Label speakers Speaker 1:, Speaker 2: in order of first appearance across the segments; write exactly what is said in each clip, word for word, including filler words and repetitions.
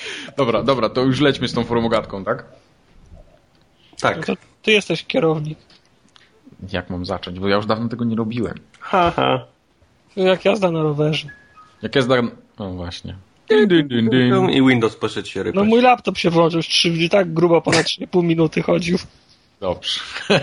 Speaker 1: Dobra, dobra, to już lećmy z tą formogatką, tak?
Speaker 2: Tak.
Speaker 3: No to ty jesteś kierownik.
Speaker 1: Jak mam zacząć? Bo ja już dawno tego nie robiłem.
Speaker 2: Haha.
Speaker 3: Jak jazda na rowerze.
Speaker 1: Jak jest da... No właśnie. Dyn, dyn, dyn, dyn.
Speaker 2: I Windows poszedł się rypać.
Speaker 3: No mój laptop się włączył już trzy, i tak grubo ponad trzy i pół minuty chodził.
Speaker 1: Dobrze.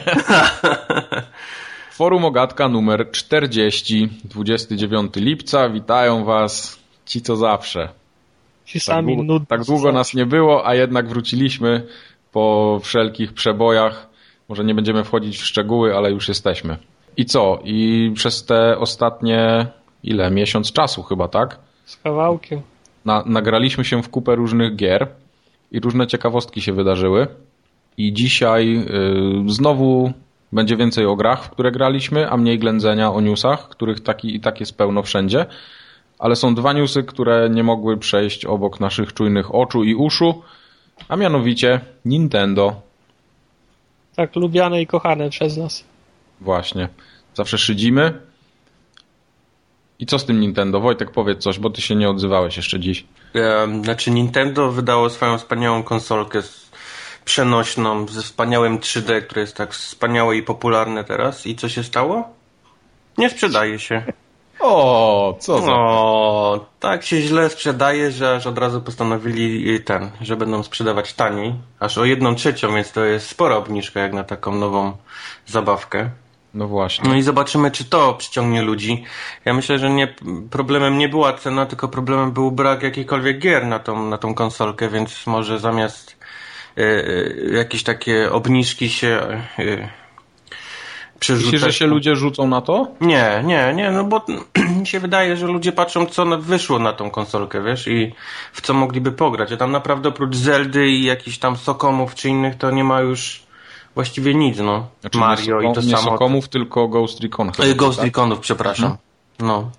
Speaker 1: Forum Ogatka numer czterdzieści, dwudziestego dziewiątego lipca. Witają was ci co zawsze.
Speaker 3: Ci
Speaker 1: Tak
Speaker 3: sami
Speaker 1: długo,
Speaker 3: nudni.
Speaker 1: tak długo nas nie było, a jednak wróciliśmy po wszelkich przebojach. Może nie będziemy wchodzić w szczegóły, ale już jesteśmy. I co? I przez te ostatnie, ile? Miesiąc czasu chyba, tak?
Speaker 3: Z kawałkiem.
Speaker 1: Na, nagraliśmy się w kupę różnych gier i różne ciekawostki się wydarzyły. I dzisiaj y, znowu będzie więcej o grach, w które graliśmy, a mniej ględzenia o newsach, których taki i tak jest pełno wszędzie. Ale są dwa newsy, które nie mogły przejść obok naszych czujnych oczu i uszu, a mianowicie Nintendo.
Speaker 3: Tak lubiane i kochane przez nas.
Speaker 1: Właśnie. Zawsze szydzimy. I co z tym Nintendo? Wojtek, powiedz coś, bo ty się nie odzywałeś jeszcze dziś.
Speaker 2: Um, znaczy Nintendo wydało swoją wspaniałą konsolkę z, przenośną, ze wspaniałym trzy D, które jest tak wspaniałe i popularne teraz. I co się stało? Nie sprzedaje się.
Speaker 1: O, co za...
Speaker 2: O, tak się źle sprzedaje, że aż od razu postanowili ten, że będą sprzedawać taniej. Aż o jedną trzecią, więc to jest spora obniżka jak na taką nową zabawkę.
Speaker 1: No właśnie.
Speaker 2: No i zobaczymy, czy to przyciągnie ludzi. Ja myślę, że nie, problemem nie była cena, tylko problemem był brak jakichkolwiek gier na tą, na tą konsolkę, więc może zamiast y, y, jakieś takie obniżki się y, przerzucać.
Speaker 1: Myślisz, że się ludzie rzucą na to?
Speaker 2: Nie, nie, nie, no bo mi się wydaje, że ludzie patrzą, co na, wyszło na tą konsolkę, wiesz, i w co mogliby pograć. A tam naprawdę oprócz Zeldy i jakichś tam Sokomów czy innych, to nie ma już właściwie nic, no.
Speaker 1: Znaczy
Speaker 2: Mario
Speaker 1: nie Sokom,
Speaker 2: i to
Speaker 1: nie
Speaker 2: samo.
Speaker 1: Sokomów, tylko Ghost Recon. Chyba,
Speaker 2: Ghost
Speaker 1: tak?
Speaker 2: Reconów, przepraszam. No.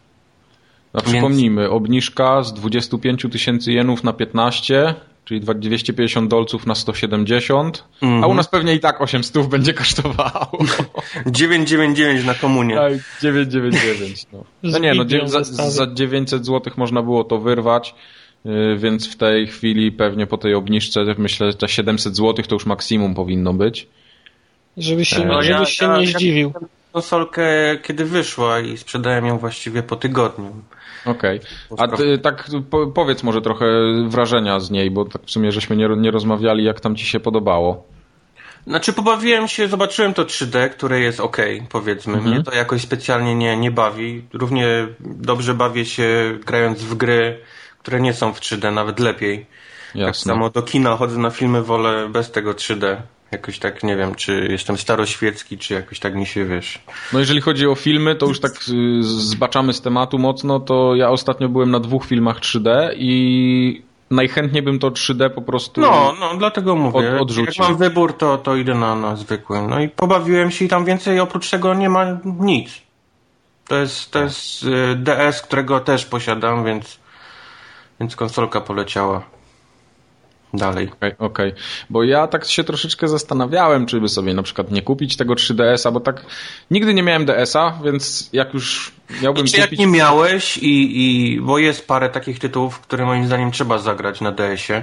Speaker 1: A przypomnijmy, Więc... obniżka z dwudziestu pięciu tysięcy jenów na piętnaście, czyli dwieście pięćdziesiąt dolców na sto siedemdziesiąt, mm-hmm. a u nas pewnie i tak osiemset będzie kosztowało.
Speaker 2: dziewięćset dziewięćdziesiąt dziewięć na komunie.
Speaker 1: Tak, dziewięćset dziewięćdziesiąt dziewięć. No, no nie, no za, za dziewięćset złotych można było to wyrwać, yy, więc w tej chwili pewnie po tej obniżce myślę, że te siedemset złotych to już maksimum powinno być.
Speaker 3: Żebyś się,
Speaker 2: no,
Speaker 3: żebyś
Speaker 2: ja,
Speaker 3: się nie
Speaker 2: ja,
Speaker 3: zdziwił.
Speaker 2: Ja konsolkę kiedy wyszła i sprzedałem ją właściwie po tygodniu.
Speaker 1: Okej. Okay. A ty, tak po, powiedz może trochę wrażenia z niej, bo tak w sumie żeśmy nie, nie rozmawiali, jak tam ci się podobało.
Speaker 2: Znaczy pobawiłem się, zobaczyłem to trzy D, które jest okej, okay, powiedzmy. Mhm. Mnie to jakoś specjalnie nie, nie bawi. Równie dobrze bawię się grając w gry, które nie są w trzy D, nawet lepiej.
Speaker 1: Jasne.
Speaker 2: Tak samo do kina chodzę na filmy, wolę bez tego trzy D. Jakoś tak, nie wiem, czy jestem staroświecki, czy jakoś tak mi się, wiesz.
Speaker 1: No jeżeli chodzi o filmy, to już tak zbaczamy z tematu mocno, to ja ostatnio byłem na dwóch filmach trzy D i najchętniej bym to trzy D po prostu
Speaker 2: No, no, dlatego mówię.
Speaker 1: Od, odrzucił.
Speaker 2: Jak mam wybór, to, to idę na, na zwykłym. No i pobawiłem się i tam więcej oprócz tego nie ma nic. To jest, to jest D S, którego też posiadam, więc, więc konsolka poleciała dalej.
Speaker 1: Okej, okay, okay. Bo ja tak się troszeczkę zastanawiałem, czy by sobie na przykład nie kupić tego trzy D S a, bo tak nigdy nie miałem D S a, więc jak już miałbym
Speaker 2: I czy
Speaker 1: kupić...
Speaker 2: jak nie miałeś i, i bo jest parę takich tytułów, które moim zdaniem trzeba zagrać na D S ie,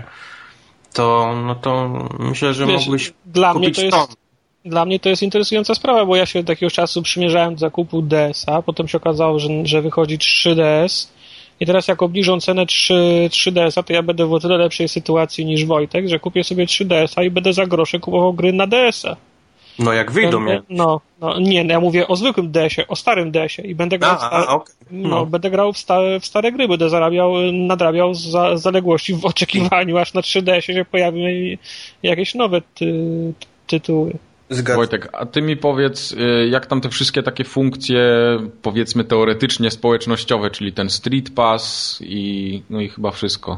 Speaker 2: to no to myślę, że
Speaker 3: Wiesz,
Speaker 2: mógłbyś
Speaker 3: dla
Speaker 2: kupić
Speaker 3: mnie to jest, Dla mnie to jest interesująca sprawa, bo ja się od jakiegoś czasu przymierzałem do zakupu D S a, potem się okazało, że, że wychodzi trzy D S i teraz jak obniżą cenę trzy D S a, to ja będę w o tyle lepszej sytuacji niż Wojtek, że kupię sobie trzy D S a i będę za grosze kupował gry na D S a.
Speaker 2: No jak wyjdą,
Speaker 3: będę, no, no nie, ja mówię o zwykłym D S ie, o starym D S ie i będę grał,
Speaker 2: a,
Speaker 3: w, stare,
Speaker 2: a, okay. no.
Speaker 3: No, będę grał w, sta, w stare gry, będę zarabiał, nadrabiał za, zaległości w oczekiwaniu, aż na trzy D S ie się pojawią jakieś nowe ty, tytuły.
Speaker 2: Zgadzam.
Speaker 1: Wojtek, a ty mi powiedz, jak tam te wszystkie takie funkcje, powiedzmy teoretycznie społecznościowe, czyli ten Street Pass i no i chyba wszystko.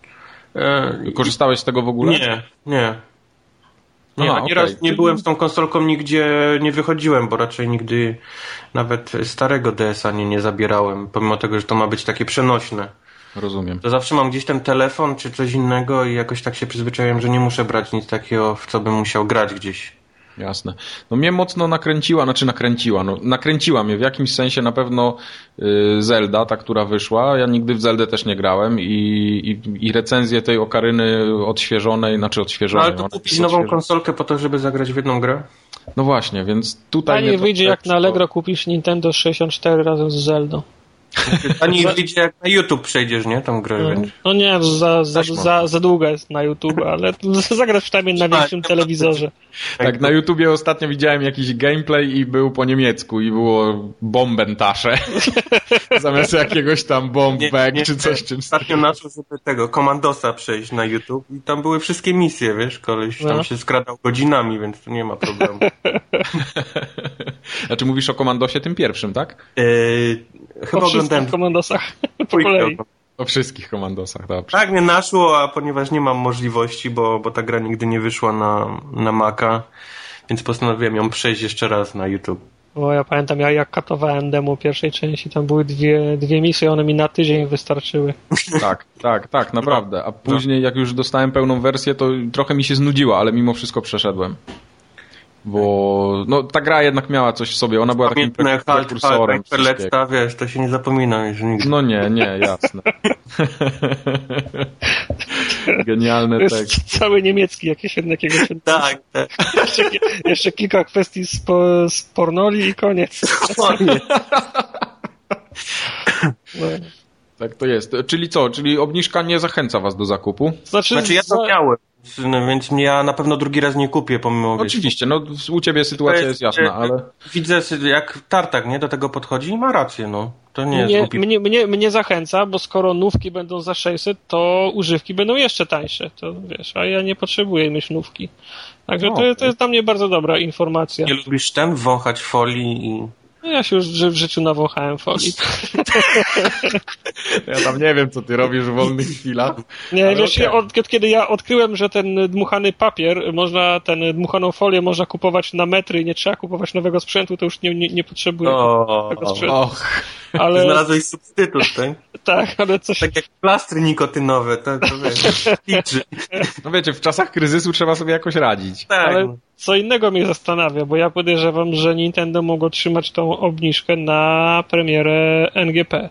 Speaker 1: E, Korzystałeś z tego w ogóle?
Speaker 2: Nie, nie. Nie,
Speaker 1: Aha,
Speaker 2: nieraz
Speaker 1: okay.
Speaker 2: nie byłem z tą konsolką, nigdzie nie wychodziłem, bo raczej nigdy nawet starego D S a nie, nie zabierałem, pomimo tego, że to ma być takie przenośne.
Speaker 1: Rozumiem.
Speaker 2: To zawsze mam gdzieś ten telefon czy coś innego i jakoś tak się przyzwyczaiłem, że nie muszę brać nic takiego, w co bym musiał grać gdzieś.
Speaker 1: Jasne. No mnie mocno nakręciła, znaczy nakręciła, no nakręciła mnie w jakimś sensie na pewno y, Zelda, ta, która wyszła. Ja nigdy w Zeldę też nie grałem i, i, i recenzję tej Okaryny odświeżonej, znaczy odświeżonej.
Speaker 2: No, ale to kupić nową konsolkę po to, żeby zagrać w jedną grę?
Speaker 1: No właśnie, więc tutaj...
Speaker 3: Fajnie wyjdzie, jak na Allegro kupisz Nintendo sześćdziesiąt cztery razem z Zeldą.
Speaker 2: Ani wyjdzie, jak na YouTube przejdziesz, nie? Tą grę.
Speaker 3: No,
Speaker 2: więc...
Speaker 3: no nie, za, za, za, za długa jest na YouTube, ale zagrasz przynajmniej na większym telewizorze.
Speaker 1: Tak, na YouTubie ostatnio widziałem jakiś gameplay i był po niemiecku i było Bombentasze zamiast jakiegoś tam Bombback czy coś. Czy...
Speaker 2: Ostatnio naszło, żeby tego Komandosa przejść na YouTube i tam były wszystkie misje, wiesz, koleś tam no. się skradał godzinami, więc tu nie ma problemu.
Speaker 1: Znaczy mówisz o Komandosie tym pierwszym, tak?
Speaker 2: Yy, chyba
Speaker 3: o wszystkich Komandosach po kolei.
Speaker 1: O wszystkich Komandosach, dobrze.
Speaker 2: Tak mnie naszło, a ponieważ nie mam możliwości, bo, bo ta gra nigdy nie wyszła na, na Maca, więc postanowiłem ją przejść jeszcze raz na YouTube.
Speaker 3: Bo ja pamiętam, ja jak katowałem demo pierwszej części, tam były dwie, dwie misje, one mi na tydzień wystarczyły.
Speaker 1: Tak, tak, tak, naprawdę. A później jak już dostałem pełną wersję, to trochę mi się znudziła, ale mimo wszystko przeszedłem. Bo no, ta gra jednak miała coś w sobie, ona była takim prekursorem.
Speaker 2: Perlecta, wiesz, to się nie zapomina już nigdy.
Speaker 1: No nie, nie, jasne. Genialne tekst.
Speaker 3: Cały niemiecki, jakieś jakiegoś...
Speaker 2: Tak, tak.
Speaker 3: Jeszcze, jeszcze kilka kwestii z, po, z pornoli i koniec.
Speaker 2: Koniec.
Speaker 3: No.
Speaker 1: Tak to jest. Czyli co? Czyli obniżka nie zachęca was do zakupu?
Speaker 2: Znaczy, znaczy ja to za... miałem. Więc ja na pewno drugi raz nie kupię, pomimo...
Speaker 1: Oczywiście, no u ciebie sytuacja jest, jest jasna, ale...
Speaker 2: Widzę, jak Tartak, nie, do tego podchodzi i ma rację, no. To nie
Speaker 3: mnie,
Speaker 2: jest głupi...
Speaker 3: mnie, mnie, mnie zachęca, bo skoro nówki będą za sześćset, to używki będą jeszcze tańsze, to wiesz, a ja nie potrzebuję mieć nówki. Także no, to, to jest dla mnie bardzo dobra informacja.
Speaker 2: Nie lubisz ten, wąchać folii i...
Speaker 3: Ja się już w życiu nawąchałem folii.
Speaker 1: Ja tam nie wiem, co ty robisz w wolnych chwilach.
Speaker 3: Nie, wiesz, okay. od, kiedy ja odkryłem, że ten dmuchany papier, można, ten dmuchaną folię można kupować na metry i nie trzeba kupować nowego sprzętu, to już nie, nie, nie potrzebuję
Speaker 2: oh,
Speaker 3: tego sprzętu.
Speaker 2: Oh. Ale... Znalazłeś substytut, tak?
Speaker 3: Tak, ale coś...
Speaker 2: Tak jak plastry nikotynowe, to, to wiesz,
Speaker 1: no wiecie, w czasach kryzysu trzeba sobie jakoś radzić.
Speaker 3: Tak. Ale co innego mnie zastanawia, bo ja podejrzewam, że Nintendo mogło trzymać tą obniżkę na premierę N G P.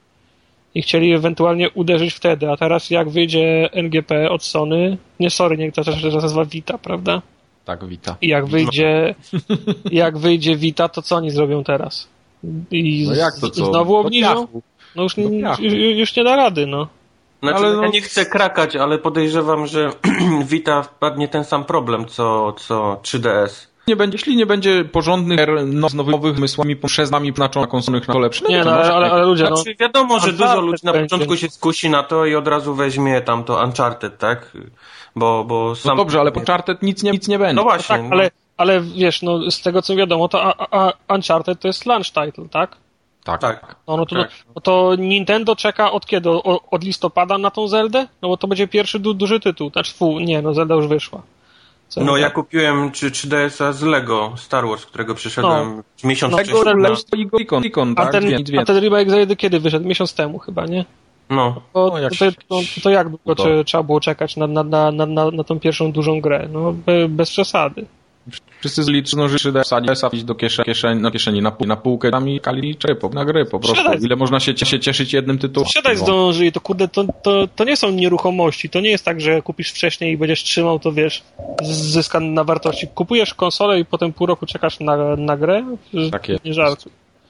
Speaker 3: I chcieli ewentualnie uderzyć wtedy, a teraz jak wyjdzie N G P od Sony, nie sorry, nie, to też nazywa Vita, prawda?
Speaker 1: Tak, Vita.
Speaker 3: I jak wyjdzie, jak wyjdzie Vita, to co oni zrobią teraz? I
Speaker 1: no jak to co?
Speaker 3: Znowu obniżą? No już, już, już nie da rady, no.
Speaker 2: Znaczy, ale no... ja nie chcę krakać, ale podejrzewam, że Vita wpadnie ten sam problem, co, co trzy D S.
Speaker 1: Nie będzie, jeśli nie będzie porządnych no, z nowymi wymysłami przez nami na konsolach na lepsze.
Speaker 3: Nie, no, ale, ale, ale ludzie, no.
Speaker 2: Znaczy, wiadomo, że dużo ludzi na początku się skusi na to i od razu weźmie tam to Uncharted, tak? Bo, bo sam...
Speaker 1: No dobrze, ale po Uncharted nic nie, nic nie będzie.
Speaker 2: No właśnie.
Speaker 3: No tak, ale, ale wiesz, no z tego co wiadomo, to a, a Uncharted to jest launch title, tak?
Speaker 1: Tak. tak.
Speaker 3: No, no, to,
Speaker 2: tak.
Speaker 3: No, to Nintendo czeka od kiedy? O, od listopada na tą Zeldę? No bo to będzie pierwszy du, duży tytuł. Znaczy, fu, nie, no Zelda już wyszła.
Speaker 2: Co no ja tak? kupiłem czy trzy D S a z Lego Star Wars, którego przeszedłem no. miesiąc
Speaker 1: no,
Speaker 2: wcześniej.
Speaker 1: Lego,
Speaker 2: Na...
Speaker 1: Icon, Icon,
Speaker 3: a,
Speaker 1: tak?
Speaker 3: ten, a ten remake Zeldy kiedy wyszedł? Miesiąc temu chyba, nie?
Speaker 2: No.
Speaker 3: To, no, jak, to, to, to jak długo to... trzeba było czekać na, na, na, na, na tą pierwszą dużą grę? No be, bez przesady.
Speaker 1: Wszyscy zliczą, że trzy D S a iść do kieszeni, kieszeni, na kieszeni, na, pół, na półkę tam i kali czepop, na gry po prostu. Siadaj. Ile można się, się cieszyć jednym tytułem.
Speaker 3: Siadaj zdążyli, to kurde, to, to, to nie są nieruchomości, to nie jest tak, że kupisz wcześniej i będziesz trzymał, to wiesz, zyska na wartości. Kupujesz konsolę i potem pół roku czekasz na, na grę?
Speaker 1: Tak jest.
Speaker 3: Nie żartuj.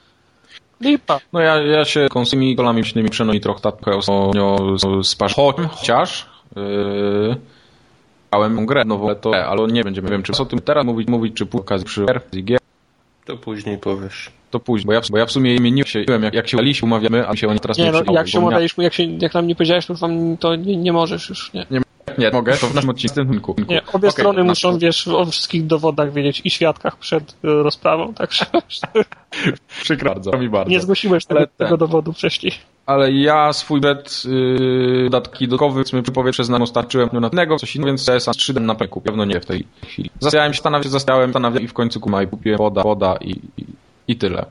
Speaker 3: Lipa.
Speaker 1: No ja, ja się konsolami kolami myślnymi przenosi trochę trochę ostatnio spasz, chociaż yy, grałem grę nową, to, ale nie będziemy, wiem, czy o tym teraz mówić, mówić czy po okazji przy gier.
Speaker 2: To później powiesz.
Speaker 1: To później, bo ja, bo ja w sumie imieniłem się, jak, jak się umawialiśmy, umawiamy, a się oni teraz nie,
Speaker 3: nie no,
Speaker 1: przydały,
Speaker 3: jak się umawialiśmy, jak, się, jak nam nie powiedziałeś, to, wam, to nie, nie możesz już, nie.
Speaker 1: nie. Nie, mogę, to w naszym odcinku.
Speaker 3: Nie, obie okay, strony muszą, to... wiesz, o wszystkich dowodach wiedzieć i świadkach przed rozprawą, także...
Speaker 1: Przykro bardzo, mi bardzo.
Speaker 3: Nie zgłosiłeś tego, tego dowodu wcześniej.
Speaker 1: Ale ja swój bet yy, dodatki dodatkowy, my przypowie przez nam ostarczyłem na innego, coś innego, więc D S a trzy D na peku, pewno nie w tej chwili. Zastanawiałem się, zastanawiałem się, zastanawiałem, zastanawiałem i w końcu kumaj, kupiłem woda, woda i, i, i tyle.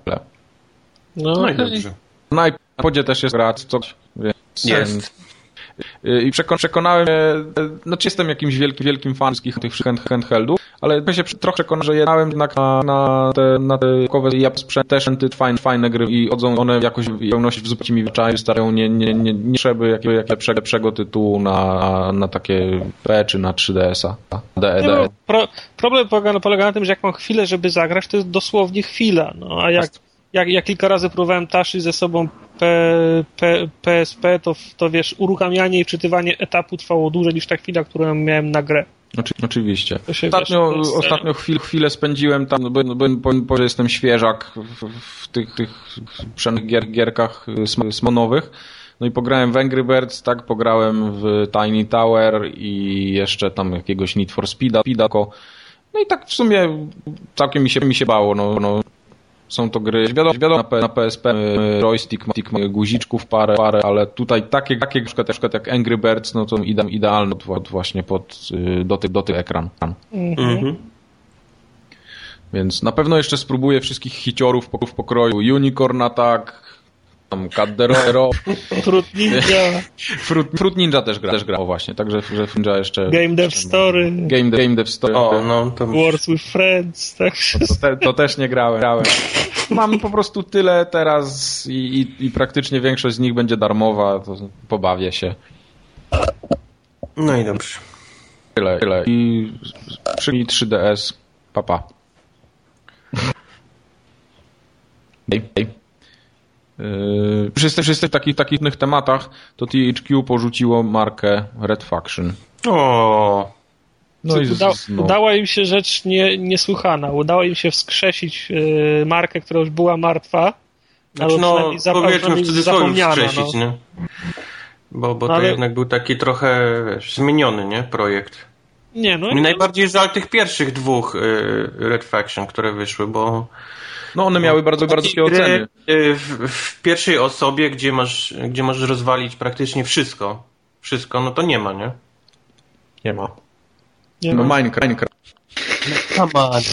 Speaker 3: No, no i dobrze.
Speaker 1: Na iPodzie też jest gra, coś, więc...
Speaker 2: Jest.
Speaker 1: I przekon- przekonałem się, znaczy jestem jakimś wielkim, wielkim fanem wszystkich tych handheldów, ale ja się trochę przekonałem, że jechałem jednak na, na te, na te sprzęty, fajne, fajne gry i chodzą one jakoś w pełności w zupełności mi wyczają, starają nie, nie, nie, nie trzeby jakiegoś jak lepszego tytułu na, na takie P czy na trzy D S a. D E D.
Speaker 3: Pro, problem polega, polega na tym, że jak mam chwilę, żeby zagrać, to jest dosłownie chwila, no a jak Jak, jak kilka razy próbowałem taszyć ze sobą P, P, P S P, to, to wiesz, uruchamianie i wczytywanie etapu trwało dłużej niż ta chwila, którą miałem na grę.
Speaker 1: Oczy, oczywiście.
Speaker 3: Się,
Speaker 1: ostatnio
Speaker 3: wiesz,
Speaker 1: ostatnio chwil, chwilę spędziłem tam, bo, bo, bo, bo jestem świeżak w, w tych, tych gier, gierkach smonowych. No i pograłem w Angry Birds, tak, pograłem w Tiny Tower i jeszcze tam jakiegoś Need for Speeda. No i tak w sumie całkiem mi się, mi się bało, no, no. Są to gry, wiadomo, wiadomo na P S P joystick, ma guziczków parę, parę, ale tutaj takie, takie na przykład, na przykład jak Angry Birds, no to idealne właśnie pod dotyk, dotyk ekran.
Speaker 3: Mhm.
Speaker 1: Więc na pewno jeszcze spróbuję wszystkich hiciorów w pokroju Unicorn Attack, tam Cat the Row,
Speaker 3: Fruit Ninja.
Speaker 1: Fruit, Fruit Ninja też gra, też gra, o właśnie, także że Ninja jeszcze...
Speaker 3: Game Dev Story.
Speaker 1: Game, Game Dev Story.
Speaker 2: O, no, to...
Speaker 3: Wars with Friends, tak?
Speaker 1: No to, te, to też nie grałem. grałem. Mam po prostu tyle teraz i, i, i praktycznie większość z nich będzie darmowa, to pobawię się.
Speaker 2: No i dobrze.
Speaker 1: Tyle, tyle. I przy trzy D S, papa. Hej, hej. Yy, wszyscy, wszyscy w takich, takich innych tematach to T H Q porzuciło markę Red Faction.
Speaker 2: O.
Speaker 1: No i
Speaker 3: Uda,
Speaker 1: z, no.
Speaker 3: Udała im się rzecz nie, niesłychana. Udało im się wskrzesić yy, markę, która już była martwa.
Speaker 2: Znaczy, no, powiedzmy w cudzysłowie wskrzesić,
Speaker 3: no.
Speaker 2: nie? Bo, bo
Speaker 3: no,
Speaker 2: to
Speaker 3: ale...
Speaker 2: jednak był taki trochę, wiesz, zmieniony, nie? Projekt.
Speaker 3: Nie, no.
Speaker 2: Mi najbardziej żal tych pierwszych dwóch y, Red Faction, które wyszły, bo...
Speaker 1: No one miały bardzo, bardzo wysokie oceny.
Speaker 2: W, w pierwszej osobie, gdzie masz, gdzie możesz rozwalić praktycznie wszystko, wszystko, no to nie ma, nie?
Speaker 1: Nie ma.
Speaker 3: Nie
Speaker 1: no
Speaker 3: ma.
Speaker 1: Minecraft. Minecraft.
Speaker 2: No, come on.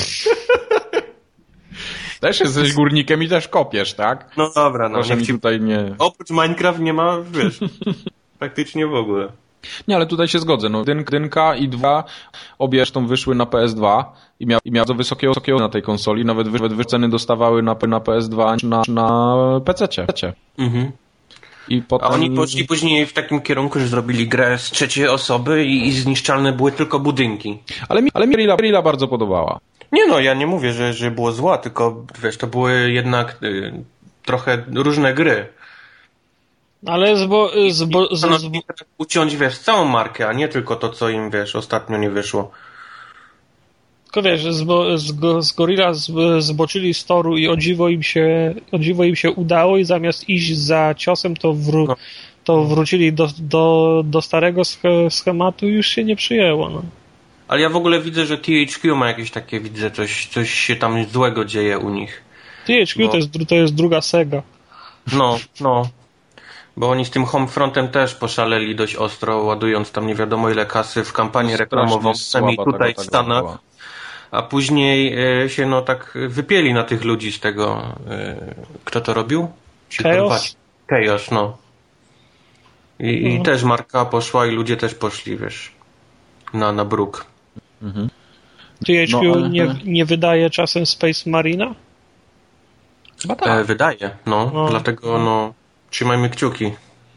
Speaker 1: Też jesteś górnikiem i też kopiesz, tak?
Speaker 2: No dobra, no.
Speaker 1: Proszę mi
Speaker 2: ci...
Speaker 1: tutaj nie...
Speaker 2: Oprócz Minecraft nie ma, wiesz, praktycznie w ogóle.
Speaker 1: Nie, ale tutaj się zgodzę. No, Dynka i dwa obie zresztą wyszły na P S dwa i miały i miał to wysokie, wysokie na tej konsoli. Nawet wy, ceny dostawały na, na P S dwa na, na pececie.
Speaker 2: Mhm.
Speaker 1: I potem...
Speaker 2: A oni poszli później w takim kierunku, że zrobili grę z trzeciej osoby i, i zniszczalne były tylko budynki.
Speaker 1: Ale mi, ale mi Rilla, Rilla bardzo podobała.
Speaker 2: Nie no, ja nie mówię, że, że było zła, tylko wiesz, to były jednak y, trochę różne gry.
Speaker 3: Ale zbo, zbo,
Speaker 2: zbo,
Speaker 3: zbo...
Speaker 2: uciąć, wiesz, całą markę, a nie tylko to, co im, wiesz, ostatnio nie wyszło.
Speaker 3: Tylko wiesz, zbo, z, z Gorilla zboczyli z toru i o dziwo im się, o dziwo im się udało i zamiast iść za ciosem, to, wró, no. to wrócili do, do, do starego schematu i już się nie przyjęło. No.
Speaker 2: Ale ja w ogóle widzę, że T H Q ma jakieś takie, widzę, coś, coś się tam złego dzieje u nich.
Speaker 3: T H Q bo... to, jest, to jest druga Sega.
Speaker 2: No, no. Bo oni z tym Homefrontem też poszaleli dość ostro, ładując tam nie wiadomo ile kasy w kampanię reklamową, przynajmniej tutaj w Stanach. Była. A później e, się no tak wypieli na tych ludzi z tego. E, kto to robił? Ci
Speaker 3: Chaos?
Speaker 2: Chaos, no. I, no. I też marka poszła i ludzie też poszli, wiesz, na, na bruk.
Speaker 3: Mhm. T H Q no, ale... nie, nie wydaje czasem Space Marina?
Speaker 2: Chyba tak. E, wydaje, no. no. Dlatego no trzymajmy kciuki.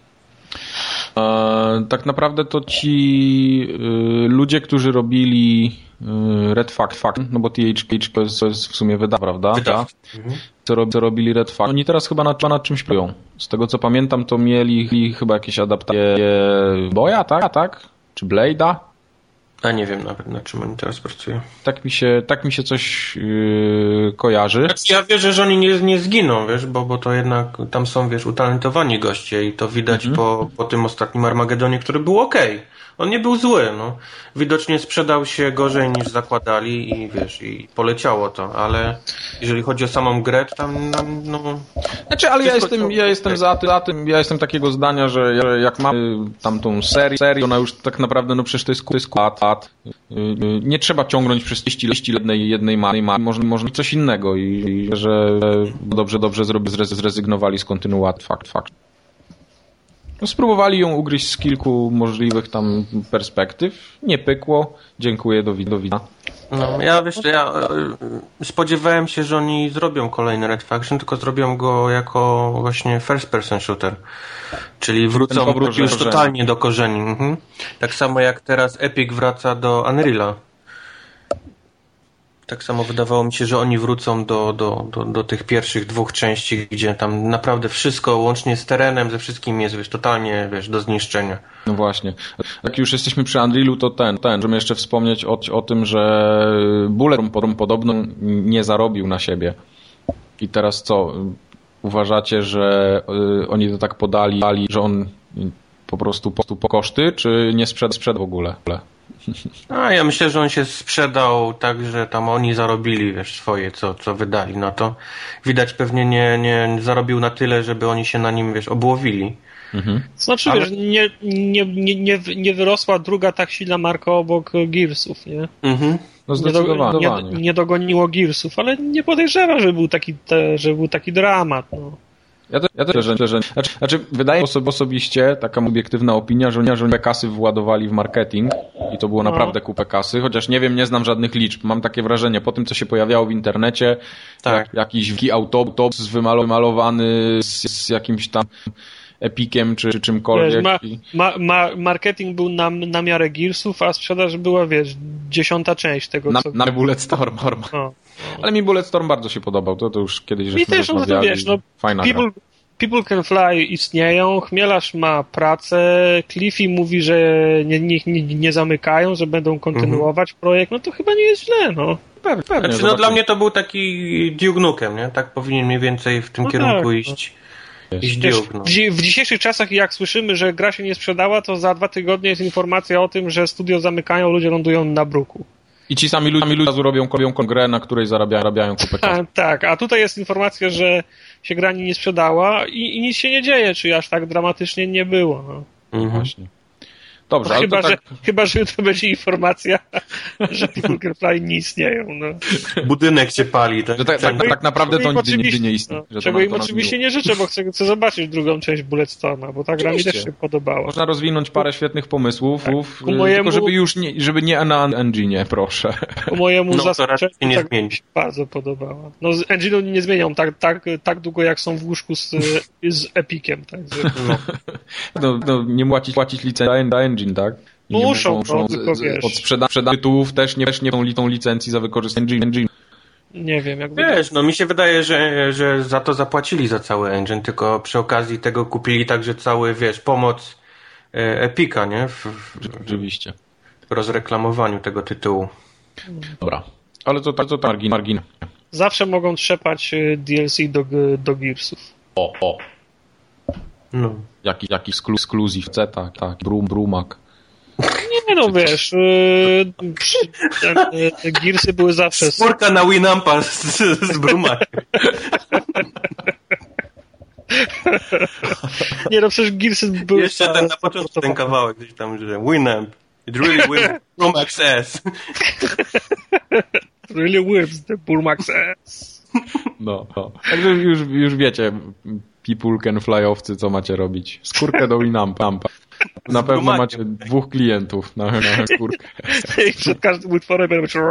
Speaker 1: E, tak naprawdę to ci y, ludzie, którzy robili y, Red Fact, Fact, no bo T H Q to jest, to jest w sumie wyda, prawda?
Speaker 2: Wyda.
Speaker 1: Mhm. Co, rob, co robili Red Fact. Oni teraz chyba nad, nad czymś pracują. Z tego co pamiętam, to mieli chyba jakieś adaptacje Boya, tak? tak? Czy Blade'a?
Speaker 2: A nie wiem nawet, na czym oni teraz pracują.
Speaker 1: Tak mi się, tak mi się coś yy, kojarzy.
Speaker 2: Znaczy, ja wierzę, że oni nie, nie zginą, wiesz, bo, bo to jednak tam są, wiesz, utalentowani goście i to widać mhm. po, po tym ostatnim Armagedonie, który był okej. Okay. On nie był zły, no. Widocznie sprzedał się gorzej niż zakładali i wiesz, i poleciało to, ale jeżeli chodzi o samą grę, to tam, no...
Speaker 1: Znaczy, ale ja jestem, ja jestem za, za tym, ja jestem takiego zdania, że jak mamy tamtą serię, serię, ona już tak naprawdę, no przecież to jest, to jest lat, nie trzeba ciągnąć przez liści jednej, jednej mary, można, można coś innego i, i że dobrze, dobrze zrobi, zrezygnowali z kontynuacji, fakt, fakt. No, spróbowali ją ugryźć z kilku możliwych tam perspektyw. Nie pykło. Dziękuję, do widzenia.
Speaker 2: No, ja wiesz, ja spodziewałem się, że oni zrobią kolejny Red Faction, tylko zrobią go jako właśnie first person shooter. Czyli wrócą już korzeni. totalnie do korzeni. Mhm. Tak samo jak teraz Epic wraca do Unreala. Tak samo wydawało mi się, że oni wrócą do, do, do, do tych pierwszych dwóch części, gdzie tam naprawdę wszystko, łącznie z terenem, ze wszystkim jest, wiesz, totalnie, wiesz, do zniszczenia.
Speaker 1: No właśnie. Jak już jesteśmy przy Unrealu, to ten, ten, możemy jeszcze wspomnieć o, o tym, że Bullet podobno nie zarobił na siebie. I teraz co? Uważacie, że y, oni to tak podali, że on po prostu po, po koszty, czy nie sprzedał sprzed w ogóle?
Speaker 2: A ja myślę, że on się sprzedał tak, że tam oni zarobili, wiesz, swoje, co, co wydali. No to widać pewnie nie, nie zarobił na tyle, żeby oni się na nim, wiesz, obłowili.
Speaker 3: Mhm. Znaczy, ale... wiesz, nie, nie, nie, nie, nie wyrosła druga tak silna marka obok Gearsów, nie?
Speaker 2: Mhm.
Speaker 1: No zdecydowanie.
Speaker 3: Nie, do, nie, nie dogoniło Gearsów, ale nie podejrzewam, że był taki, te, że był taki dramat, no.
Speaker 1: Ja, to, ja też, że, że znaczy, znaczy, wydaje mi się osobiście, taka obiektywna opinia, że oni, że oni kasy władowali w marketing i to było no. naprawdę kupę kasy, chociaż nie wiem, nie znam żadnych liczb. Mam takie wrażenie, po tym, co się pojawiało w internecie, tak. jak, jakiś autobus wymalowany z, z jakimś tam Epiciem czy, czy czymkolwiek.
Speaker 3: Wiesz, ma, ma, ma, marketing był na, na miarę Gearsów, a sprzedaż była, wiesz, dziesiąta część tego,
Speaker 1: na,
Speaker 3: co...
Speaker 1: Na Bulletstorm. No. No. Ale mi Bulletstorm bardzo się podobał, to, to już kiedyś żeśmy
Speaker 3: też,
Speaker 1: rozmawiali.
Speaker 3: No, wiesz, no,
Speaker 1: Fajna
Speaker 3: people,
Speaker 1: gra.
Speaker 3: People Can Fly istnieją, Chmielarz ma pracę, Cliffy mówi, że nie, nie, nie, nie zamykają, że będą kontynuować mhm. projekt, no to chyba nie jest źle, no.
Speaker 2: Pewnie, pewnie. Znaczy, no, dla mnie to był taki Duke Nukem, nie? Tak powinien mniej więcej w tym no kierunku tak, iść. No.
Speaker 3: Wiesz, w, w dzisiejszych czasach, jak słyszymy, że gra się nie sprzedała, to za dwa tygodnie jest informacja o tym, że studio zamykają, ludzie lądują na bruku.
Speaker 1: I ci sami ludzie, sami ludzie robią, robią grę, na której zarabiają, zarabiają kupę kasy.
Speaker 3: Tak, a tutaj jest informacja, że się gra nie sprzedała i, i nic się nie dzieje, czy aż tak dramatycznie nie było. No.
Speaker 1: Mhm. Właśnie. Dobrze,
Speaker 3: no,
Speaker 1: ale
Speaker 3: chyba,
Speaker 1: to tak...
Speaker 3: że, chyba, że jutro będzie informacja, że People Can Fly nie istnieją. No.
Speaker 2: Budynek się pali. Tak,
Speaker 1: że tak, tak, tak naprawdę to nigdy, nigdy nie istnieje.
Speaker 3: No, czego im oczywiście nie życzę, bo chcę, chcę zobaczyć drugą część Bulletstorma, bo ta gra mi też się podobała.
Speaker 1: Można rozwinąć parę świetnych pomysłów, tak.
Speaker 3: Ku mojemu...
Speaker 1: tylko żeby już nie, żeby nie na Engine, proszę.
Speaker 3: Ku mojemu
Speaker 2: no,
Speaker 3: zaskoczeniu
Speaker 2: nie
Speaker 3: tak mi się bardzo podobała. No z Engine'u nie zmienią tak, tak, tak długo, jak są w łóżku z, z Epiciem. Tak,
Speaker 1: no. no, no, nie płacić, płacić licencji za Engine, tak?
Speaker 3: Nie muszą, muszą no, tylko wiesz.
Speaker 1: Od sprzeda- tytułów też nie, też nie tą, tą licencji za wykorzystanie engine.
Speaker 3: Nie wiem, jak
Speaker 2: wiesz, no mi się wydaje, że, że za to zapłacili za cały engine, tylko przy okazji tego kupili także cały, wiesz, pomoc e, Epica, nie? W, w,
Speaker 1: Oczywiście.
Speaker 2: W rozreklamowaniu tego tytułu.
Speaker 1: Dobra. Ale to tak, to tak, margin, margin.
Speaker 3: Zawsze mogą trzepać D L C do, do Gearsów.
Speaker 1: O, o.
Speaker 2: No.
Speaker 1: Jaki, jaki ekskluzyw, C, tak, tak, Brum, Brumak.
Speaker 3: Nie no, wiesz, yy, yy, Gearsy były zawsze...
Speaker 2: Spórka na Winampa z, z Brumakiem.
Speaker 3: Nie no, przecież Gearsy były...
Speaker 2: Jeszcze ten na początku ten kawałek gdzieś tam, że Winamp. It really wins Brumax S.
Speaker 3: It really wins the Brumax S.
Speaker 1: No, no. Także już, już wiecie, People Can Fly-owcy, co macie robić. Skórkę do Winampa. Na pewno macie dwóch klientów na, na skórkę.
Speaker 3: I przed każdym utworem będą być...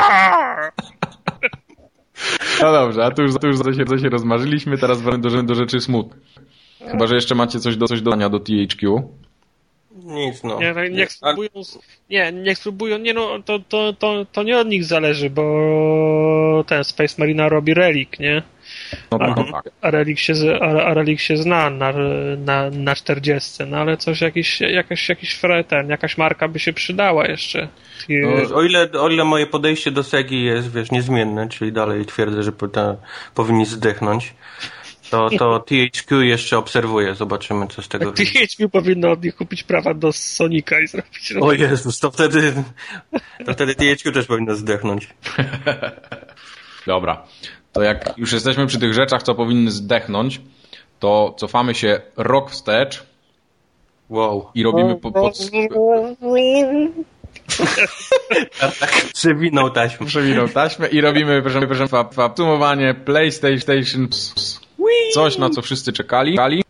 Speaker 1: No dobrze, a tu już, tu już za, się, za się rozmarzyliśmy, teraz wracamy do, do rzeczy smutnych. Chyba, że jeszcze macie coś do, coś do dodania do T H Q.
Speaker 2: Nic, no.
Speaker 3: Nie, niech spróbują, nie, niech spróbują, nie no, to, to, to, to nie od nich zależy, bo ten Space Marine robi Relic, nie?
Speaker 1: No,
Speaker 3: a,
Speaker 1: no, tak.
Speaker 3: a, Relic się, a, a Relic się zna na, na, na czterdziestce, no ale coś, jakiś, jakaś, jakiś ten, jakaś marka by się przydała jeszcze.
Speaker 2: No, o, ile, o ile moje podejście do Segi jest, wiesz, niezmienne, czyli dalej twierdzę, że ta, powinni zdechnąć, to, to T H Q jeszcze obserwuje, zobaczymy, co z tego
Speaker 3: T H Q powinno od nich kupić prawa do Sonika i zrobić...
Speaker 2: O Jezus, to wtedy to wtedy T H Q też powinno zdechnąć.
Speaker 1: Dobra, to jak już jesteśmy przy tych rzeczach, co powinny zdechnąć, to cofamy się rok wstecz.
Speaker 2: Wow.
Speaker 1: I robimy po... pod...
Speaker 2: tak, przewinął taśmę.
Speaker 1: Przewinął taśmę i robimy, proszę, proszę podsumowanie PlayStation. Coś, na co wszyscy czekali.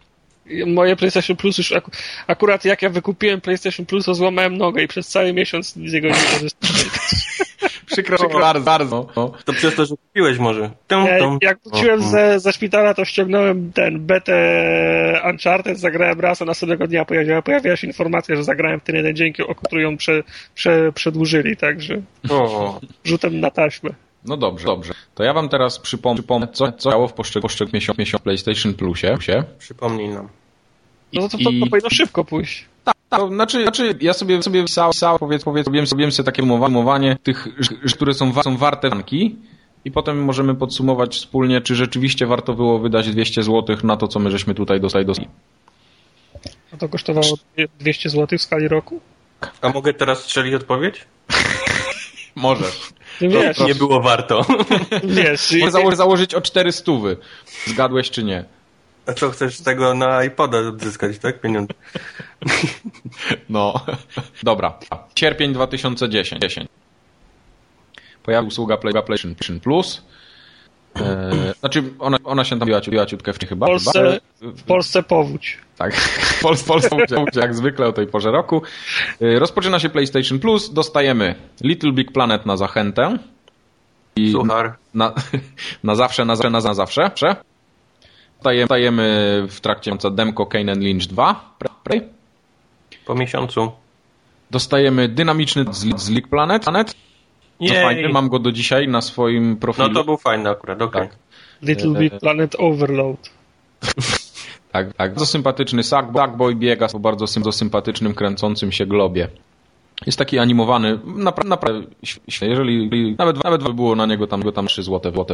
Speaker 3: Moje PlayStation Plus już ak- akurat jak ja wykupiłem PlayStation Plus, to złamałem nogę i przez cały miesiąc z niego nie korzystałem.
Speaker 1: Przykro, przykro, bardzo, bardzo. No.
Speaker 2: To przez to, że kupiłeś może. Tum,
Speaker 3: Ja,
Speaker 2: tum.
Speaker 3: jak wróciłem ze, ze szpitala, to ściągnąłem ten betę Uncharted, zagrałem raz, a następnego dnia pojawiła, pojawiła się informacja, że zagrałem w ten jeden dzień, o którą prze, prze, przedłużyli, także
Speaker 2: O.
Speaker 3: rzutem na taśmę.
Speaker 1: No dobrze, dobrze. To ja wam teraz przypom- przypomnę, co, co działo w poszczególnych poszczeg- miesiąc, miesiąc PlayStation Plusie.
Speaker 2: Przypomnij nam.
Speaker 3: No to, to, to,
Speaker 1: I-
Speaker 3: to powinno szybko pójść.
Speaker 1: Tak, to znaczy, znaczy ja sobie sobie pisałem, pisałem powiedz, powiedz, robiłem sobie, sobie takie umowanie tych, rzeczy, które są, wa- są warte banki i potem możemy podsumować wspólnie, czy rzeczywiście warto było wydać dwieście złotych na to, co my żeśmy tutaj dostali. dostali.
Speaker 3: A to kosztowało dwieście złotych w skali roku?
Speaker 2: A mogę teraz strzelić odpowiedź?
Speaker 1: Możesz.
Speaker 3: No wiesz,
Speaker 2: To nie było warto.
Speaker 3: wiesz,
Speaker 1: Możesz zało- założyć o cztery stówy. Zgadłeś czy nie?
Speaker 2: A co, chcesz z tego na iPoda odzyskać, tak? Pieniądze.
Speaker 1: No, dobra. Sierpień dwa tysiące dziesiąty. Pojawiła usługa Play- PlayStation Plus. E, znaczy, ona, ona się tam biła, biła ciutkę w chyba.
Speaker 3: w Polsce,
Speaker 1: chyba.
Speaker 3: w Polsce powódź.
Speaker 1: Tak, w Polsce, Polsce jak zwykle o tej porze roku. E, rozpoczyna się PlayStation Plus, dostajemy Little Big Planet na zachętę. I
Speaker 2: Suchar.
Speaker 1: na, na zawsze, na zawsze, na zawsze. Dostajemy, dostajemy w trakcie demko Kane and Lynch dwa. Pre,
Speaker 2: Po miesiącu.
Speaker 1: dostajemy dynamiczny z, z League Planet. Planet. No
Speaker 2: Jej.
Speaker 1: fajny, mam go do dzisiaj na swoim profilu.
Speaker 2: No to był fajny akurat, okej.
Speaker 1: Tak.
Speaker 3: Little Big Planet Overload.
Speaker 1: Tak, tak. Bardzo sympatyczny Sackboy biega po bardzo sym- sympatycznym, kręcącym się globie. Jest taki animowany, naprawdę, naprawdę świetnie. Jeżeli nawet, nawet było na niego tam, go tam trzy złote, złote.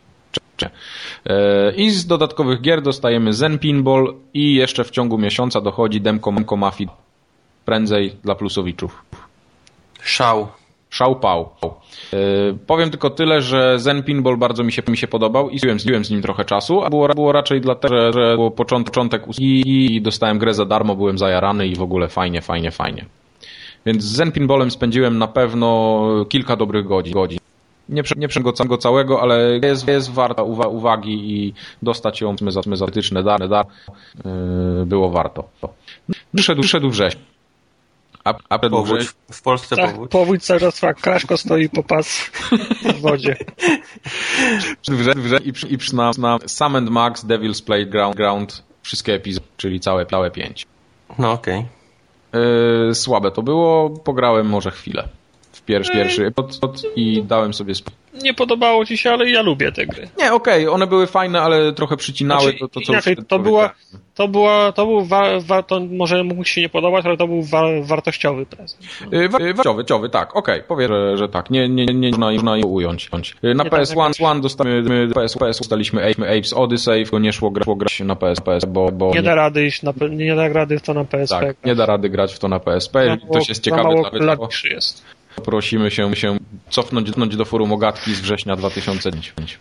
Speaker 1: I z dodatkowych gier dostajemy Zen Pinball i jeszcze w ciągu miesiąca dochodzi demko, demko Mafii. Prędzej dla plusowiczów.
Speaker 2: Szał.
Speaker 1: Szał pał. Yy, powiem tylko tyle, że Zen Pinball bardzo mi się, mi się podobał i spędziłem z nim trochę czasu, a było, było raczej dlatego, że, że było początek, początek usługi i dostałem grę za darmo, byłem zajarany i w ogóle fajnie, fajnie, fajnie. Więc z Zen Pinballem spędziłem na pewno kilka dobrych godzin. godzin. Nie przed go, go całego, ale jest, jest warta uwa- uwagi i dostać ją za zatyczne dar, dar yy, było warto. Przyszedł, przyszedł wrześń. A, a przed
Speaker 2: Powódź.
Speaker 1: wrześń,
Speaker 2: W Polsce
Speaker 3: Tak,
Speaker 2: powódź.
Speaker 3: powódź cały czas trwa. Kraszko stoi po pas w wodzie.
Speaker 1: Wrze, wrze, i, przy, i przy, na, na Sam and Max Devil's Playground Ground, wszystkie epizody, czyli całe, całe pięć.
Speaker 2: No okej.
Speaker 1: Yy, słabe to było, pograłem może chwilę. W pierwszy, pierwszy epizod i dałem sobie sp-
Speaker 3: Nie podobało ci się, ale ja lubię te gry.
Speaker 1: Nie, okej, okay, one były fajne, ale trochę przycinały
Speaker 3: Znaczy,
Speaker 1: to, to, co
Speaker 3: inaczej,
Speaker 1: już
Speaker 3: to była,
Speaker 1: powiedziałem.
Speaker 3: to była, to był, wa, wa, to może mógł ci się nie podobać, ale to był wa, wartościowy prezent.
Speaker 1: Yy, wa- Wartościowy, ciowy, tak, okej, okay, powiem, że, że tak, nie, nie, nie, nie można, można je ująć. Yy, Na
Speaker 3: Nie,
Speaker 1: P S jeden,
Speaker 3: tak,
Speaker 1: One dostaliśmy, P S, P S dostaliśmy Apes Odyssey, tylko nie szło, gra, szło grać na P S P, bo, bo
Speaker 3: Nie da rady iść na, P- nie da rady w to na P S P.
Speaker 1: tak, nie da rady grać w to na P S P, jeżeli ktoś jest ciekawy,
Speaker 3: mało
Speaker 1: nawet to,
Speaker 3: klawiszy jest.
Speaker 1: prosimy się, się cofnąć, cofnąć do forum Ogatki z września dwa tysiące dziewiątego.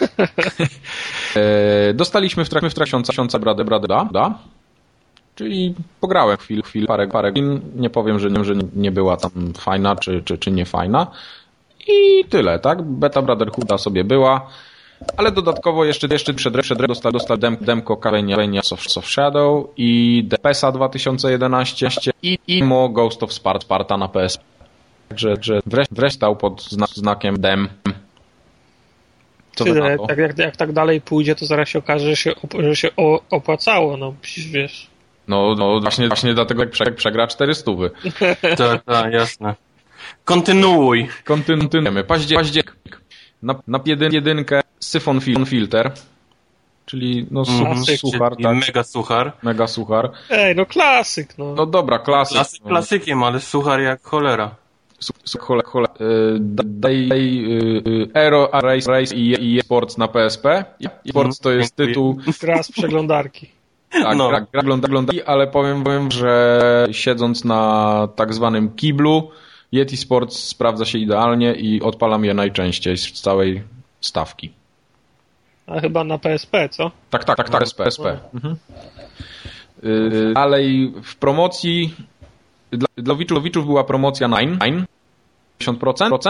Speaker 1: e, dostaliśmy w trakcie, w trakcie miesiąca Brada, Brada, da? Czyli pograłem chwil, chwil, parę, parę godzin. Nie powiem, że nie, że nie była tam fajna, czy, czy, czy nie fajna. I tyle, tak? Beta Brotherhooda sobie była. Ale dodatkowo jeszcze, jeszcze przed, przed dostał, dostał dem, demko Kavenia Soft, of Shadow i P E S A dwa tysiące jedenaście i, i Mo Ghost of Sparta na P S P. Że, że wreszcie, wreszcie stał pod zna, znakiem dem. Co wy na to?
Speaker 3: Tak, jak, jak tak dalej pójdzie, to zaraz się okaże, że się, op- że się o, opłacało. No, przecież wiesz.
Speaker 1: No, no właśnie, właśnie dlatego jak, prze, jak przegra cztery stówy.
Speaker 2: Tak, tak, jasne. Kontynuuj.
Speaker 1: Kontynuujemy. Październik. Październik. Na, na jedyn, jedynkę Syphon fil, Filter, czyli no
Speaker 2: Mhm.
Speaker 1: su, suchar,
Speaker 2: Czyli
Speaker 1: tak,
Speaker 2: mega suchar.
Speaker 1: mega suchar.
Speaker 3: Ej, no klasyk, no.
Speaker 1: No dobra, klasyk.
Speaker 2: Klasyk
Speaker 1: no.
Speaker 2: klasykiem, ale suchar jak cholera.
Speaker 1: Su, su, chole, chole, y, daj y, y, Aero Race, Race i, i Sports na P S P. I Sports to jest
Speaker 2: Dziękuję.
Speaker 1: tytuł.
Speaker 3: Gra z przeglądarki.
Speaker 1: Tak,
Speaker 2: No.
Speaker 1: gra, gra gląda, gląda, ale powiem, powiem, że siedząc na tak zwanym kiblu, Yeti Sports sprawdza się idealnie i odpalam je najczęściej z całej stawki.
Speaker 3: A chyba na P S P, co?
Speaker 1: Tak, tak, tak, tak, P S P. Mhm. Yy, dalej w promocji dla, dla Lowiczów była promocja dziewięćdziesiąt procent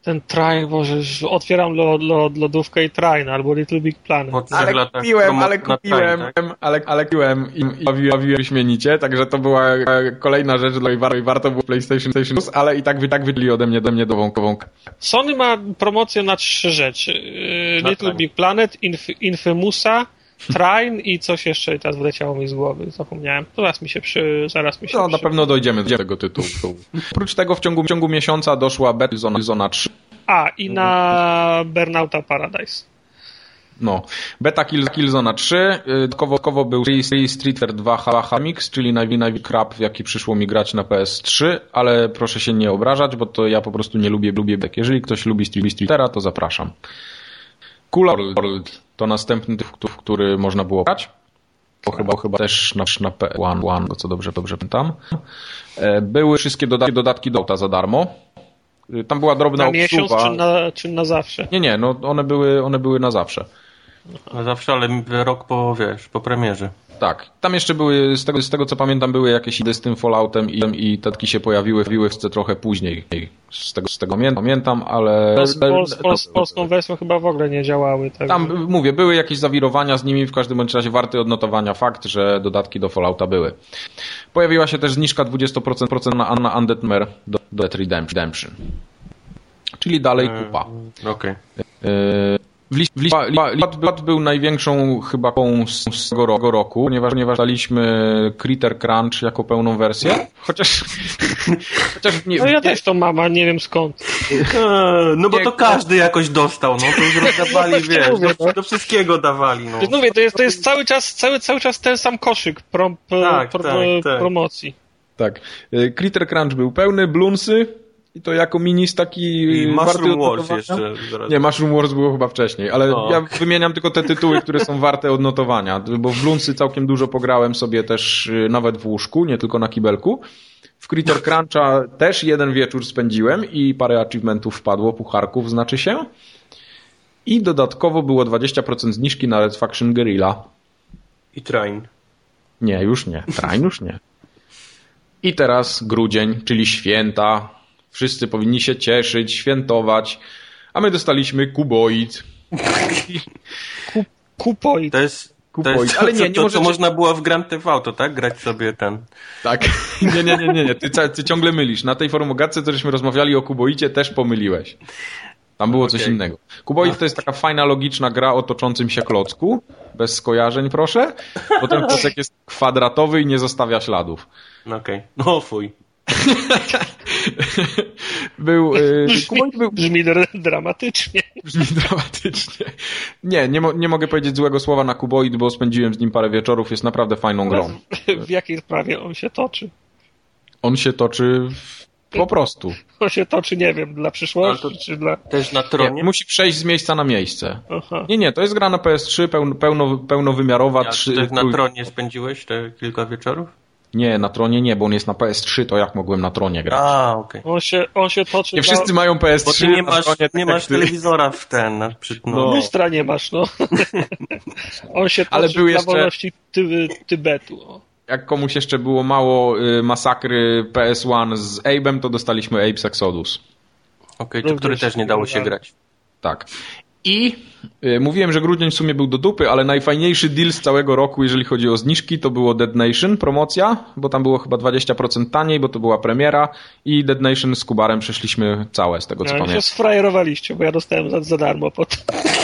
Speaker 3: Ten Trine, Boże, otwieram lo, lo, lodówkę i Trine, albo Little Big Planet.
Speaker 1: Ale kupiłem, ale kupiłem, Trine, tak? ale, ale kupiłem i, i bawiłem, bawiłem śmienicie, także to była kolejna rzecz, dla której warto było PlayStation Plus, ale i tak wy tak wydli ode mnie, ode mnie dową kową.
Speaker 3: Sony ma promocję na trzy rzeczy. Na Little Trine. Big Planet, Inf, Infamousa, Trine i coś jeszcze teraz wyleciało mi z głowy, zapomniałem. Zaraz mi się przy... Zaraz mi się
Speaker 1: no,
Speaker 3: przy...
Speaker 1: na pewno dojdziemy do tego tytułu. Oprócz tego w ciągu, w ciągu miesiąca doszła beta Zona, Zona trzy.
Speaker 3: A, i na Burnouta Paradise.
Speaker 1: No. Beta Kill, Killzona trzy. Dodatkowo był Street Fighter dwa H Mix, czyli największy krab, w jaki przyszło mi grać na P S trzy, ale proszę się nie obrażać, bo to ja po prostu nie lubię, lubię bek. Jeżeli ktoś lubi Street Fightera, to zapraszam. Cooler World to następny tytuł, w który można było grać. Bo chyba, chyba też na, na P S jeden, co dobrze, dobrze pamiętam. Były wszystkie dodatki, dodatki do auta za darmo. Tam była drobna
Speaker 3: na
Speaker 1: obsługa.
Speaker 3: miesiąc czy na, czy na zawsze?
Speaker 1: Nie, nie, no one były, one były na zawsze.
Speaker 2: Na zawsze, ale rok po, wiesz, po premierze.
Speaker 1: Tak. Tam jeszcze były, z tego, z tego co pamiętam, były jakieś idy z tym Falloutem i, i tatki się pojawiły, pojawiły trochę później. Z tego, z tego pamiętam, ale...
Speaker 3: No, z, Pol, z, Pol, z polską wersją chyba w ogóle nie działały. Tak.
Speaker 1: Tam, mówię, były jakieś zawirowania z nimi, w każdym bądź razie warty odnotowania fakt, że dodatki do Fallouta były. Pojawiła się też zniżka dwadzieścia procent na, na Undead Nightmare do, do Dead Redemption. Czyli dalej kupa.
Speaker 2: Yy, Okej.
Speaker 1: Okay. W listopad był największą chyba z, z tego roku, ponieważ, ponieważ daliśmy Critter Crunch jako pełną wersję. Chociaż... chociaż nie,
Speaker 3: no ja też to mam, a nie wiem skąd.
Speaker 2: No bo to każdy jakoś dostał, no to już rozdawali, wiesz, mówię, do, no. do wszystkiego dawali, no.
Speaker 3: Mówię, to jest, to jest cały czas cały, cały czas ten sam koszyk prom,
Speaker 2: tak,
Speaker 3: pro,
Speaker 2: tak, tak.
Speaker 3: promocji.
Speaker 1: Tak. Critter Crunch był pełny, Bloonsy i to jako minis taki...
Speaker 2: I Mushroom Wars jeszcze. Zaraz.
Speaker 1: Nie, Mushroom Wars było chyba wcześniej, ale o. ja wymieniam tylko te tytuły, które są warte odnotowania, bo w Bloonsy całkiem dużo pograłem sobie też nawet w łóżku, nie tylko na kibelku. W Critter Cruncha też jeden wieczór spędziłem i parę achievementów wpadło, pucharków znaczy się. I dodatkowo było dwadzieścia procent zniżki na Red Faction Guerrilla.
Speaker 2: I Trine.
Speaker 1: Nie, już nie. Trine już nie. I teraz grudzień, czyli święta. Wszyscy powinni się cieszyć, świętować. A my dostaliśmy Kuboid.
Speaker 3: Ku, kupoid.
Speaker 2: To jest...
Speaker 1: Kupoid.
Speaker 2: To jest,
Speaker 1: ale nie, nie
Speaker 2: to,
Speaker 1: możecie...
Speaker 2: to można było w Grand Theft Auto, tak? Grać sobie ten.
Speaker 1: Tak. Nie, nie, nie, nie. nie. Ty, ty ciągle mylisz. Na tej forumogatce, co żeśmy rozmawiali o Kuboidzie, też pomyliłeś. Tam było okay. coś innego. Kuboid to jest taka fajna, logiczna gra o toczącym się klocku. Bez skojarzeń, proszę. Bo ten klocek jest kwadratowy i nie zostawia śladów.
Speaker 2: Okej. Okay. No fuj.
Speaker 1: Był, yy, Kuboid był...
Speaker 3: Brzmi dramatycznie.
Speaker 1: Brzmi dramatycznie. Nie, nie, mo- nie mogę powiedzieć złego słowa na Kuboid, bo spędziłem z nim parę wieczorów. Jest naprawdę fajną grą.
Speaker 3: W jakiej sprawie on się toczy?
Speaker 1: On się toczy w... po prostu.
Speaker 3: On się toczy, nie wiem, dla przyszłości, czy dla...
Speaker 2: Też na tronie?
Speaker 1: Nie, musi przejść z miejsca na miejsce.
Speaker 3: Aha.
Speaker 1: Nie, nie, to jest gra na P S trzy, pełno, pełno, pełnowymiarowa.
Speaker 2: Ja,
Speaker 1: trzy,
Speaker 2: tak na tronie spędziłeś te kilka wieczorów?
Speaker 1: Nie, na tronie nie, bo on jest na P S trzy, to jak mogłem na tronie grać?
Speaker 2: A, okej. Okay.
Speaker 3: On się, on się toczy...
Speaker 1: Nie
Speaker 3: dla...
Speaker 1: wszyscy mają P S trzy,
Speaker 2: bo ty nie masz,
Speaker 1: tronie,
Speaker 2: nie
Speaker 1: tak
Speaker 2: masz telewizora w ten... Na, przy, no.
Speaker 3: No. Lustra nie masz, no. On się toczy
Speaker 1: ale był
Speaker 3: dla
Speaker 1: jeszcze...
Speaker 3: wolności ty, Tybetu. O.
Speaker 1: Jak komuś jeszcze było mało y, masakry P S jeden z Abe'em, to dostaliśmy Abe's Exodus.
Speaker 2: Okej, okay, który też nie dało się grać.
Speaker 1: Tak. I y, mówiłem, że grudzień w sumie był do dupy, ale najfajniejszy deal z całego roku, jeżeli chodzi o zniżki, to było Dead Nation promocja, bo tam było chyba dwadzieścia procent taniej, bo to była premiera i Dead Nation z Kubarem przeszliśmy całe, z tego co
Speaker 3: no,
Speaker 1: pamiętam.
Speaker 3: się sfrajerowaliście, bo ja dostałem za, za darmo potem.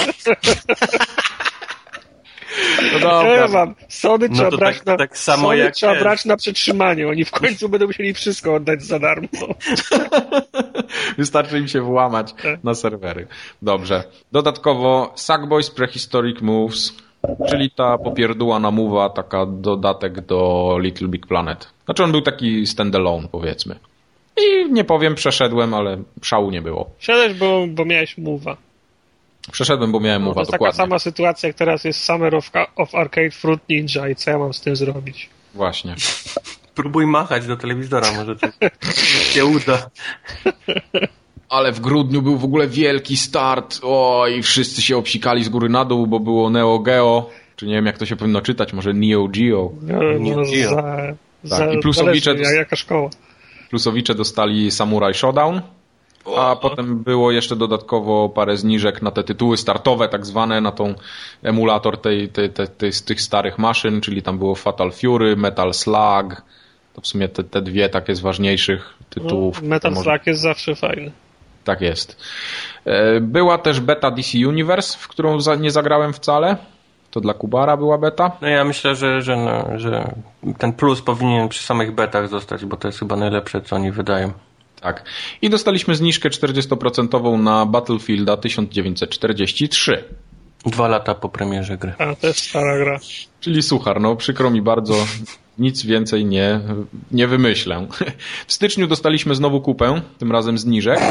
Speaker 1: No dobra.
Speaker 3: Ja wam, Sony
Speaker 2: no
Speaker 3: trzeba,
Speaker 2: to
Speaker 3: brać,
Speaker 2: tak,
Speaker 3: na,
Speaker 2: tak samo
Speaker 3: Sony
Speaker 2: jak
Speaker 3: trzeba
Speaker 2: ten.
Speaker 3: brać na przetrzymanie. Oni w końcu będą musieli wszystko oddać za darmo.
Speaker 1: Wystarczy im się włamać na serwery. Dobrze. Dodatkowo Sackboys Prehistoric Moves, czyli ta popierdłana mowa, taka dodatek do Little Big Planet. Znaczy on był taki standalone, powiedzmy. I nie powiem, przeszedłem, ale szału nie było.
Speaker 3: Szedłeś, bo, bo miałeś mowa.
Speaker 1: Przeszedłem, bo miałem
Speaker 3: no,
Speaker 1: mowa,
Speaker 3: to jest
Speaker 1: dokładnie.
Speaker 3: taka sama sytuacja, jak teraz jest Summer of, of Arcade Fruit Ninja i co ja mam z tym zrobić?
Speaker 1: Właśnie.
Speaker 2: Próbuj machać do telewizora, może to się uda.
Speaker 1: Ale w grudniu był w ogóle wielki start. Oj, wszyscy się obsikali z góry na dół, bo było Neo Geo, czy nie wiem jak to się powinno czytać, może Neo Geo.
Speaker 3: No,
Speaker 2: Neo
Speaker 3: no,
Speaker 2: Geo.
Speaker 3: za,
Speaker 1: tak.
Speaker 3: za,
Speaker 1: I plusowicze,
Speaker 3: zależy, jaka szkoła.
Speaker 1: plusowicze dostali Samurai Showdown. A potem było jeszcze dodatkowo parę zniżek na te tytuły startowe, tak zwane, na tą emulator tej, tej, tej, tej, z tych starych maszyn, czyli tam było Fatal Fury, Metal Slug, to w sumie te, te dwie takie z ważniejszych tytułów.
Speaker 3: No, Metal
Speaker 1: może...
Speaker 3: Slug jest zawsze fajny.
Speaker 1: Tak jest. Była też beta D C Universe, w którą nie zagrałem wcale. To dla Kubara była beta.
Speaker 2: No ja myślę, że, że, no, że ten plus powinien przy samych betach zostać, bo to jest chyba najlepsze, co oni wydają.
Speaker 1: Tak. I dostaliśmy zniżkę czterdziestoprocentową na Battlefielda tysiąc dziewięćset czterdzieści trzy.
Speaker 2: Dwa lata po premierze gry.
Speaker 3: A, to jest stara gra.
Speaker 1: Czyli suchar, no przykro mi bardzo, nic więcej nie, nie wymyślę. W styczniu dostaliśmy znowu kupę, tym razem zniżek.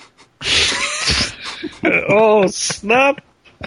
Speaker 3: O, snap!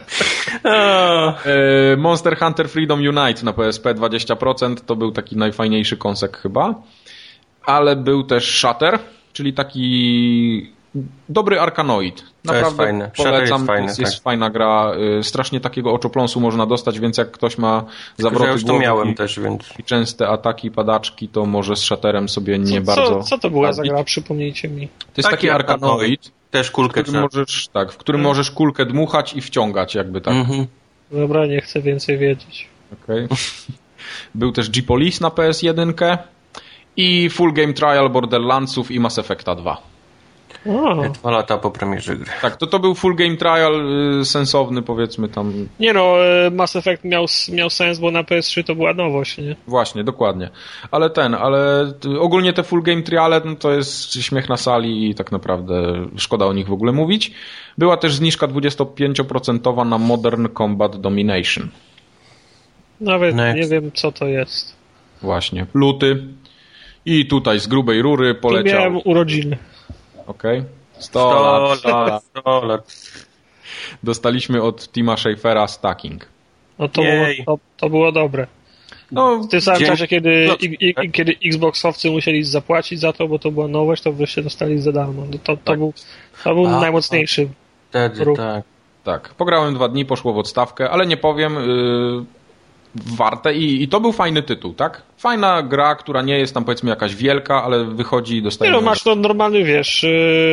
Speaker 1: Monster Hunter Freedom Unite na P S P dwadzieścia procent, to był taki najfajniejszy konsek chyba. Ale był też Shatter, czyli taki dobry Arkanoid.
Speaker 2: Naprawdę jest fajne.
Speaker 1: Polecam,
Speaker 2: jest, fajne,
Speaker 1: jest, jest
Speaker 2: tak.
Speaker 1: fajna gra. Strasznie takiego oczopląsu można dostać, więc jak ktoś ma zawroty
Speaker 2: ja już to
Speaker 1: głowy
Speaker 2: miałem
Speaker 1: i,
Speaker 2: też, więc...
Speaker 1: i częste ataki, padaczki, to może z Shatterem sobie nie
Speaker 3: co,
Speaker 1: bardzo...
Speaker 3: Co, co to była
Speaker 1: radzić.
Speaker 3: za gra? Przypomnijcie mi.
Speaker 1: To jest taki, taki Arkanoid,
Speaker 2: też kulkę
Speaker 1: w którym, możesz, tak, w którym hmm. możesz kulkę dmuchać i wciągać jakby tak. Mm-hmm.
Speaker 3: Dobra, nie chcę więcej wiedzieć.
Speaker 1: Okay. Był też G-Police na P S jeden i Full Game Trial Borderlandsów i Mass Effecta dwa.
Speaker 3: O.
Speaker 2: Dwa lata po premierze gry.
Speaker 1: Tak, to to był Full Game Trial y, sensowny, powiedzmy tam.
Speaker 3: Nie no, Mass Effect miał, miał sens, bo na P S trzy to była nowość, nie?
Speaker 1: Właśnie, dokładnie. Ale ten, ale ogólnie te Full Game Triale no, to jest śmiech na sali i tak naprawdę szkoda o nich w ogóle mówić. Była też zniżka dwudziestopięcioprocentowa na Modern Combat Domination.
Speaker 3: Nawet Next. Nie wiem, co to jest.
Speaker 1: Właśnie, luty. I tutaj z grubej rury poleciał...
Speaker 3: Tu miałem urodziny.
Speaker 1: Okej. Okay. sto
Speaker 2: lat. sto lat.
Speaker 1: Dostaliśmy od Tima Schafera Stacking.
Speaker 3: No to było, to, to było dobre. No, w tym samym dzień... czasie, kiedy, no, i, i, kiedy Xboxowcy musieli zapłacić za to, bo to była nowość, to wreszcie dostali za darmo. To, to,
Speaker 1: tak.
Speaker 3: był, to był a, najmocniejszy
Speaker 2: wtedy,
Speaker 3: ruch.
Speaker 2: Tak.
Speaker 1: tak. Pograłem dwa dni, poszło w odstawkę, ale nie powiem... Yy... warte i, i to był fajny tytuł, tak? Fajna gra, która nie jest tam powiedzmy jakaś wielka, ale wychodzi i dostaje...
Speaker 3: Nie no, masz to normalny, wiesz,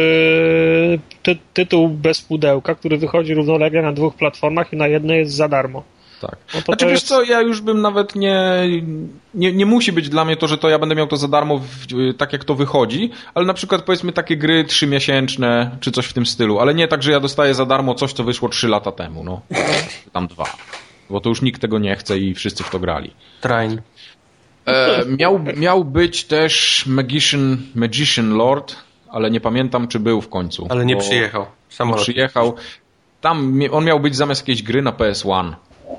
Speaker 3: yy, ty, tytuł bez pudełka, który wychodzi równolegle na dwóch platformach i na jednej jest za darmo.
Speaker 1: Tak. No to znaczy to wiesz jest... co, ja już bym nawet nie, nie... Nie musi być dla mnie to, że to ja będę miał to za darmo w, tak jak to wychodzi, ale na przykład powiedzmy takie gry trzymiesięczne, czy coś w tym stylu, ale nie tak, że ja dostaję za darmo coś, co wyszło trzy lata temu, no. Tam dwa. Bo to już nikt tego nie chce i wszyscy w to grali.
Speaker 2: Train.
Speaker 1: E, miał, miał być też Magician, Magician Lord, ale nie pamiętam, czy był w końcu.
Speaker 2: Ale nie przyjechał.
Speaker 1: Samolot. Przyjechał. Tam on miał być zamiast jakiejś gry na P S jeden.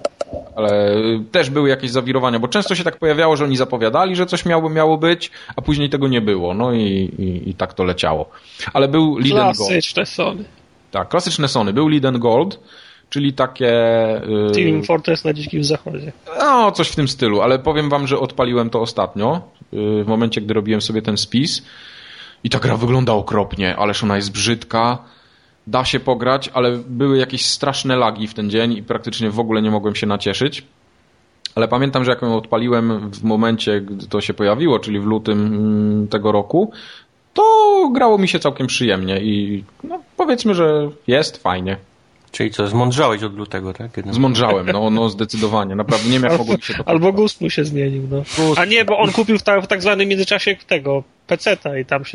Speaker 1: Ale też były jakieś zawirowania, bo często się tak pojawiało, że oni zapowiadali, że coś miało, miało być, a później tego nie było. No i, i, i tak to leciało. Ale był Lead and Gold.
Speaker 3: Klasyczne Sony.
Speaker 1: Tak, klasyczne Sony. Był Lead and Gold. Czyli takie... Yy...
Speaker 3: Team Fortress na Dzikim Zachodzie.
Speaker 1: No, coś w tym stylu, ale powiem wam, że odpaliłem to ostatnio, yy, w momencie, gdy robiłem sobie ten spis i ta gra wygląda okropnie, ależ ona jest brzydka, da się pograć, ale były jakieś straszne lagi w ten dzień i praktycznie w ogóle nie mogłem się nacieszyć. Ale pamiętam, że jak ją odpaliłem w momencie, gdy to się pojawiło, czyli w lutym yy, tego roku, to grało mi się całkiem przyjemnie i no, powiedzmy, że jest fajnie.
Speaker 2: Czyli co, zmądrzałeś od lutego, tak? Jednym...
Speaker 1: Zmądrzałem, no, no zdecydowanie. Naprawdę nie wiem, jak mogło mi się to
Speaker 3: Albo gust mu się zmienił, no. Gust. A nie, bo on kupił w, ta, w tak zwanym międzyczasie tego peceta i tam się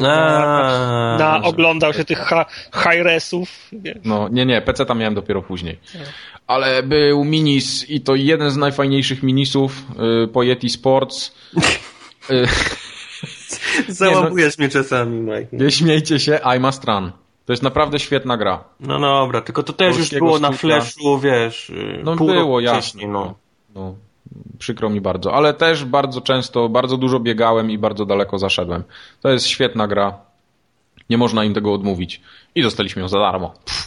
Speaker 3: na, na oglądał się tych ha, hi-resów. Wiesz.
Speaker 1: No, nie, nie, peceta miałem dopiero później. Ale był minis i to jeden z najfajniejszych minisów y, po Yeti Sports. y,
Speaker 2: Załamujesz nie, no, mnie czasami, Mike.
Speaker 1: Nie śmiejcie się, I Must Run. To jest naprawdę świetna gra.
Speaker 2: No dobra, tylko to też już było na Flashu, wiesz,
Speaker 1: no
Speaker 2: pół
Speaker 1: było, jasne.
Speaker 2: No.
Speaker 1: No, przykro mi bardzo, ale też bardzo często, bardzo dużo biegałem i bardzo daleko zaszedłem. To jest świetna gra. Nie można im tego odmówić. I dostaliśmy ją za darmo. Pff.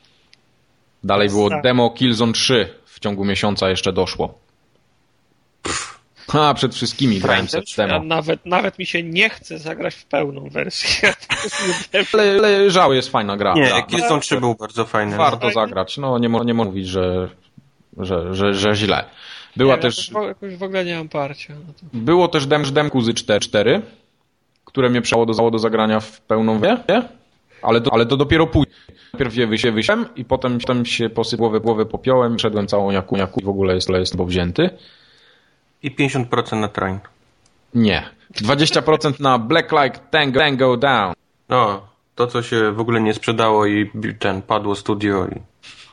Speaker 1: Dalej było demo Killzone trzy. W ciągu miesiąca jeszcze doszło. A, przed wszystkimi grałem przed demo.
Speaker 3: Ja nawet, nawet mi się nie chce zagrać w pełną wersję.
Speaker 1: ale, ale żał, jest fajna gra.
Speaker 2: Nie, Killzone trzy był bardzo fajny.
Speaker 1: Warto fajny? zagrać. No nie, mo- nie można mówić, że, że, że, że źle. Była
Speaker 3: nie,
Speaker 1: też...
Speaker 3: Ja jakoś w ogóle nie mam parcia. No to...
Speaker 1: Było też dem- demku z cztery, które mnie przełało do, do zagrania w pełną wersję. Ale to, ale to dopiero później. Najpierw je wysie wysiłem i potem, potem się posypał głowę, głowę popiołem, szedłem całą jaku, jaku i w ogóle jest, jest powzięty.
Speaker 2: I pięćdziesiąt procent na train.
Speaker 1: Nie. dwadzieścia procent na Black Like Tango, Tango Down.
Speaker 2: O, to co się w ogóle nie sprzedało i ten padło studio i...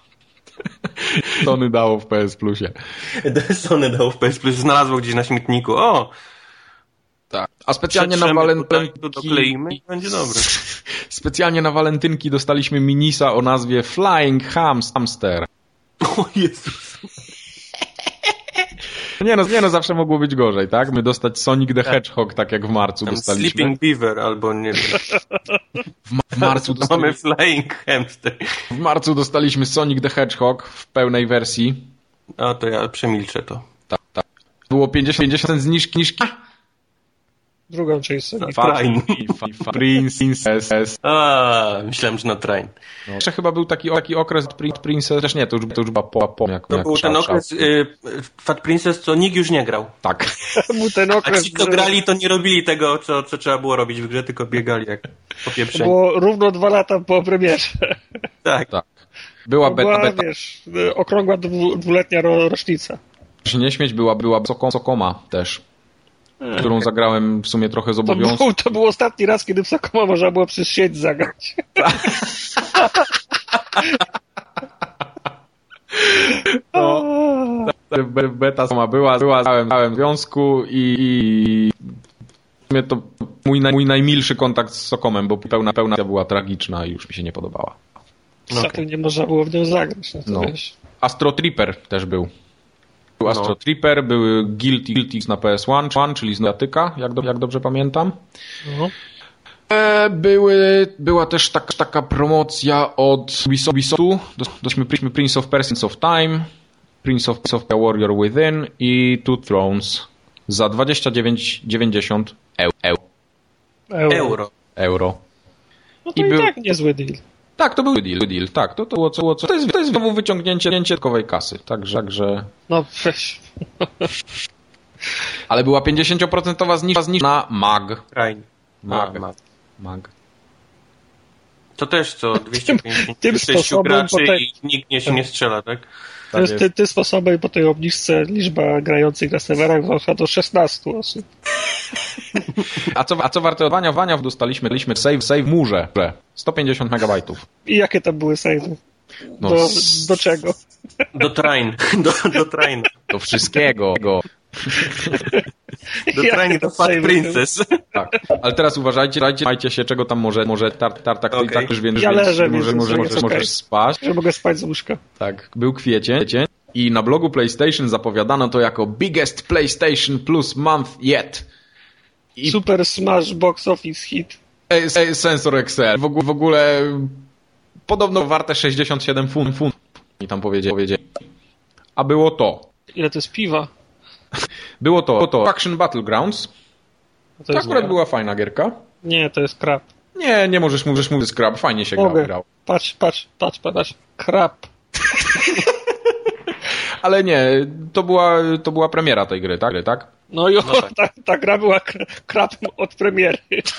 Speaker 1: Sony dało w P S Plusie.
Speaker 2: Sony dało w P S Plus, znalazło gdzieś na śmietniku. O!
Speaker 1: Tak. A specjalnie na walentynki... dokleimy i będzie dobre. Specjalnie na walentynki dostaliśmy minisa o nazwie Flying Hamster.
Speaker 2: O Jezus.
Speaker 1: Nie no, nie no, zawsze mogło być gorzej, tak? My dostać Sonic the Hedgehog, tak jak w marcu
Speaker 2: Tam
Speaker 1: dostaliśmy.
Speaker 2: Sleeping Beaver albo nie wiem.
Speaker 1: W, ma- w marcu dostaliśmy...
Speaker 2: Mamy Flying Hamster.
Speaker 1: W marcu dostaliśmy Sonic the Hedgehog w pełnej wersji.
Speaker 2: A to ja przemilczę to.
Speaker 1: Tak, tak. Było pięćdziesiąt procent zniżki. zniżki.
Speaker 3: Drugą część Sonic.
Speaker 2: Train.
Speaker 1: Princess.
Speaker 2: A, myślałem, że na train.
Speaker 1: No. Jeszcze chyba był taki, taki okres Princess, też nie, to już, to już była po, po jak,
Speaker 2: To
Speaker 1: jak
Speaker 2: był
Speaker 1: szał,
Speaker 2: ten okres y, Fat Princess, co nikt już nie grał.
Speaker 1: Tak.
Speaker 3: Był ten
Speaker 2: A
Speaker 3: okres,
Speaker 2: ci, co grali, to nie robili tego, co, co trzeba było robić w grze, tylko biegali jak popieprzeni.
Speaker 3: było równo dwa lata po premierze.
Speaker 2: Tak.
Speaker 1: Tak. Była
Speaker 3: To
Speaker 1: beta,
Speaker 3: była,
Speaker 1: beta.
Speaker 3: wiesz, okrągła dwu, dwuletnia ro, rocznica.
Speaker 1: Się nie śmieć, była, była Sokoma też, którą
Speaker 2: okay.
Speaker 1: zagrałem w sumie trochę z
Speaker 3: To
Speaker 1: obowiązku.
Speaker 3: był, to był ostatni raz, kiedy w Sokoma można było przez sieć zagrać.
Speaker 1: No, beta sama była, była w całym związku i, i w sumie to mój, naj, mój najmilszy kontakt z Sokomem, bo pełna, pełna była tragiczna i już mi się nie podobała.
Speaker 3: Za okay. tym nie można było w nią zagrać. No,
Speaker 1: no.
Speaker 3: Wiesz.
Speaker 1: Astro Tripper też był. Był Astro no. Tripper, były Guilty, Guilty na P S jeden, czyli z Nojatyka, jak, do, jak dobrze pamiętam. No. E, były, była też tak, taka promocja od Ubisoftu. Dostaliśmy Prince of Persia, Prince of Time, Prince of, Prince of Warrior Within i Two Thrones za dwadzieścia dziewięć dziewięćdziesiąt euro.
Speaker 2: Euro.
Speaker 1: Euro.
Speaker 3: No to i, i był... tak niezły deal.
Speaker 1: Tak, to był deal, deal. Tak, to, to było co, co to jest, to jest znowu wyciągnięcie dodatkowej kasy, także, także...
Speaker 3: No weź.
Speaker 1: Ale była pięćdziesiąt procent zniżka na Mag.
Speaker 2: Train.
Speaker 1: Mag. Mag. Mag.
Speaker 2: To też co, dwieście pięćdziesiąt sześć graczy tej... i nikt nie się nie strzela, tak?
Speaker 3: To jest ty, ty sposobem po tej obniżce liczba grających na serwerach wzrosła do szesnastu osób.
Speaker 1: A co, a co warte odwania dostaliśmy, dostaliśmy save, save murze, sto pięćdziesiąt megabajtów.
Speaker 3: I jakie tam były save'y?
Speaker 1: No,
Speaker 3: do, do czego?
Speaker 2: Do train. Do, do train.
Speaker 1: Do wszystkiego.
Speaker 2: Do train, do Fat Princess.
Speaker 1: Tak. Ale teraz uważajcie, uważajcie się, czego tam może, może tar, tartak okay. tak już wiem,
Speaker 3: ja leżę,
Speaker 1: może,
Speaker 3: więc
Speaker 1: może, może, możesz spać.
Speaker 3: Że mogę spać z łóżka.
Speaker 1: Tak. Był kwiecień i na blogu PlayStation zapowiadano to jako biggest PlayStation Plus month yet.
Speaker 3: I... Super Smash Box Office hit.
Speaker 1: Sensor Excel. W ogóle, w ogóle podobno warte sześćdziesiąt siedem funtów. Fun, I tam powiedzieli. A było to.
Speaker 3: Ile to jest piwa?
Speaker 1: Było to, było to Faction Battlegrounds. To, to akurat nie. była fajna gierka.
Speaker 3: Nie, to jest crap.
Speaker 1: Nie, nie możesz mówić, mówić scrap, fajnie się
Speaker 3: Mogę.
Speaker 1: grał.
Speaker 3: Patrz, patrz, patrz, patrz. Crap.
Speaker 1: Ale nie, to była, to była premiera tej gry, tak? tak?
Speaker 3: No i no tak. ta, ta gra była krapem od premiery.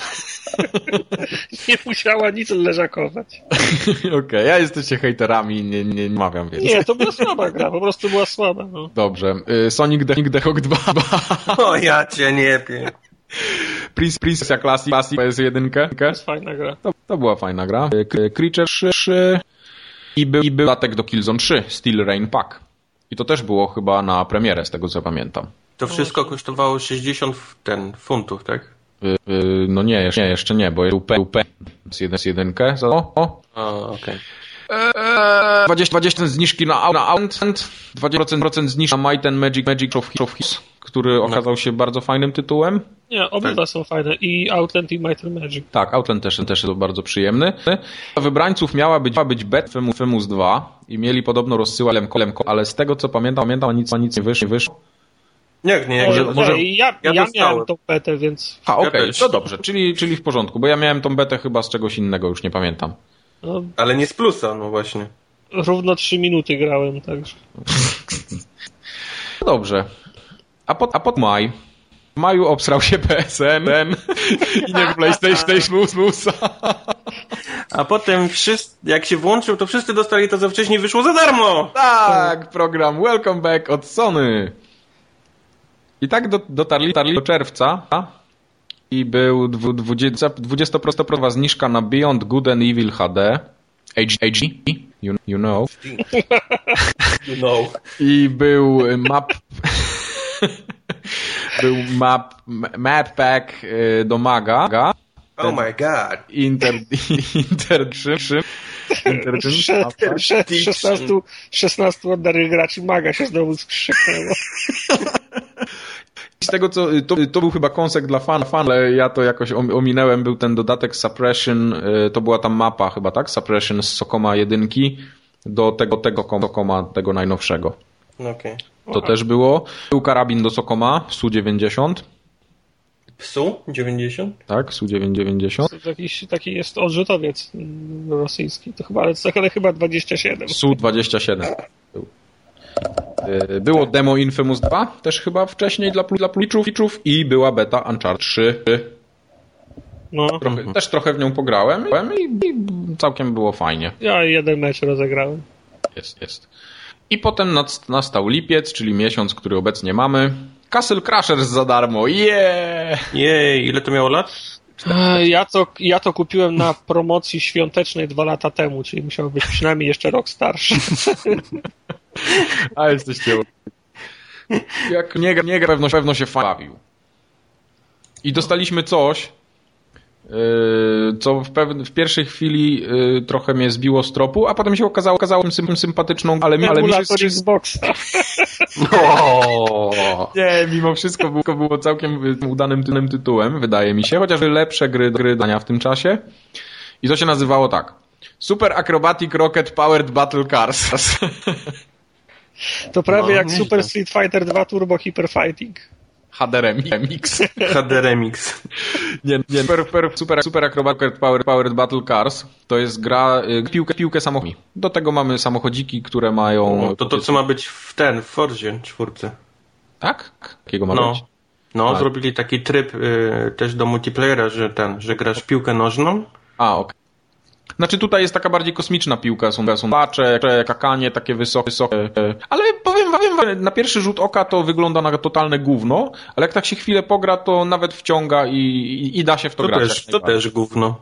Speaker 3: Nie musiała nic leżakować.
Speaker 1: Okej, okay, ja jesteście hejterami, nie, nie, nie mawiam, więc.
Speaker 3: Nie, to była słaba gra, po prostu była słaba. No.
Speaker 1: Dobrze. Sonic the, the Hedgehog dwa.
Speaker 2: O ja cię nie pię.
Speaker 1: Prince, Princess Classic, Classic P S jeden.
Speaker 3: To jest fajna gra.
Speaker 1: To, to była fajna gra. Creature trzy i był, i był dodatek do Killzone trzy, Steel Rain Pack. I to też było chyba na premierę, z tego co pamiętam.
Speaker 2: To wszystko kosztowało sześćdziesiąt ten, funtów, tak?
Speaker 1: Yy, yy, no nie, jeszcze nie, jeszcze nie, bo był P, był P z jeden, z jedynkę. Za, o, o.
Speaker 2: O, okej.
Speaker 1: Okay. dwadzieścia procent zniżki na Outland, dwadzieścia procent zniżki na Might and Magic Magic of His, który okazał się bardzo fajnym tytułem.
Speaker 3: Nie, obydwa tak. są fajne. I Outland i Might and Magic.
Speaker 1: Tak, Outland też, też jest bardzo przyjemny. Dla wybrańców miała być, miała być bet Famous dwa i mieli podobno rozsyłać lemko, ale z tego co pamiętam, pamiętam nic, nic nie wyszło. wyszło.
Speaker 2: Nie, nie,
Speaker 3: może,
Speaker 2: nie,
Speaker 3: może, ja, ja, ja miałem tą betę, więc...
Speaker 1: A, okej, okay, to dobrze, czyli, czyli w porządku, bo ja miałem tą betę chyba z czegoś innego, już nie pamiętam.
Speaker 3: No,
Speaker 2: ale nie z plusa, no właśnie.
Speaker 3: Równo trzy minuty grałem, także...
Speaker 1: Dobrze. A pod, a pod maj. W maju obsrał się P S N i niech PlayStation Musa.
Speaker 2: A potem wszyscy, jak się włączył, to wszyscy dostali to, co wcześniej wyszło za darmo.
Speaker 1: Tak, program Welcome Back od Sony. I tak do, dotarli, dotarli do czerwca i był dwudziestoprocentowa zniżka na Beyond Good and Evil H D. H D, you, you know.
Speaker 2: You know.
Speaker 1: I był map... był map, map pack do Maga.
Speaker 2: Oh my god.
Speaker 1: Inter... Inter... Inter...
Speaker 3: szesnastu oddanych graczy Maga się znowu skrzyknęło.
Speaker 1: Z tego co, to, to był chyba konsek dla fan, fan, ale ja to jakoś ominąłem, był ten dodatek Suppression, to była tam mapa chyba, tak? Suppression z Sokoma jedynki do tego, tego Sokoma, tego najnowszego.
Speaker 2: Okay.
Speaker 1: To też było. Był karabin do Sokoma, S U dziewięćdziesiąt.
Speaker 2: S U dziewięćdziesiąt?
Speaker 1: Tak, S U dziewięćdziesiąt.
Speaker 3: To jakiś taki jest odrzutowiec rosyjski, to chyba, ale, ale chyba dwadzieścia siedem.
Speaker 1: S U dwadzieścia siedem był. Było demo Infamous dwa, też chyba wcześniej dla, dla pliczów i była beta Uncharted trzy.
Speaker 3: No.
Speaker 1: Trochę, mhm. Też trochę w nią pograłem i, i całkiem było fajnie.
Speaker 3: Ja jeden mecz rozegrałem.
Speaker 1: Jest, jest. I potem nastał lipiec, czyli miesiąc, który obecnie mamy. Castle Crashers za darmo, yeah!
Speaker 2: Jej, ile to miało lat?
Speaker 3: Ja to, ja to kupiłem na promocji świątecznej dwa lata temu, czyli musiał być przynajmniej jeszcze rok starszy.
Speaker 1: A jesteście... Jak nie gra, nie gra pewno, pewno się bawił. I dostaliśmy coś, yy, co w, pew- w pierwszej chwili yy, trochę mnie zbiło z tropu, a potem się okazało, okazało sym- sympatyczną, ale, ale mi się...
Speaker 3: Xboxa.
Speaker 1: No. Nie, mimo wszystko było, było całkiem udanym ty- tytułem, wydaje mi się, chociaż lepsze gry, gry dania w tym czasie. I to się nazywało tak. Super Acrobatic Rocket Powered Battle Cars. To
Speaker 3: prawie
Speaker 2: no,
Speaker 3: jak
Speaker 2: nieźle.
Speaker 3: Super Street Fighter dwa Turbo Hyper Fighting.
Speaker 1: H D Remix.
Speaker 2: H D Remix.
Speaker 1: Nie, nie. Super, super, super, super Acrobatic Powered, Powered Battle Cars to jest gra y, piłkę, piłkę samochodami. Do tego mamy samochodziki, które mają...
Speaker 2: No, to to, co ma być w ten, w Forzie czwórce.
Speaker 1: Tak? Jakiego ma
Speaker 2: no.
Speaker 1: być?
Speaker 2: No,
Speaker 1: A.
Speaker 2: zrobili taki tryb y, też do multiplayera, że ten, że grasz piłkę nożną.
Speaker 1: A, okej. Okay. Znaczy tutaj jest taka bardziej kosmiczna piłka, są, są pacze, kakanie, takie wysokie, wysokie. Ale powiem, powiem, na pierwszy rzut oka to wygląda na totalne gówno, ale jak tak się chwilę pogra, to nawet wciąga i, i, i da się w to, to grać.
Speaker 2: Też, to też gówno.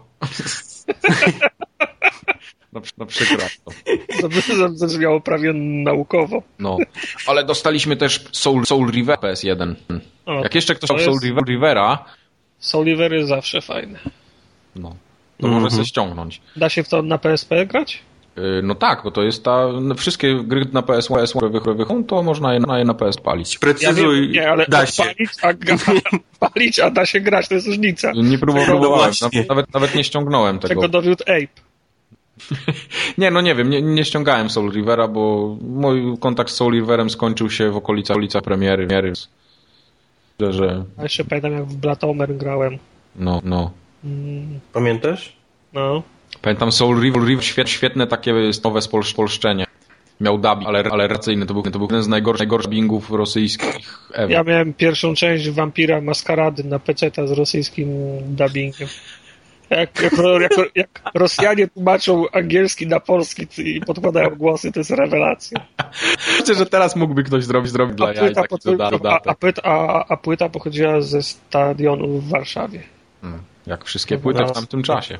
Speaker 1: No, no przykro to.
Speaker 3: To zabrzmiało prawie naukowo.
Speaker 1: No, ale dostaliśmy też Soul, Soul River P S jeden. O, jak jeszcze ktoś ma Soul jest... Rivera...
Speaker 3: Soul River jest zawsze fajny.
Speaker 1: No. To mm-hmm. może sobie ściągnąć.
Speaker 3: Da się w to na P S P grać?
Speaker 1: Yy, no tak, bo to jest ta... No, wszystkie gry na P S jeden wychodzą, to można je na, je na P S palić.
Speaker 2: Precyzuj, ja wiem,
Speaker 3: nie, ale
Speaker 2: da się.
Speaker 3: Palić a, palić, a da się grać, to jest różnica.
Speaker 1: Nie próbowałem, nawet, nawet, nawet nie ściągnąłem tego.
Speaker 3: Czego dowiódł Ape.
Speaker 1: Nie, no nie wiem, nie, nie ściągałem Soul Rivera, bo mój kontakt z Soul Riverem skończył się w okolicach, okolicach premiery. Że, że...
Speaker 3: A jeszcze pamiętam, jak w Blatomer grałem.
Speaker 1: No, no.
Speaker 3: Mm.
Speaker 2: Pamiętasz?
Speaker 3: No.
Speaker 1: Pamiętam Soul River, River świetne takie nowe spolszczenie. Miał dubbing, ale, ale racyjny. To był, to był jeden z najgorszych, najgorszych dubbingów rosyjskich ever.
Speaker 3: Ja miałem pierwszą część Wampira Maskarady na peceta z rosyjskim dubbingiem. Jak, jak, jak, jak Rosjanie tłumaczą angielski na polski i podkładają głosy, to jest rewelacja.
Speaker 1: Myślę, że teraz mógłby ktoś zrobić, zrobić dla jaj taki dodatek.
Speaker 3: A, a, płyta, a, a płyta pochodziła ze stadionu w Warszawie.
Speaker 1: Hmm, jak wszystkie płyty w tamtym czasie.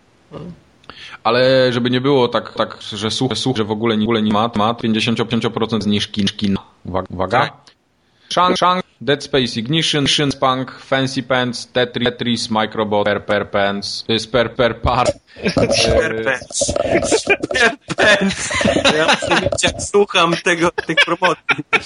Speaker 1: Ale żeby nie było tak, tak że słuch, słuch, że w ogóle, w ogóle nie ma, ma pięćdziesiąt pięć procent zniżki. Uwaga. Shang, Shang, Dead Space Ignition, Punk, Fancy Pants, Tetris, Tetris Microbot, Per Per Pants, Per Per Par.
Speaker 2: Per Pants. Per Pants. Ja jak słucham tego, tych promocji.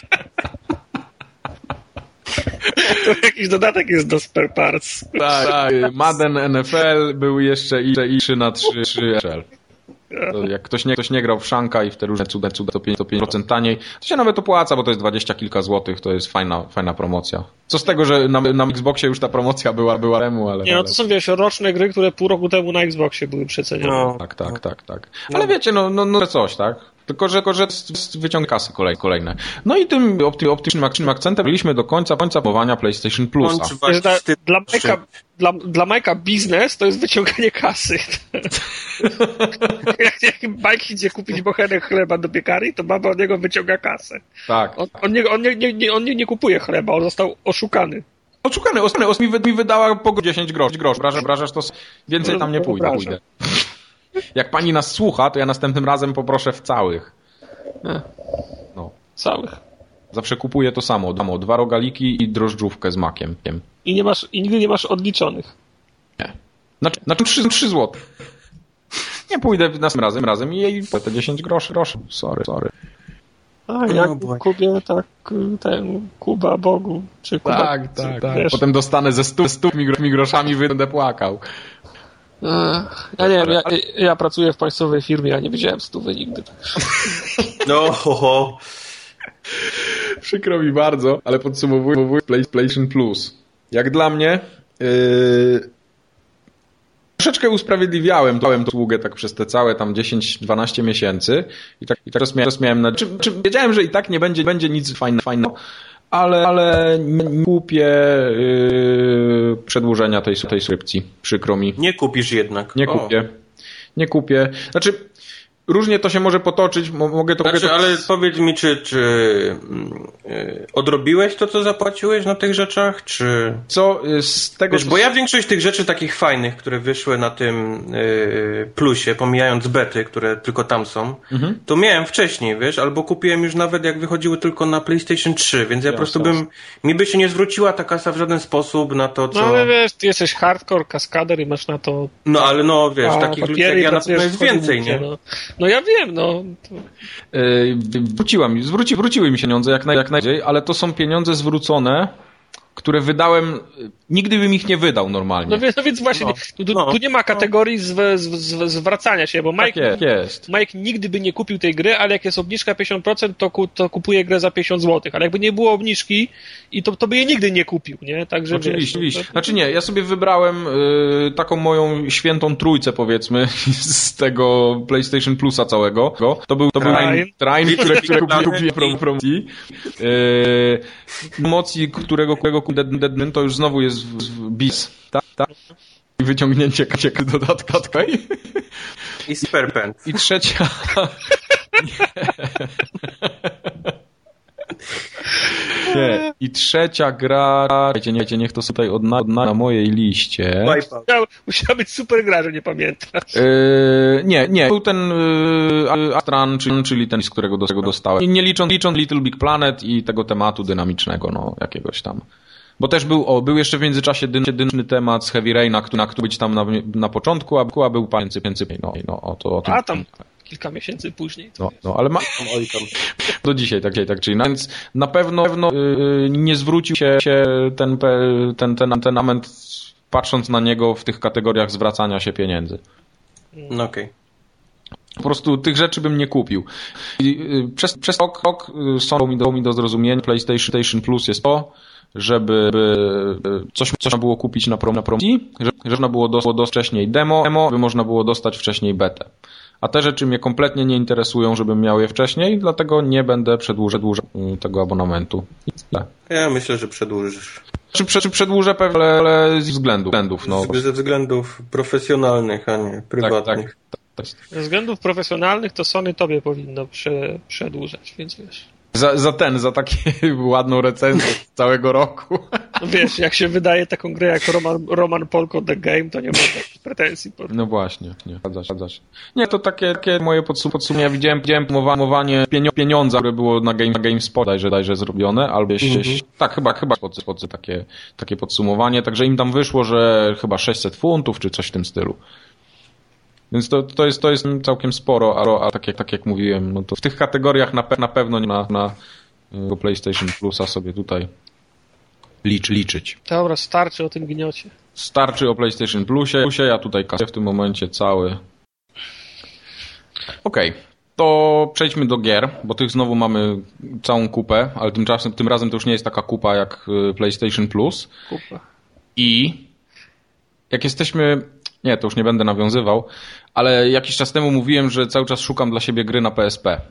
Speaker 3: To jakiś dodatek jest do Spare Parts.
Speaker 1: Tak, tak. Madden N F L był jeszcze i, i trzy na trzy N F L. To jak ktoś nie, ktoś nie grał w Szanka i w te różne cuda, cuda to pięć procent taniej, to się nawet opłaca, bo to jest dwadzieścia kilka złotych, to jest fajna, fajna promocja. Co z tego, że na, na Xboxie już ta promocja była, była temu, ale...
Speaker 3: Nie, no to są, wiesz, roczne gry, które pół roku temu na Xboxie były przecenione.
Speaker 2: No.
Speaker 1: Tak, tak, tak, tak. Ale wiecie, no, no, no coś, tak? Tylko, że, tylko, że wyciąga kasy kolej, kolejne. No i tym opty, optycznym akcentem byliśmy do końca końca powołania PlayStation Plusa.
Speaker 3: Dla, dla, Majka, dla, dla Majka biznes to jest wyciąganie kasy. jak, jak Mike idzie kupić bochenek chleba do piekary, to baba od niego wyciąga kasę.
Speaker 1: Tak.
Speaker 3: On, on, nie, on, nie, nie, on nie, nie kupuje chleba, on został oszukany.
Speaker 1: Oszukany, oszukany, os mi, wy, mi wydała po dziesięć groszy, grosz, brażasz, brażasz, to więcej tam nie pójdę, pójdę. Jak pani nas słucha, to ja następnym razem poproszę w całych. No.
Speaker 3: Całych.
Speaker 1: Zawsze kupuję to samo, damo, dwa rogaliki i drożdżówkę z makiem.
Speaker 3: I nie masz, i nigdy nie masz odliczonych.
Speaker 1: Nie. Znaczy, znaczy trzy, trzy złote. Nie pójdę następnym razem, razem i jej te dziesięć groszy, groszy. Sorry, sorry.
Speaker 3: A jak no, Kubie, tak ten Kuba Bogu, czy Kuba...
Speaker 1: Tak, tak, tak. Potem dostanę ze stu, stu mi groszami, będę płakał.
Speaker 3: Ja nie wiem, ja, ja pracuję w państwowej firmie, ja nie widziałem stówy nigdy.
Speaker 2: No, ho, ho.
Speaker 1: Przykro mi bardzo, ale podsumowuję PlayStation Plus. Jak dla mnie yy, troszeczkę usprawiedliwiałem tą usługę tak przez te całe tam dziesięć dwanaście miesięcy i tak, i tak miałem, miałem na, czy, czy wiedziałem, że i tak nie będzie, będzie nic fajnego, fajnego, ale, ale nie kupię yy, przedłużenia tej, tej subskrypcji. Przykro mi.
Speaker 2: Nie kupisz jednak.
Speaker 1: Nie kupię. O. Nie kupię. Znaczy, różnie to się może potoczyć. Mogę to...
Speaker 2: Znaczy,
Speaker 1: mogę to...
Speaker 2: ale powiedz mi, czy, czy yy, odrobiłeś to, co zapłaciłeś na tych rzeczach, czy...
Speaker 1: Co z tego...
Speaker 2: Wiesz, bo ja większość tych rzeczy takich fajnych, które wyszły na tym yy, plusie, pomijając bety, które tylko tam są, mhm. to miałem wcześniej, wiesz, albo kupiłem już nawet jak wychodziły tylko na PlayStation trzy, więc ja, ja po prostu bym... Mi by się nie zwróciła ta kasa w żaden sposób na to, co...
Speaker 3: No ale wiesz, ty jesteś hardcore, kaskader i masz na to...
Speaker 2: No ale no, wiesz, a, takich ludzi jak ja na pewno jest więcej, nie?
Speaker 3: No. No ja wiem, no. To...
Speaker 1: Yy, wróciłam, zwróci, wróciły mi się pieniądze jak, naj, jak najbardziej, ale to są pieniądze zwrócone, które wydałem, nigdy bym ich nie wydał normalnie.
Speaker 3: No więc, no więc właśnie, no, tu, no, tu nie ma kategorii zw, zw, zwracania się, bo Mike,
Speaker 1: tak jest, jest.
Speaker 3: Mike nigdy by nie kupił tej gry, ale jak jest obniżka pięćdziesiąt procent, to, ku, to kupuje grę za pięćdziesiąt złotych, ale jakby nie było obniżki, i to, to by jej nigdy nie kupił, nie? Także
Speaker 1: oczywiście,
Speaker 3: wiesz,
Speaker 1: oczywiście. Znaczy nie, ja sobie wybrałem y, taką moją świętą trójcę, powiedzmy, z tego PlayStation Plusa całego. To był to był Train, który, który kupiłem w promocji. Y, promocji, którego, którego Deadman to już znowu jest w, w bis, tak? tak? I wyciągnięcie dodatkowej.
Speaker 2: I Sperpent.
Speaker 1: I trzecia... Nie. I trzecia gra... Nie, nie, niech to tutaj odna na mojej liście.
Speaker 3: Musiała, musiała być super gra, że nie pamiętasz.
Speaker 1: Yy, nie, nie. Był ten yy, Astran, czyli, czyli ten, z którego do tego dostałem. I nie licząc, licząc Little Big Planet i tego tematu dynamicznego, no, jakiegoś tam. Bo też był, o, był jeszcze w międzyczasie dynamiczny temat z Heavy Raina, który na być tam na, na początku, a, a był więcej, więcej, no, no, o to, o tym.
Speaker 3: A tam kilka miesięcy później.
Speaker 1: No, no, ale ma... do dzisiaj, tak, tak czyli. Więc na pewno, pewno yy, nie zwrócił się, się ten, ten, ten, ten element, patrząc na niego w tych kategoriach zwracania się pieniędzy.
Speaker 2: No okej. Okay.
Speaker 1: Po prostu tych rzeczy bym nie kupił. I, yy, przez, przez rok, rok yy, są mi do, mi do zrozumienia. PlayStation Plus jest to, żeby coś, coś można było kupić na, prom, na promocji, żeby można było dostać wcześniej demo, demo, by można było dostać wcześniej betę. A te rzeczy mnie kompletnie nie interesują, żebym miał je wcześniej, dlatego nie będę przedłużał tego abonamentu.
Speaker 2: Ja myślę, że przedłużysz.
Speaker 1: Czy, czy przedłużę pewnie, ale z względów. względów no.
Speaker 2: Ze względów profesjonalnych, a nie prywatnych.
Speaker 1: Tak, tak, tak.
Speaker 3: Ze względów profesjonalnych to Sony tobie powinno prze, przedłużać, więc wiesz.
Speaker 1: Za, za ten, za taką ładną recenzję całego roku.
Speaker 3: No wiesz, jak się wydaje taką grę jak Roman, Roman Polko The Game, to nie ma pretensji.
Speaker 1: No właśnie, nie, zgadza się, zgadza się. Nie, to takie, takie moje podsumowanie. Ja widziałem, widziałem promowanie pieniądza, które było na, game, na GameSpot dajże, dajże zrobione, albo mm -hmm. tak, chyba, chyba pod, pod, takie, takie podsumowanie, także im tam wyszło, że chyba sześćset funtów, czy coś w tym stylu. Więc to, to, jest, to jest całkiem sporo, a, a tak, jak, tak jak mówiłem, no to w tych kategoriach na, pe na pewno nie na, na PlayStation Plusa sobie tutaj licz, liczyć.
Speaker 3: Dobra, starczy o tym gniocie.
Speaker 1: Starczy o PlayStation Plusie, Plusie ja tutaj kasę w tym momencie cały. Okej, okay. To przejdźmy do gier, bo tych znowu mamy całą kupę, ale tymczasem, tym razem to już nie jest taka kupa jak PlayStation Plus.
Speaker 3: Kupa.
Speaker 1: I jak jesteśmy... Nie, to już nie będę nawiązywał, ale jakiś czas temu mówiłem, że cały czas szukam dla siebie gry na P S P.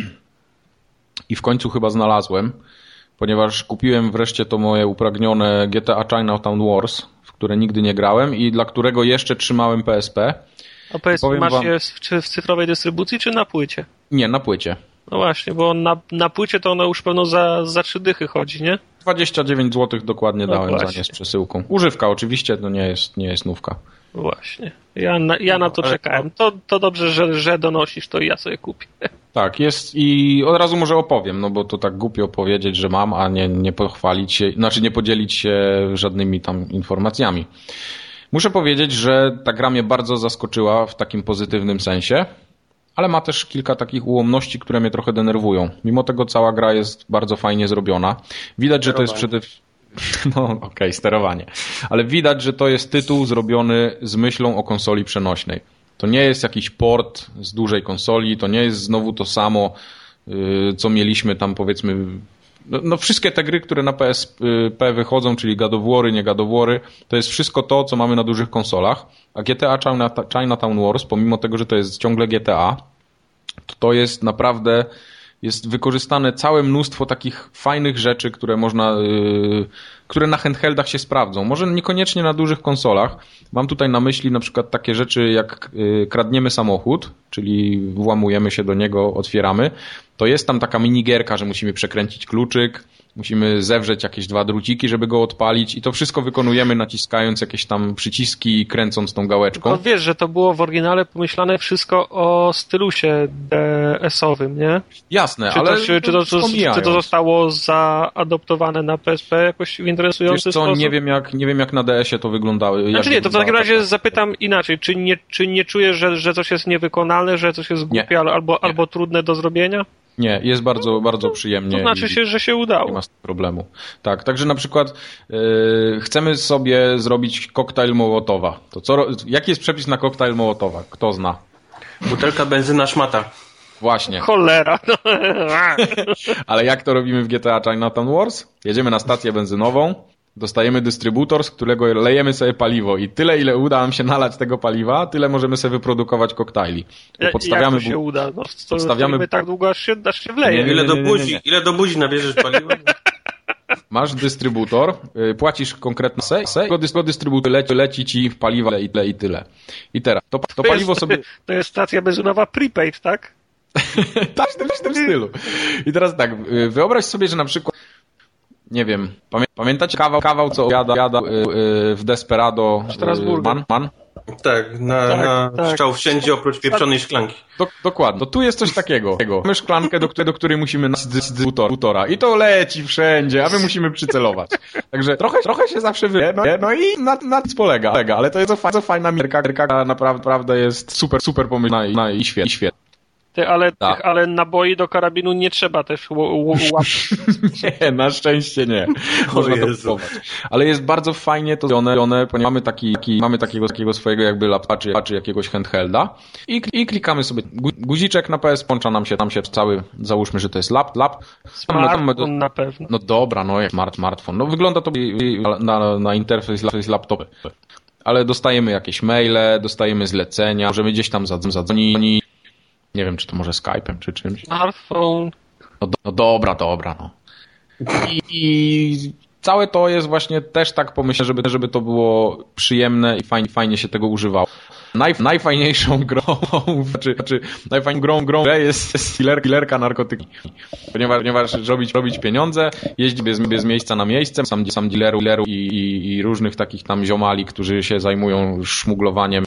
Speaker 1: I w końcu chyba znalazłem, ponieważ kupiłem wreszcie to moje upragnione G T A Chinatown Wars, w które nigdy nie grałem i dla którego jeszcze trzymałem P S P.
Speaker 3: A P S P masz
Speaker 1: wam...
Speaker 3: je w, czy w cyfrowej dystrybucji, czy na płycie?
Speaker 1: Nie, na płycie.
Speaker 3: No właśnie, bo na, na płycie to ona już pewno za, za trzy dychy chodzi, nie?
Speaker 1: dwadzieścia dziewięć złotych dokładnie
Speaker 3: no
Speaker 1: dałem
Speaker 3: właśnie.
Speaker 1: za nie z przesyłką. Używka oczywiście, to nie jest, nie jest nówka.
Speaker 3: Właśnie. Ja na, ja na to
Speaker 2: no,
Speaker 3: czekałem. To, to dobrze, że, że donosisz to i ja sobie kupię.
Speaker 1: Tak, jest i od razu może opowiem, no bo to tak głupio powiedzieć, że mam, a nie, nie pochwalić się, znaczy nie podzielić się żadnymi tam informacjami. Muszę powiedzieć, że ta gra mnie bardzo zaskoczyła w takim pozytywnym sensie, ale ma też kilka takich ułomności, które mnie trochę denerwują. Mimo tego cała gra jest bardzo fajnie zrobiona. Widać, że to jest przede wszystkim... No okej, okay, sterowanie. Ale widać, że to jest tytuł zrobiony z myślą o konsoli przenośnej. To nie jest jakiś port z dużej konsoli, to nie jest znowu to samo, co mieliśmy tam powiedzmy... No, no wszystkie te gry, które na P S P wychodzą, czyli God of War, nie God of War, to jest wszystko to, co mamy na dużych konsolach. A G T A Chinatown Wars, pomimo tego, że to jest ciągle G T A, to to jest naprawdę... Jest wykorzystane całe mnóstwo takich fajnych rzeczy, które można, yy, które na handheldach się sprawdzą. Może niekoniecznie na dużych konsolach. Mam tutaj na myśli na przykład takie rzeczy jak yy, kradniemy samochód, czyli włamujemy się do niego, otwieramy. To jest tam taka minigierka, że musimy przekręcić kluczyk, musimy zewrzeć jakieś dwa druciki, żeby go odpalić i to wszystko wykonujemy naciskając jakieś tam przyciski i kręcąc tą gałeczką.
Speaker 3: No wiesz, że to było w oryginale pomyślane wszystko o stylusie D S-owym, nie?
Speaker 1: Jasne,
Speaker 3: czy
Speaker 1: ale...
Speaker 3: To, czy, czy, to, czy to zostało zaadoptowane na P S P jakoś w interesujący
Speaker 1: Wiesz co,
Speaker 3: sposób?
Speaker 1: nie wiem jak, nie wiem jak na D S-ie to wyglądało.
Speaker 3: Znaczy nie, to w takim razie zapytam inaczej. Czy nie, czy nie czujesz, że, że coś jest niewykonalne, że coś jest głupie albo, albo trudne do zrobienia?
Speaker 1: Nie, jest bardzo, bardzo przyjemnie.
Speaker 3: To znaczy się, że się udało.
Speaker 1: Nie ma problemu. Tak, także na przykład yy, chcemy sobie zrobić koktajl Mołotowa. To co, jaki jest przepis na koktajl Mołotowa? Kto zna?
Speaker 2: Butelka benzyna szmata.
Speaker 1: Właśnie.
Speaker 3: Cholera.
Speaker 1: Ale jak to robimy w G T A Chinatown Wars? Jedziemy na stację benzynową, dostajemy dystrybutor, z którego lejemy sobie paliwo i tyle, ile uda nam się nalać tego paliwa, tyle możemy sobie wyprodukować koktajli.
Speaker 3: Ja,
Speaker 1: podstawiamy
Speaker 3: jak to się
Speaker 1: bu-
Speaker 3: uda? No, to
Speaker 1: podstawiamy...
Speaker 3: tak długo, aż się, aż się wleje.
Speaker 1: Nie, nie,
Speaker 2: Ile
Speaker 1: nie,
Speaker 2: do
Speaker 1: nie, nie,
Speaker 2: buzi,
Speaker 1: nie.
Speaker 2: ile do buzi nabierzesz paliwa?
Speaker 1: Masz dystrybutor, yy, płacisz konkretne se, go dystrybutor leci, leci ci paliwa i tyle, i tyle. I teraz, to, to,
Speaker 3: to
Speaker 1: paliwo
Speaker 3: jest,
Speaker 1: sobie...
Speaker 3: To jest stacja benzynowa prepaid, tak?
Speaker 1: Tak, w tym, w tym stylu. I teraz tak, yy, wyobraź sobie, że na przykład nie wiem, pamię- pamiętacie kawał, kawał co jada, jada yy, yy, w Desperado yy, Man? Man?
Speaker 2: Tak, na,
Speaker 3: Tak,
Speaker 2: na
Speaker 3: tak.
Speaker 2: strzał wszędzie oprócz pieprzonej szklanki.
Speaker 1: Do, dokładnie. To tu jest coś takiego. Mamy szklankę, do, której- do której musimy nas dystrybutora i to leci wszędzie, a my musimy przycelować. Także trochę, trochę się zawsze wy... No, no i na, na tym polega, polega. Ale to jest bardzo fajna mierka, która naprawdę, naprawdę jest super, super pomyślna i świetna. I świetna.
Speaker 3: Ty, ale,
Speaker 1: Tak.
Speaker 3: tych, ale naboi do karabinu nie trzeba też łapać.
Speaker 1: Nie, na szczęście nie. Można to kupować. Ale jest bardzo fajnie to zrobione, ponieważ mamy, taki, taki, mamy takiego, takiego swojego jakby laptopa czy, czy jakiegoś handhelda i, i klikamy sobie gu, guziczek na P S, włącza nam się tam się cały, załóżmy, że to jest lap, lap.
Speaker 3: Smartfon na pewno.
Speaker 1: No dobra, no jak smart, smartfon. No wygląda to na, na, na interfejs z laptopu. Ale dostajemy jakieś maile, dostajemy zlecenia, możemy gdzieś tam zadzwonić. Nie wiem, czy to może Skype'em, czy czymś.
Speaker 3: Smartphone.
Speaker 1: No, do, no dobra, dobra, no. I, I całe to jest właśnie też tak pomyślane, żeby, żeby to było przyjemne i fajnie, fajnie się tego używało. Naj, najfajniejszą grą, znaczy, znaczy najfajniejszą grą, grą jest, jest killer, killerka narkotyki. Ponieważ, ponieważ robić, robić pieniądze, jeździć bez, bez miejsca na miejsce, sam, sam dealerów dealeru i, i, i różnych takich tam ziomali, którzy się zajmują szmuglowaniem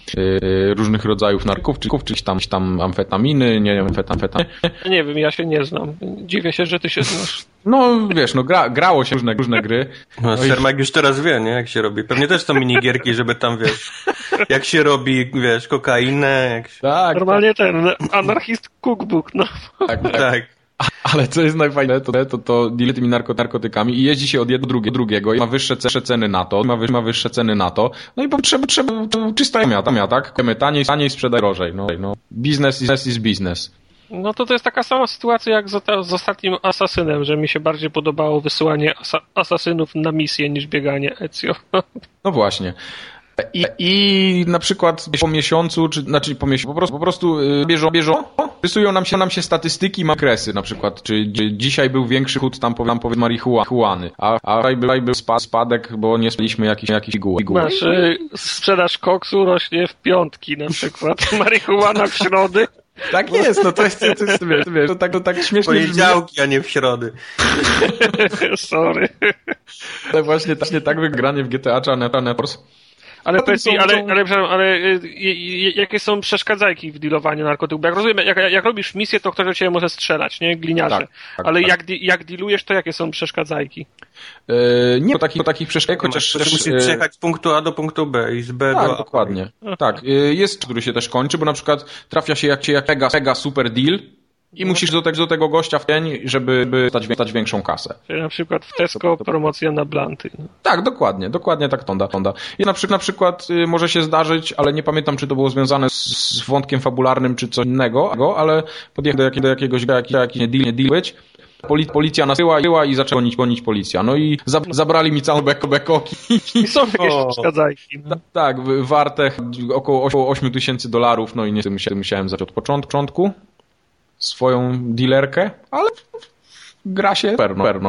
Speaker 1: yy, różnych rodzajów narkotyków, czy tam, tam amfetaminy, nie wiem, amfetaminy.
Speaker 3: Nie wiem, ja się nie znam. Dziwię się, że ty się znasz.
Speaker 1: No wiesz, no gra, grało się różne, różne gry.
Speaker 2: No, Sermak już teraz wie, nie, jak się robi. Pewnie też są minigierki, żeby tam, wiesz, jak się robi, wiesz, kokainę. Jak się...
Speaker 1: Tak,
Speaker 3: normalnie tak. Ten anarchist cookbook, no.
Speaker 1: Tak, tak.
Speaker 2: tak.
Speaker 1: Ale co jest najfajniejsze, to, to, to deal tymi narko, narkotykami i jeździ się od jednego do drugiego i ma wyższe ceny na to, ma, wy, ma wyższe ceny na to, no i potrzeba, trzeba, czysta miata, miata, tak? Kupujemy taniej, taniej sprzedaj drożej, no, no. Business is, is business.
Speaker 3: No to to jest taka sama sytuacja jak z, z ostatnim Asasynem, że mi się bardziej podobało wysyłanie asa, asasynów na misję niż bieganie Ezio.
Speaker 1: No właśnie. I, I na przykład po miesiącu, czy znaczy po miesiącu, po prostu, po prostu bierzą, bierzą, rysują nam się, nam się statystyki, ma kresy na przykład, czy, czy dzisiaj był większy chód tam powiem, powiem marihuany, a, a tutaj był, był spadek, bo nie spaliśmy jakiś, jakiś figuł.
Speaker 3: Masz, y, sprzedaż koksu rośnie w piątki na przykład, marihuana w środy.
Speaker 1: Tak jest, no to jest, to jest, to jest wiesz, wiesz, to tak, to tak śmiesznie.
Speaker 2: Poniedziałki, a nie w środy.
Speaker 3: Sorry.
Speaker 1: Ale właśnie, właśnie tak wygranie w G T A czy Anne Force.
Speaker 3: Ale powiedz mi, ale, ale, ale, ale jakie są przeszkadzajki w dealowaniu narkotyków? Bo jak rozumiem, jak, jak robisz misję, to ktoś do ciebie może strzelać, nie? Gliniarze. Tak, tak, ale tak. Jak, jak dealujesz, to jakie są przeszkadzajki?
Speaker 1: Yy, nie, to takich, to takich przeszkadzajek, chociaż...
Speaker 2: Też musisz przejechać z punktu A do punktu B i z B
Speaker 1: tak,
Speaker 2: do A.
Speaker 1: Dokładnie. Tak, yy, jest, który się też kończy, bo na przykład trafia się jak, jak mega, mega super deal, i musisz do tego, do tego gościa w dzień, żeby stać, stać większą kasę.
Speaker 3: Czyli na przykład w Tesco promocja na blanty. No.
Speaker 1: Tak, dokładnie, dokładnie tak tonda. tonda. I na przykład, na przykład y, może się zdarzyć, ale nie pamiętam, czy to było związane z, z wątkiem fabularnym, czy coś innego, ale podjechał do, jak, do jakiegoś, do jakiś, jakiś deal, nie deal być. Poli, policja nas była i zaczęła gonić, gonić policja. No i za, zabrali mi całą beko, bekoki.
Speaker 3: I są jakieś przeszkadzajki. No.
Speaker 1: Tak, warte około osiem tysięcy dolarów, no i niestety musiałem, musiałem zacząć od początku swoją dealerkę, ale gra się perno. perno.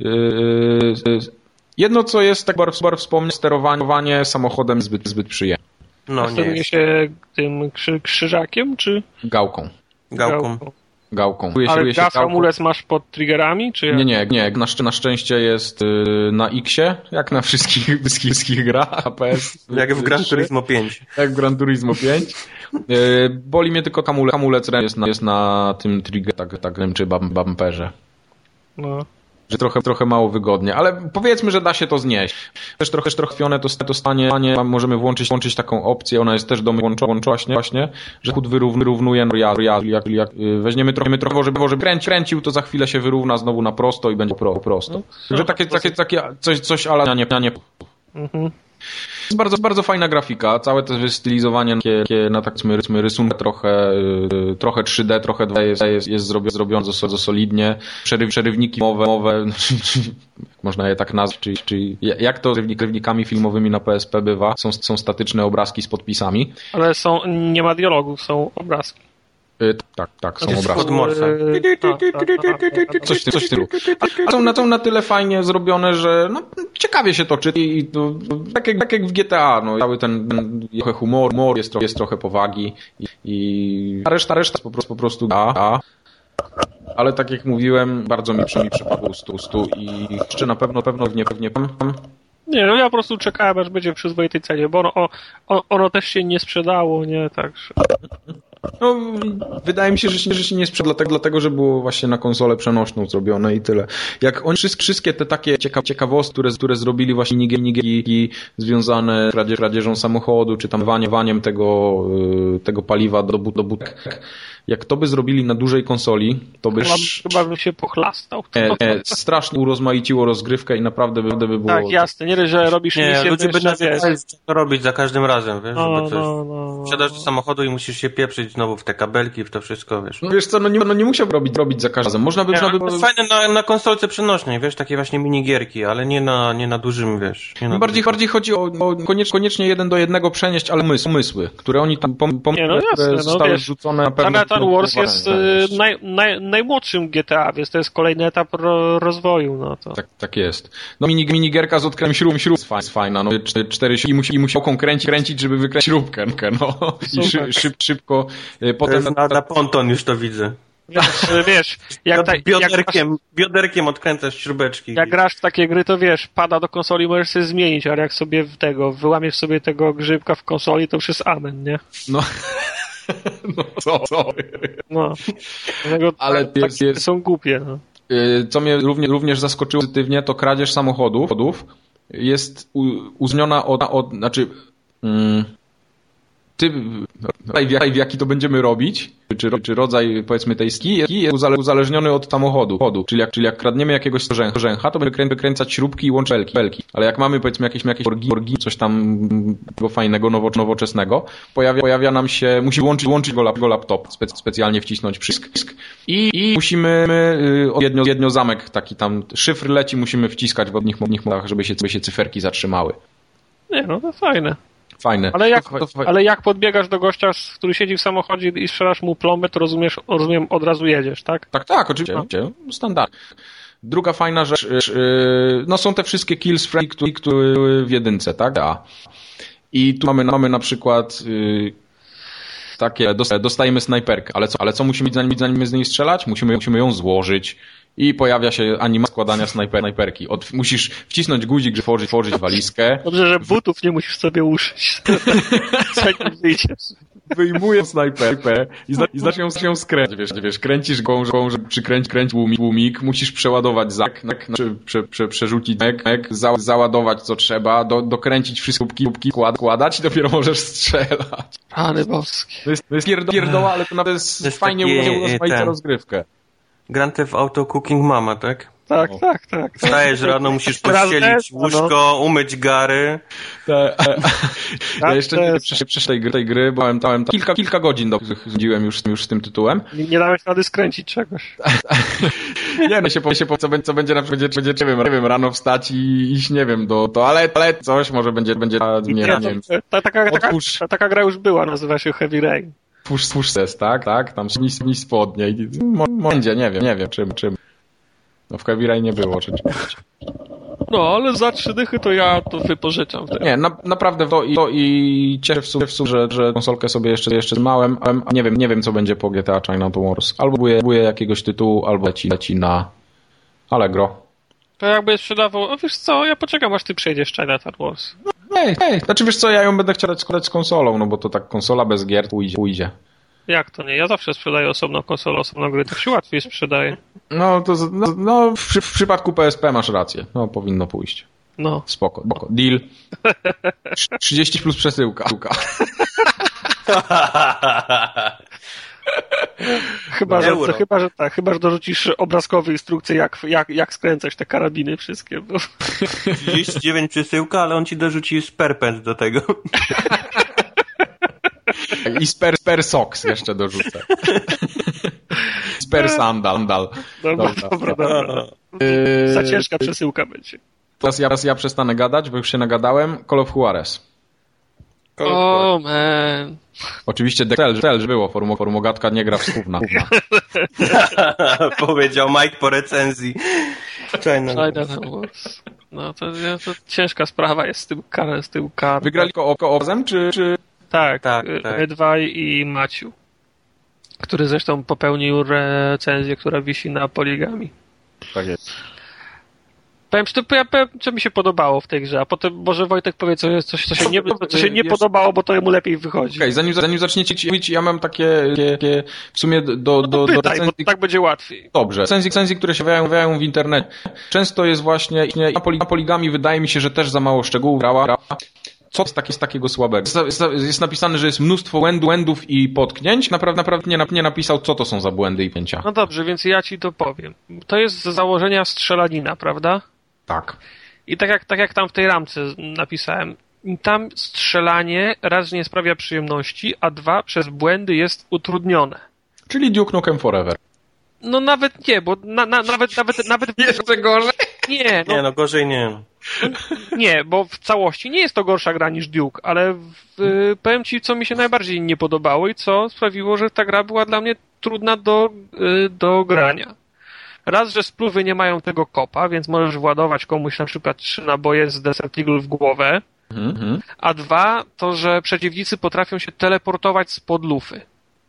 Speaker 1: Yy, jedno, co jest tak bardzo wspomnieć, sterowanie samochodem zbyt, zbyt przyjemne.
Speaker 3: No, nie steruje się tym krzy, krzyżakiem, czy?
Speaker 1: Gałką.
Speaker 2: Gałką.
Speaker 3: Gałką.
Speaker 1: Gałką.
Speaker 3: Ale gaz hamulec masz pod triggerami, czy jak?
Speaker 1: Nie, nie, nie. Na, szczę- na szczęście jest yy, na X-ie, jak na wszystkich, wszystkich, wszystkich grach A P S.
Speaker 2: Jak w Gran Turismo pięć.
Speaker 1: Jak w Gran Turismo pięć. Yy, boli mnie tylko hamulec, hamulec jest na, jest na tym trigger, tak, tak czy bumperze.
Speaker 3: No.
Speaker 1: Że trochę, trochę mało wygodnie, ale powiedzmy, że da się to znieść. Też trochę trochwione to, to stanie, możemy włączyć, włączyć taką opcję, ona jest też do włącza właśnie, właśnie, że chód wyrównuje, jak, jak, jak weźmiemy trochę, trochę żeby, żeby kręci, kręcił, to za chwilę się wyrówna znowu na prosto i będzie pro, prosto. No, Także takie, takie, takie coś, coś ale nie, nie. Mhm. Jest bardzo, bardzo fajna grafika, całe to wystylizowanie na tak rysunek trochę, trochę trzy D, trochę dwa D jest, jest, jest zrobione, zrobione bardzo solidnie. Przeryw, przerywniki mowe, mowe można je tak nazwać, czyli, czyli jak to z przerywnikami filmowymi na P S P bywa, są, są statyczne obrazki z podpisami.
Speaker 3: Ale są, nie ma dialogów, są obrazki.
Speaker 1: Tak, tak, są obrazki.
Speaker 3: Coś
Speaker 1: w coś w tylu. A są na, są na tyle fajnie zrobione, że no, ciekawie się toczy i, i to, tak, jak, tak jak w G T A, no, cały ten, ten trochę humor, humor jest, trochę, jest trochę powagi i, i a reszta, reszta jest po prostu, po prostu a, a. Ale tak jak mówiłem, bardzo mi, mi przypadło stu, stu i jeszcze na pewno, pewno nie pewnie.
Speaker 3: Nie, no ja po prostu czekałem, aż będzie w przyzwoitej cenie, bo ono, ono, ono też się nie sprzedało, nie, także...
Speaker 1: No, wydaje mi się, że się, że się nie sprzeda dlatego, dlatego, że było właśnie na konsolę przenośną zrobione i tyle. Jak oni wszystkie te takie cieka- ciekawostki, które, które zrobili właśnie nigeriki związane z kradzież, kradzieżą samochodu, czy tam waniem tego, tego paliwa do, do budek, jak to by zrobili na dużej konsoli, to by...
Speaker 3: Chyba, chyba bym się pochlastał.
Speaker 1: Nie, nie, strasznie urozmaiciło rozgrywkę i naprawdę by, by było...
Speaker 3: Tak, jasne, nie, że robisz
Speaker 2: nie,
Speaker 3: misję...
Speaker 2: ludzie by narzekali, co to robić za każdym razem, wiesz,
Speaker 3: no,
Speaker 2: żeby coś...
Speaker 3: No, no,
Speaker 2: wsiadasz do samochodu i musisz się pieprzyć znowu w te kabelki, w to wszystko, wiesz.
Speaker 1: No wiesz co, no nie, no nie musiał robić, robić za każdym razem. Można by...
Speaker 2: Nie,
Speaker 1: można by...
Speaker 2: To jest fajne na, na konsolce przenośnej, wiesz, takie właśnie minigierki, ale nie na, nie na dużym, wiesz. Nie na
Speaker 1: bardziej, bardziej chodzi o, o koniecznie, koniecznie jeden do jednego przenieść, ale umysły, umysły które oni tam pom, pom,
Speaker 3: nie, no jasne,
Speaker 1: które
Speaker 3: no,
Speaker 1: zostały
Speaker 3: wiesz,
Speaker 1: rzucone na pewno...
Speaker 3: Star Wars jest naj, naj, najmłodszym G T A, więc to jest kolejny etap ro, rozwoju, no to...
Speaker 1: Tak, tak jest. No mini, minigierka z odkrętem śrub, śrub jest fajna, no cztery i musi, i musi oką kręcić, kręcić, żeby wykręcić śrubkę, no. I szy, szyb, szybko, potem...
Speaker 2: Na, na ponton już to widzę.
Speaker 3: Wiesz, wiesz jak ta,
Speaker 2: bioderkiem,
Speaker 3: jak,
Speaker 2: bioderkiem odkręcasz śrubeczki.
Speaker 3: Jak grasz w takie gry, to wiesz, pada do konsoli, możesz sobie zmienić, ale jak sobie w tego, wyłamiesz sobie tego grzybka w konsoli, to już jest amen, nie?
Speaker 1: No... No co, co?
Speaker 3: No. Dlatego
Speaker 1: ale
Speaker 3: tak,
Speaker 1: jest, jest,
Speaker 3: są głupie. No.
Speaker 1: Co mnie również, również zaskoczyło pozytywnie, to kradzież samochodów jest uzniona od, od znaczy mm, typ, w jaki to będziemy robić, czy, czy rodzaj powiedzmy tej ski jest uzależniony od samochodu. Czyli jak, czyli jak kradniemy jakiegoś rzęcha, to będziemy wykręcać śrubki i łączyć belki. Ale jak mamy powiedzmy jakieś, jakieś orgi, coś tam fajnego, nowoczesnego, pojawia, pojawia nam się, musimy łączyć, łączyć go, go laptop, spe, specjalnie wcisnąć przycisk i, i musimy jedno, jedno zamek taki tam, szyfr leci, musimy wciskać w nich, w nich żeby się, żeby się cyferki zatrzymały.
Speaker 3: Nie, no to fajne.
Speaker 1: fajne.
Speaker 3: Ale jak,
Speaker 1: to, to,
Speaker 3: ale jak podbiegasz do gościa, który siedzi w samochodzie i strzelasz mu plombę, to rozumiesz, rozumiem, od razu jedziesz, tak?
Speaker 1: Tak, tak, oczywiście. No. Standard. Druga fajna rzecz, no są te wszystkie kills free, które w jedynce, tak? A. I tu mamy, mamy na przykład takie, dostajemy snajperkę, ale co, ale co musimy zanim, zanim z niej strzelać? Musimy, musimy ją złożyć i pojawia się animacja składania snajper, snajperki. Od, musisz wcisnąć guzik, żeby tworzyć, tworzyć walizkę.
Speaker 3: Dobrze, że butów nie musisz sobie uszyć.
Speaker 1: Wyjmuję snajperkę i, zna, i zaczną się skręcić. Wiesz, wiesz, kręcisz go, żeby przykręcić kręć łumik, łumik, musisz przeładować zak, znaczy, prze, prze, przerzucić mek, za, załadować co trzeba, do, dokręcić wszystkie kubki, składać i dopiero możesz strzelać.
Speaker 3: Pany boskie.
Speaker 1: To jest, to jest pierdoła, ale to nawet jest, to jest fajnie urozmaica rozgrywkę.
Speaker 2: Grand Theft Auto Cooking Mama, tak?
Speaker 3: Tak, tak, tak.
Speaker 2: Wstajesz rano, musisz pościelić łóżko, umyć gary.
Speaker 1: Te, ja jeszcze nie przeszedłem tej gry, tej gry, bo tam, tam kilka, kilka godzin chodziłem już, już z tym tytułem.
Speaker 3: Nie, nie dałeś rady skręcić czegoś.
Speaker 1: Nie, no się po, się po co, będzie, co będzie, na przykład, będzie, będzie, nie wiem, nie wiem, rano wstać i iść, nie wiem, do toalety, ale coś, może będzie, będzie, nie, nie, nie wiem.
Speaker 3: Ta, taka, taka, ta, taka gra już była, nazywa się Heavy Rain.
Speaker 1: Twórz, twórz ses, tak, tak, tam nic spodnie i będzie, nie wiem, nie wiem, czym, czym. No w Heavy Rain nie było oczywiście.
Speaker 3: No, ale za trzy dychy to ja to wypożyczam. Teraz.
Speaker 1: Nie, na, naprawdę to i, to i cieszę w sumie, w sumie że, że konsolkę sobie jeszcze, jeszcze małem, a nie wiem, nie wiem co będzie po G T A Chinatown Wars. Albo próbuję jakiegoś tytułu, albo leci, leci na Allegro.
Speaker 3: To jakby sprzedawał, o wiesz co, ja poczekam aż ty przejdziesz Chinatown Wars.
Speaker 1: Ej, ej, znaczy wiesz co, ja ją będę chciał składać z konsolą, no bo to tak konsola bez gier pójdzie. pójdzie.
Speaker 3: Jak to nie? Ja zawsze sprzedaję osobną konsolę, osobną gry, to się łatwiej sprzedaje.
Speaker 1: No, to no, no w, w przypadku P S P masz rację. No, powinno pójść.
Speaker 3: No.
Speaker 1: Spoko, spoko. Deal. trzydzieści plus przesyłka.
Speaker 3: Chyba, że, to, chyba, że tak, chyba, że dorzucisz obrazkowe instrukcje, jak, jak, jak skręcać te karabiny wszystkie. Bo...
Speaker 2: trzydzieści dziewięć przesyłka, ale on ci dorzuci sperpęd do tego.
Speaker 1: I sper, sper socks jeszcze dorzucę. Sper sandal. Dobra,
Speaker 3: dobra, dobra. dobra. Yy... Za ciężka przesyłka będzie.
Speaker 1: Teraz ja, teraz ja przestanę gadać, bo już się nagadałem. Call of Juarez.
Speaker 3: O, oh, man.
Speaker 1: Oczywiście Delż było, formo, formogatka nie gra w skówna.
Speaker 2: Powiedział Mike po recenzji.
Speaker 3: Chinatown Wars. No to, to ciężka sprawa jest z tym karem, z tym karem.
Speaker 1: Wygrali koopem, czy... czy...
Speaker 3: Tak, tak, tak. Edwaj i Maciu, który zresztą popełnił recenzję, która wisi na Poligami.
Speaker 1: Tak jest.
Speaker 3: Powiem, czy to powiem, co mi się podobało w tej grze, a potem może Wojtek powie coś, coś co się nie, co się nie podobało, bo to mu lepiej wychodzi.
Speaker 1: Okej, okay, zanim, zanim zaczniecie mówić, ja mam takie, takie w sumie do, do,
Speaker 3: no to
Speaker 1: do
Speaker 3: pytaj,
Speaker 1: recenzji...
Speaker 3: bo tak będzie łatwiej.
Speaker 1: Dobrze. Recenzji, recenzji które się pojawiają w internecie. Często jest właśnie, na Poligami wydaje mi się, że też za mało szczegółów grała. Co jest, takie, z takiego słabego? Jest, jest napisane, że jest mnóstwo błędów i potknięć. Naprawdę, naprawdę nie, nie napisał, co to są za błędy i pięcia.
Speaker 3: No dobrze, więc ja ci to powiem. To jest z założenia strzelanina, prawda?
Speaker 1: Tak.
Speaker 3: I tak jak, tak jak tam w tej ramce napisałem, tam strzelanie raz nie sprawia przyjemności, a dwa przez błędy jest utrudnione.
Speaker 1: Czyli Duke Nukem Forever.
Speaker 3: No nawet nie, bo na, na, nawet... nawet, nawet
Speaker 1: Jeszcze gorzej?
Speaker 3: Nie, no,
Speaker 2: nie, no gorzej nie.
Speaker 3: Nie, bo w całości nie jest to gorsza gra niż Duke, ale w, powiem ci, co mi się najbardziej nie podobało i co sprawiło, że ta gra była dla mnie trudna do, do grania. Raz, że spluwy nie mają tego kopa, więc możesz władować komuś na przykład trzy naboje z Desert Eagle w głowę, mm-hmm. a dwa, to, że przeciwnicy potrafią się teleportować spod lufy.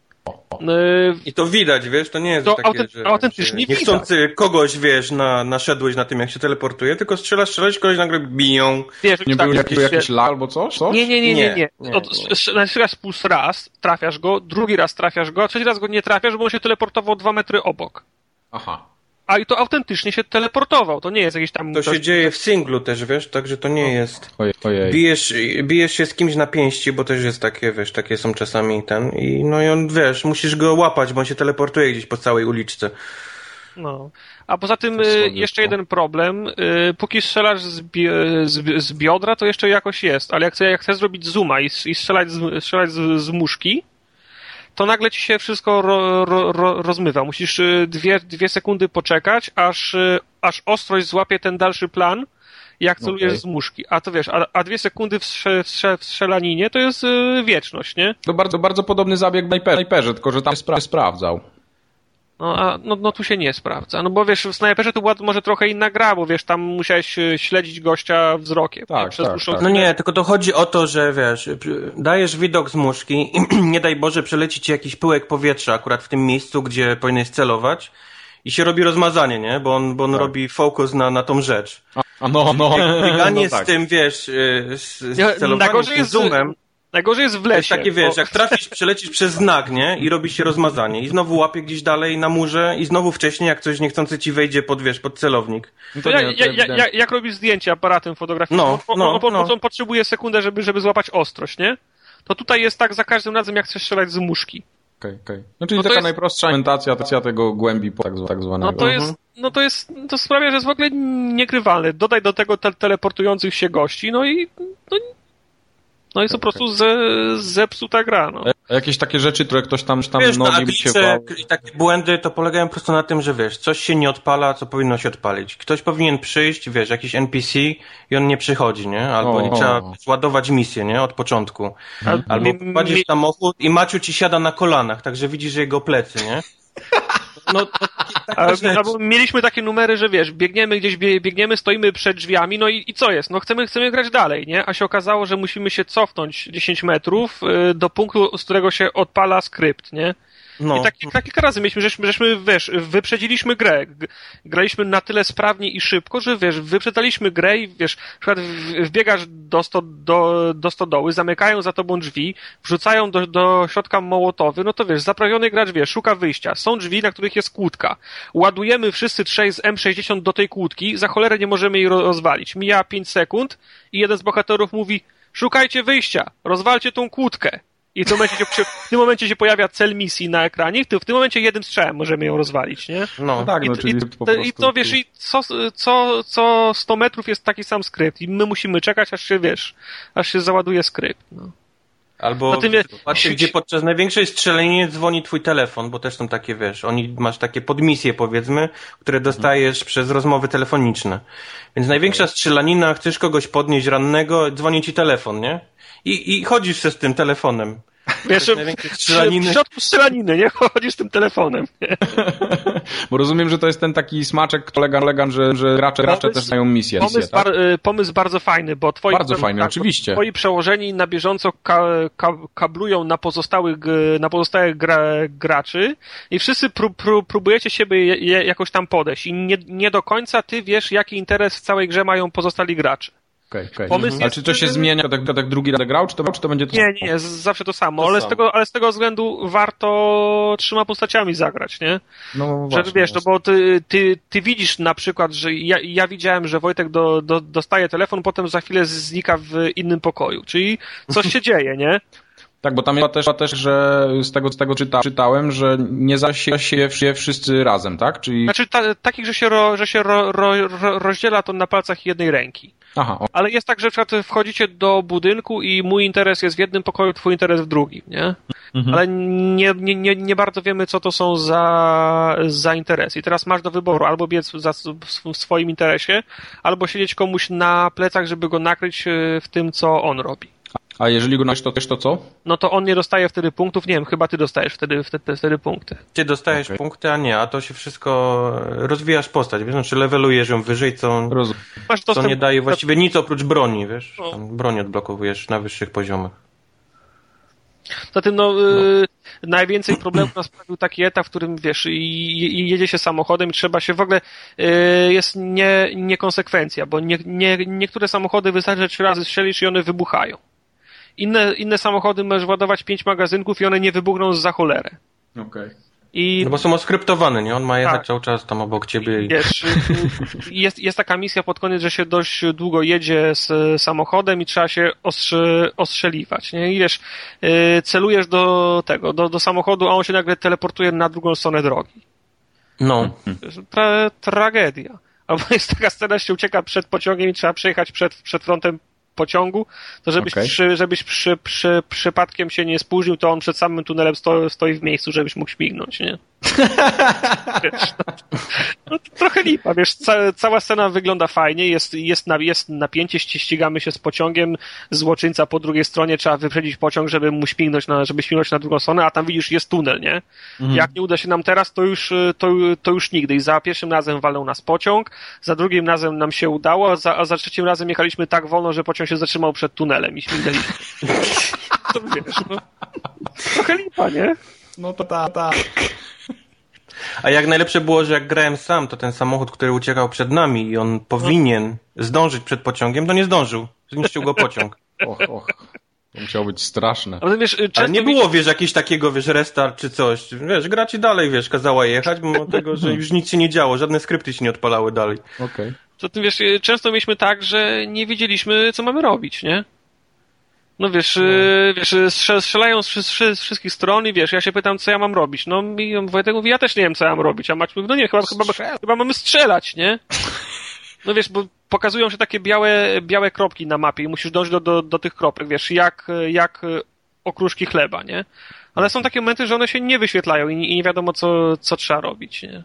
Speaker 2: I to widać, wiesz, to nie jest
Speaker 3: to
Speaker 2: takie,
Speaker 3: autent-
Speaker 2: że
Speaker 3: autentycznie
Speaker 2: nie chcący kogoś, wiesz, na, naszedłeś na tym, jak się teleportuje, tylko strzelasz, strzelasz, kogoś nagle biją.
Speaker 3: Wiesz,
Speaker 1: nie
Speaker 3: tak,
Speaker 1: był jakiś, jakiś lag albo coś? coś?
Speaker 3: Nie, nie, nie, nie. nie.
Speaker 2: nie,
Speaker 3: Od, nie. Spust raz, trafiasz go, drugi raz trafiasz go, a trzeci raz go nie trafiasz, bo on się teleportował dwa metry obok.
Speaker 1: Aha.
Speaker 3: A i to autentycznie się teleportował, to nie jest jakiś tam...
Speaker 2: To się dzieje w singlu też, wiesz, także to nie jest...
Speaker 1: Ojej, ojej.
Speaker 2: Bijesz, bijesz się z kimś na pięści, bo też jest takie, wiesz, takie są czasami ten i no i on, wiesz, musisz go łapać, bo on się teleportuje gdzieś po całej uliczce.
Speaker 3: No. A poza tym jeszcze jeden problem, póki strzelasz z, bi- z, z biodra, to jeszcze jakoś jest, ale jak, jak chcesz zrobić zooma i, i strzelać, z, strzelać z, z muszki, to nagle ci się wszystko ro, ro, ro, rozmywa. Musisz dwie, dwie sekundy poczekać, aż, aż ostrość złapie ten dalszy plan jak celujesz okay. z muszki. A to wiesz, a, a dwie sekundy w, strze, w, strze, w strzelaninie to jest yy, wieczność, nie?
Speaker 1: To bardzo, bardzo podobny zabieg w snajperze, tylko że tam spra- sprawdzał.
Speaker 3: No, a, no, no tu się nie sprawdza. No bo wiesz, w snajperze to była może trochę inna gra, bo wiesz, tam musiałeś śledzić gościa wzrokiem.
Speaker 1: Tak,
Speaker 3: przez
Speaker 1: tak, tak.
Speaker 2: No nie, tylko to chodzi o to, że wiesz, dajesz widok z muszki i nie daj Boże przeleci ci jakiś pyłek powietrza akurat w tym miejscu, gdzie powinieneś celować i się robi rozmazanie, nie? Bo on, bo on tak. robi fokus na, na tą rzecz.
Speaker 1: A no, no.
Speaker 2: Bieganie
Speaker 1: no tak.
Speaker 2: z tym, wiesz, z, z celowaniem, z zoomem.
Speaker 3: Najgorzej jest w lesie.
Speaker 2: Jest takie, wiesz,
Speaker 3: bo...
Speaker 2: jak trafisz, przelecisz przez znak, nie? I robi się rozmazanie. I znowu łapie gdzieś dalej na murze i znowu wcześniej, jak coś niechcący ci wejdzie pod, wiesz, pod celownik.
Speaker 3: To ja, ja, ja, ja, jak robisz zdjęcie aparatem fotograficznym,
Speaker 2: no,
Speaker 3: on,
Speaker 2: no,
Speaker 3: on, on,
Speaker 2: no.
Speaker 3: on potrzebuje sekundę, żeby, żeby złapać ostrość, nie? To tutaj jest tak za każdym razem, jak chcesz strzelać z muszki.
Speaker 1: Okej, okay, okej. Okay. No czyli
Speaker 3: no
Speaker 1: taka
Speaker 3: jest...
Speaker 1: najprostsza implementacja tego głębi tak, tak zwanego.
Speaker 3: No to jest, no to jest, to sprawia, że jest w ogóle niegrywalny. Dodaj do tego te, teleportujących się gości, no i no, no jest okay, po prostu okay. ze, zepsuta gra, no.
Speaker 1: A jakieś takie rzeczy, które ktoś tam, tam
Speaker 2: wiesz,
Speaker 1: nogi
Speaker 2: no,
Speaker 1: się
Speaker 2: i takie błędy to polegają po prostu na tym, że wiesz, coś się nie odpala, co powinno się odpalić. Ktoś powinien przyjść, wiesz, jakiś N P C i on nie przychodzi, nie? Albo o, nie trzeba o. ładować misję, nie? Od początku. Hmm. Albo prowadzisz mi... samochód i Maciu ci siada na kolanach, także widzisz jego plecy, nie? No, to,
Speaker 3: takie Albo mieliśmy takie numery, że wiesz, biegniemy gdzieś, biegniemy, stoimy przed drzwiami, no i, i co jest? No chcemy, chcemy grać dalej, nie? A się okazało, że musimy się cofnąć dziesięć metrów y, do punktu, z którego się odpala skrypt, nie? No. I taki, tak kilka razy mieliśmy, żeśmy, żeśmy, wiesz, wyprzedziliśmy grę. Graliśmy na tyle sprawnie i szybko, że, wiesz, wyprzedzaliśmy grę i, wiesz, na przykład wbiegasz do, sto, do, do stodoły, zamykają za tobą drzwi, wrzucają do, do środka mołotowy, no to, wiesz, zaprawiony gracz, wiesz, szuka wyjścia. Są drzwi, na których jest kłódka. Ładujemy wszyscy trzej z M sześćdziesiąt do tej kłódki, za cholerę nie możemy jej rozwalić. Mija pięć sekund i jeden z bohaterów mówi: szukajcie wyjścia, rozwalcie tą kłódkę. I w tym momencie się, w tym momencie się pojawia cel misji na ekranie i w tym momencie jednym strzałem możemy ją rozwalić, nie?
Speaker 1: No tak, no,
Speaker 3: I,
Speaker 1: czyli
Speaker 3: i,
Speaker 1: po prostu...
Speaker 3: I to, wiesz, i co, co, co sto metrów jest taki sam skrypt i my musimy czekać, aż się, wiesz, aż się załaduje skrypt, no.
Speaker 2: Albo patrzcie, gdzie podczas największej strzelaninie dzwoni twój telefon, bo też są takie, wiesz, oni masz takie podmisje, powiedzmy, które dostajesz hmm. przez rozmowy telefoniczne. Więc największa strzelanina, chcesz kogoś podnieść rannego, dzwoni ci telefon, nie? I, i chodzisz się z tym telefonem.
Speaker 3: Wiesz, w środku strzelaniny, nie? Chodzisz z tym telefonem. Nie?
Speaker 1: Bo rozumiem, że to jest ten taki smaczek kolegan, legan, że, że gracze, gracze też mają misję.
Speaker 3: Pomysł,
Speaker 1: misję, tak?
Speaker 3: bar, pomysł bardzo fajny, bo twoi,
Speaker 1: bardzo fajny,
Speaker 3: tak,
Speaker 1: oczywiście.
Speaker 3: Twoi przełożeni na bieżąco ka, ka, kablują na pozostałych, na pozostałych gra, graczy i wszyscy pró, pró, próbujecie siebie je, jakoś tam podejść i nie, nie do końca ty wiesz, jaki interes w całej grze mają pozostali gracze.
Speaker 1: Okay, okay. Pomysł mhm. jest... A czy to się zmienia, tak, tak drugi raz grał, czy to, czy to będzie to
Speaker 3: Nie,
Speaker 1: samo?
Speaker 3: nie, nie, zawsze to samo,
Speaker 2: to
Speaker 3: ale,
Speaker 2: samo.
Speaker 3: Z tego, ale z tego względu warto trzema postaciami zagrać, nie?
Speaker 1: No
Speaker 3: że,
Speaker 1: właśnie,
Speaker 3: wiesz, no bo ty, ty, ty widzisz na przykład, że ja, ja widziałem, że Wojtek do, do, dostaje telefon, potem za chwilę znika w innym pokoju, czyli coś się dzieje, nie?
Speaker 1: Tak, bo tam jest też, też, że z tego, z tego czyta, czytałem, że nie zasieje się wszyscy razem, tak? Czyli...
Speaker 3: Znaczy ta, takich, że się, ro, że się ro, ro, ro, rozdziela to na palcach jednej ręki.
Speaker 1: Aha. O.
Speaker 3: Ale jest tak, że na przykład wchodzicie do budynku i mój interes jest w jednym pokoju, twój interes w drugim, nie? Mhm. Ale nie, nie, nie, nie bardzo wiemy, co to są za, za interesy. I teraz masz do wyboru albo biec za, w swoim interesie, albo siedzieć komuś na plecach, żeby go nakryć w tym, co on robi.
Speaker 1: A jeżeli go nakryć, to też to co?
Speaker 3: No to on nie dostaje wtedy punktów, nie wiem, chyba ty dostajesz wtedy, wtedy, wtedy punkty.
Speaker 2: Ty dostajesz okay. punkty, a nie, a to się wszystko rozwijasz postać, wiesz, znaczy levelujesz ją wyżej, co, co nie daje właściwie nic oprócz broni, wiesz, no. Tam broni odblokowujesz na wyższych poziomach.
Speaker 3: Zatem no, no. Yy, najwięcej problemów nas sprawił taki etap, w którym wiesz, i, i jedzie się samochodem i trzeba się w ogóle yy, jest nie, niekonsekwencja, bo nie, nie, niektóre samochody wystarczy, że trzy razy strzelisz i one wybuchają. Inne, inne samochody możesz ładować pięć magazynków i one nie wybuchną za cholerę.
Speaker 1: Okej. Okay.
Speaker 3: I...
Speaker 2: No bo są oskryptowane, nie? On ma jechać
Speaker 3: tak.
Speaker 2: cały czas tam obok ciebie. I...
Speaker 3: Wiesz, jest, jest taka misja pod koniec, że się dość długo jedzie z samochodem i trzeba się ostrzy, ostrzeliwać, nie? I wiesz, celujesz do tego, do, do samochodu, a on się nagle teleportuje na drugą stronę drogi.
Speaker 2: No.
Speaker 3: Tra, tragedia. Albo jest taka scena, że się ucieka przed pociągiem i trzeba przejechać przed, przed frontem pociągu, to żebyś, okay. przy, żebyś przy, przy, przypadkiem się nie spóźnił, to on przed samym tunelem sto, stoi w miejscu, żebyś mógł śmignąć, nie? Wiesz, no, to trochę lipa, wiesz, ca, cała scena wygląda fajnie, jest, jest, na, jest napięcie, ścigamy się z pociągiem, złoczyńca po drugiej stronie, trzeba wyprzedzić pociąg, żeby mu śmignąć na, żeby śmignąć na drugą stronę, a tam widzisz, jest tunel, nie? Mhm. Jak nie uda się nam teraz, to już, to, to już nigdy. I za pierwszym razem walnął nas pociąg, za drugim razem nam się udało, a za, a za trzecim razem jechaliśmy tak wolno, że pociąg się zatrzymał przed tunelem i śmignęliśmy. To wiesz, no. Trochę lipa, nie?
Speaker 1: No to tak, tak.
Speaker 2: A jak najlepsze było, że jak grałem sam, to ten samochód, który uciekał przed nami i on powinien zdążyć przed pociągiem, to nie zdążył. Zniszczył go pociąg.
Speaker 1: Och, och. To musiało być straszne.
Speaker 3: Ale, wiesz,
Speaker 2: Ale nie było, wiesz, jakiegoś takiego, wiesz, restart czy coś. Wiesz, gra ci dalej, wiesz, kazała jechać, mimo tego, że już nic się nie działo, żadne skrypty się nie odpalały dalej.
Speaker 1: Okej. Okay.
Speaker 3: To ty, wiesz, często mieliśmy tak, że nie wiedzieliśmy, co mamy robić, nie? No wiesz, no. wiesz, strzelają z, z, z wszystkich stron i wiesz, ja się pytam, co ja mam robić. No i Wojtek mówi, ja też nie wiem, co ja mam robić. A Maciek mówi, no nie, chyba, chyba, chyba mamy strzelać, nie? No wiesz, bo pokazują się takie białe, białe kropki na mapie i musisz dążyć do, do, do tych kropek, wiesz, jak, jak okruszki chleba, nie? Ale są takie momenty, że one się nie wyświetlają i, i nie wiadomo, co, co trzeba robić, nie?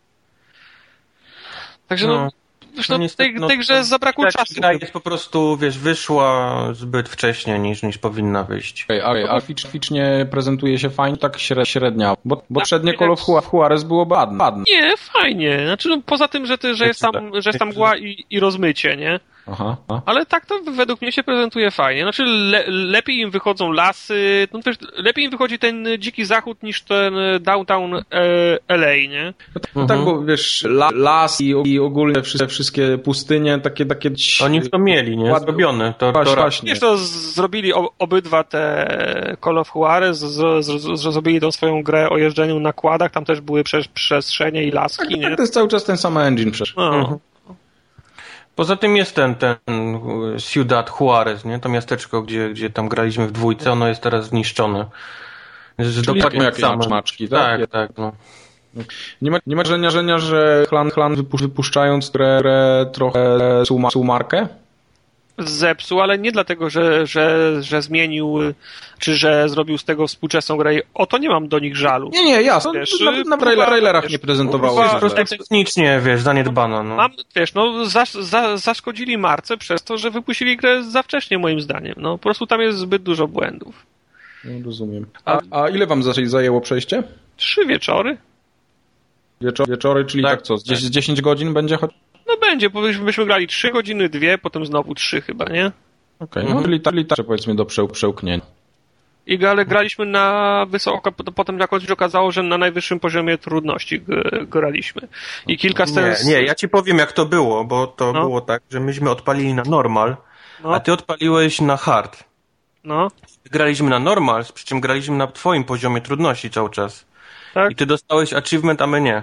Speaker 3: Także no... no. Wiesz, no, no, tej, no, tej grze zabrakło
Speaker 2: tak,
Speaker 3: czasu.
Speaker 2: Gra jest po prostu, wiesz, wyszła zbyt wcześnie niż, niż powinna wyjść.
Speaker 1: Okay, okay. A graficznie prezentuje się fajnie, tak średnia, bo, bo poprzednie Call of Juarez było badne.
Speaker 3: Nie, fajnie. Znaczy, no, poza tym, że, ty, że, jest tam, że jest tam mgła i, i rozmycie, nie?
Speaker 1: Aha, aha.
Speaker 3: Ale tak to według mnie się prezentuje fajnie. Znaczy le, lepiej im wychodzą lasy, no wiesz, lepiej im wychodzi ten dziki zachód niż ten downtown e, L A, nie?
Speaker 1: No, mhm. Tak, bo wiesz, la, las i, i ogólnie wszystkie, wszystkie pustynie, takie... takie
Speaker 2: Oni już to mieli, nie? Zrobione. To, to
Speaker 3: właśnie. Wiesz, to z, zrobili o, obydwa te Call of Juarez, z, z, z, zrobili tą swoją grę o jeżdżeniu na kładach, tam też były prze, przestrzenie i laski,
Speaker 1: tak,
Speaker 3: nie?
Speaker 1: Tak, to jest cały czas ten sam engine przecież.
Speaker 3: No.
Speaker 1: Mhm.
Speaker 2: Poza tym jest ten, ten Ciudad Juarez, nie? To miasteczko, gdzie, gdzie tam graliśmy w dwójce, ono jest teraz zniszczone.
Speaker 1: Czyli dokładnie jakieś same maczki, tak?
Speaker 2: Tak, tak, no.
Speaker 1: Nie ma, nie ma żenia, że Klan, klan wypuszczając grę trochę sumarkę?
Speaker 3: Zepsuł, ale nie dlatego, że, że, że zmienił, czy że zrobił z tego współczesną grę. O to nie mam do nich żalu.
Speaker 1: Nie, nie, jasne. Wiesz, na, na próba, trailerach wiesz, nie prezentowało się.
Speaker 2: Po prostu technicznie, wiesz, zaniedbano. No.
Speaker 3: Mam, wiesz, no zasz, za, zaszkodzili marce przez to, że wypuścili grę za wcześnie, moim zdaniem. No, po prostu tam jest zbyt dużo błędów.
Speaker 1: No, rozumiem. A, a ile wam zajęło przejście?
Speaker 3: Trzy wieczory.
Speaker 1: Wieczor, wieczory, czyli tak, tak co, z tak. dziesięć godzin będzie choć?
Speaker 3: No będzie, bo byśmy grali trzy godziny, dwie, potem znowu trzy chyba, nie?
Speaker 1: Okej, okay, no czyli tak, ta, powiedzmy do przełknięcia.
Speaker 3: I ale graliśmy na wysoko, potem jakoś się okazało, że na najwyższym poziomie trudności graliśmy. I kilka scen...
Speaker 2: Nie, nie, ja ci powiem jak to było, bo to no. było tak, że myśmy odpalili na normal, no. a ty odpaliłeś na hard.
Speaker 3: No.
Speaker 2: Graliśmy na normal, przy czym graliśmy na twoim poziomie trudności cały czas.
Speaker 3: Tak?
Speaker 2: I ty dostałeś achievement, a my nie.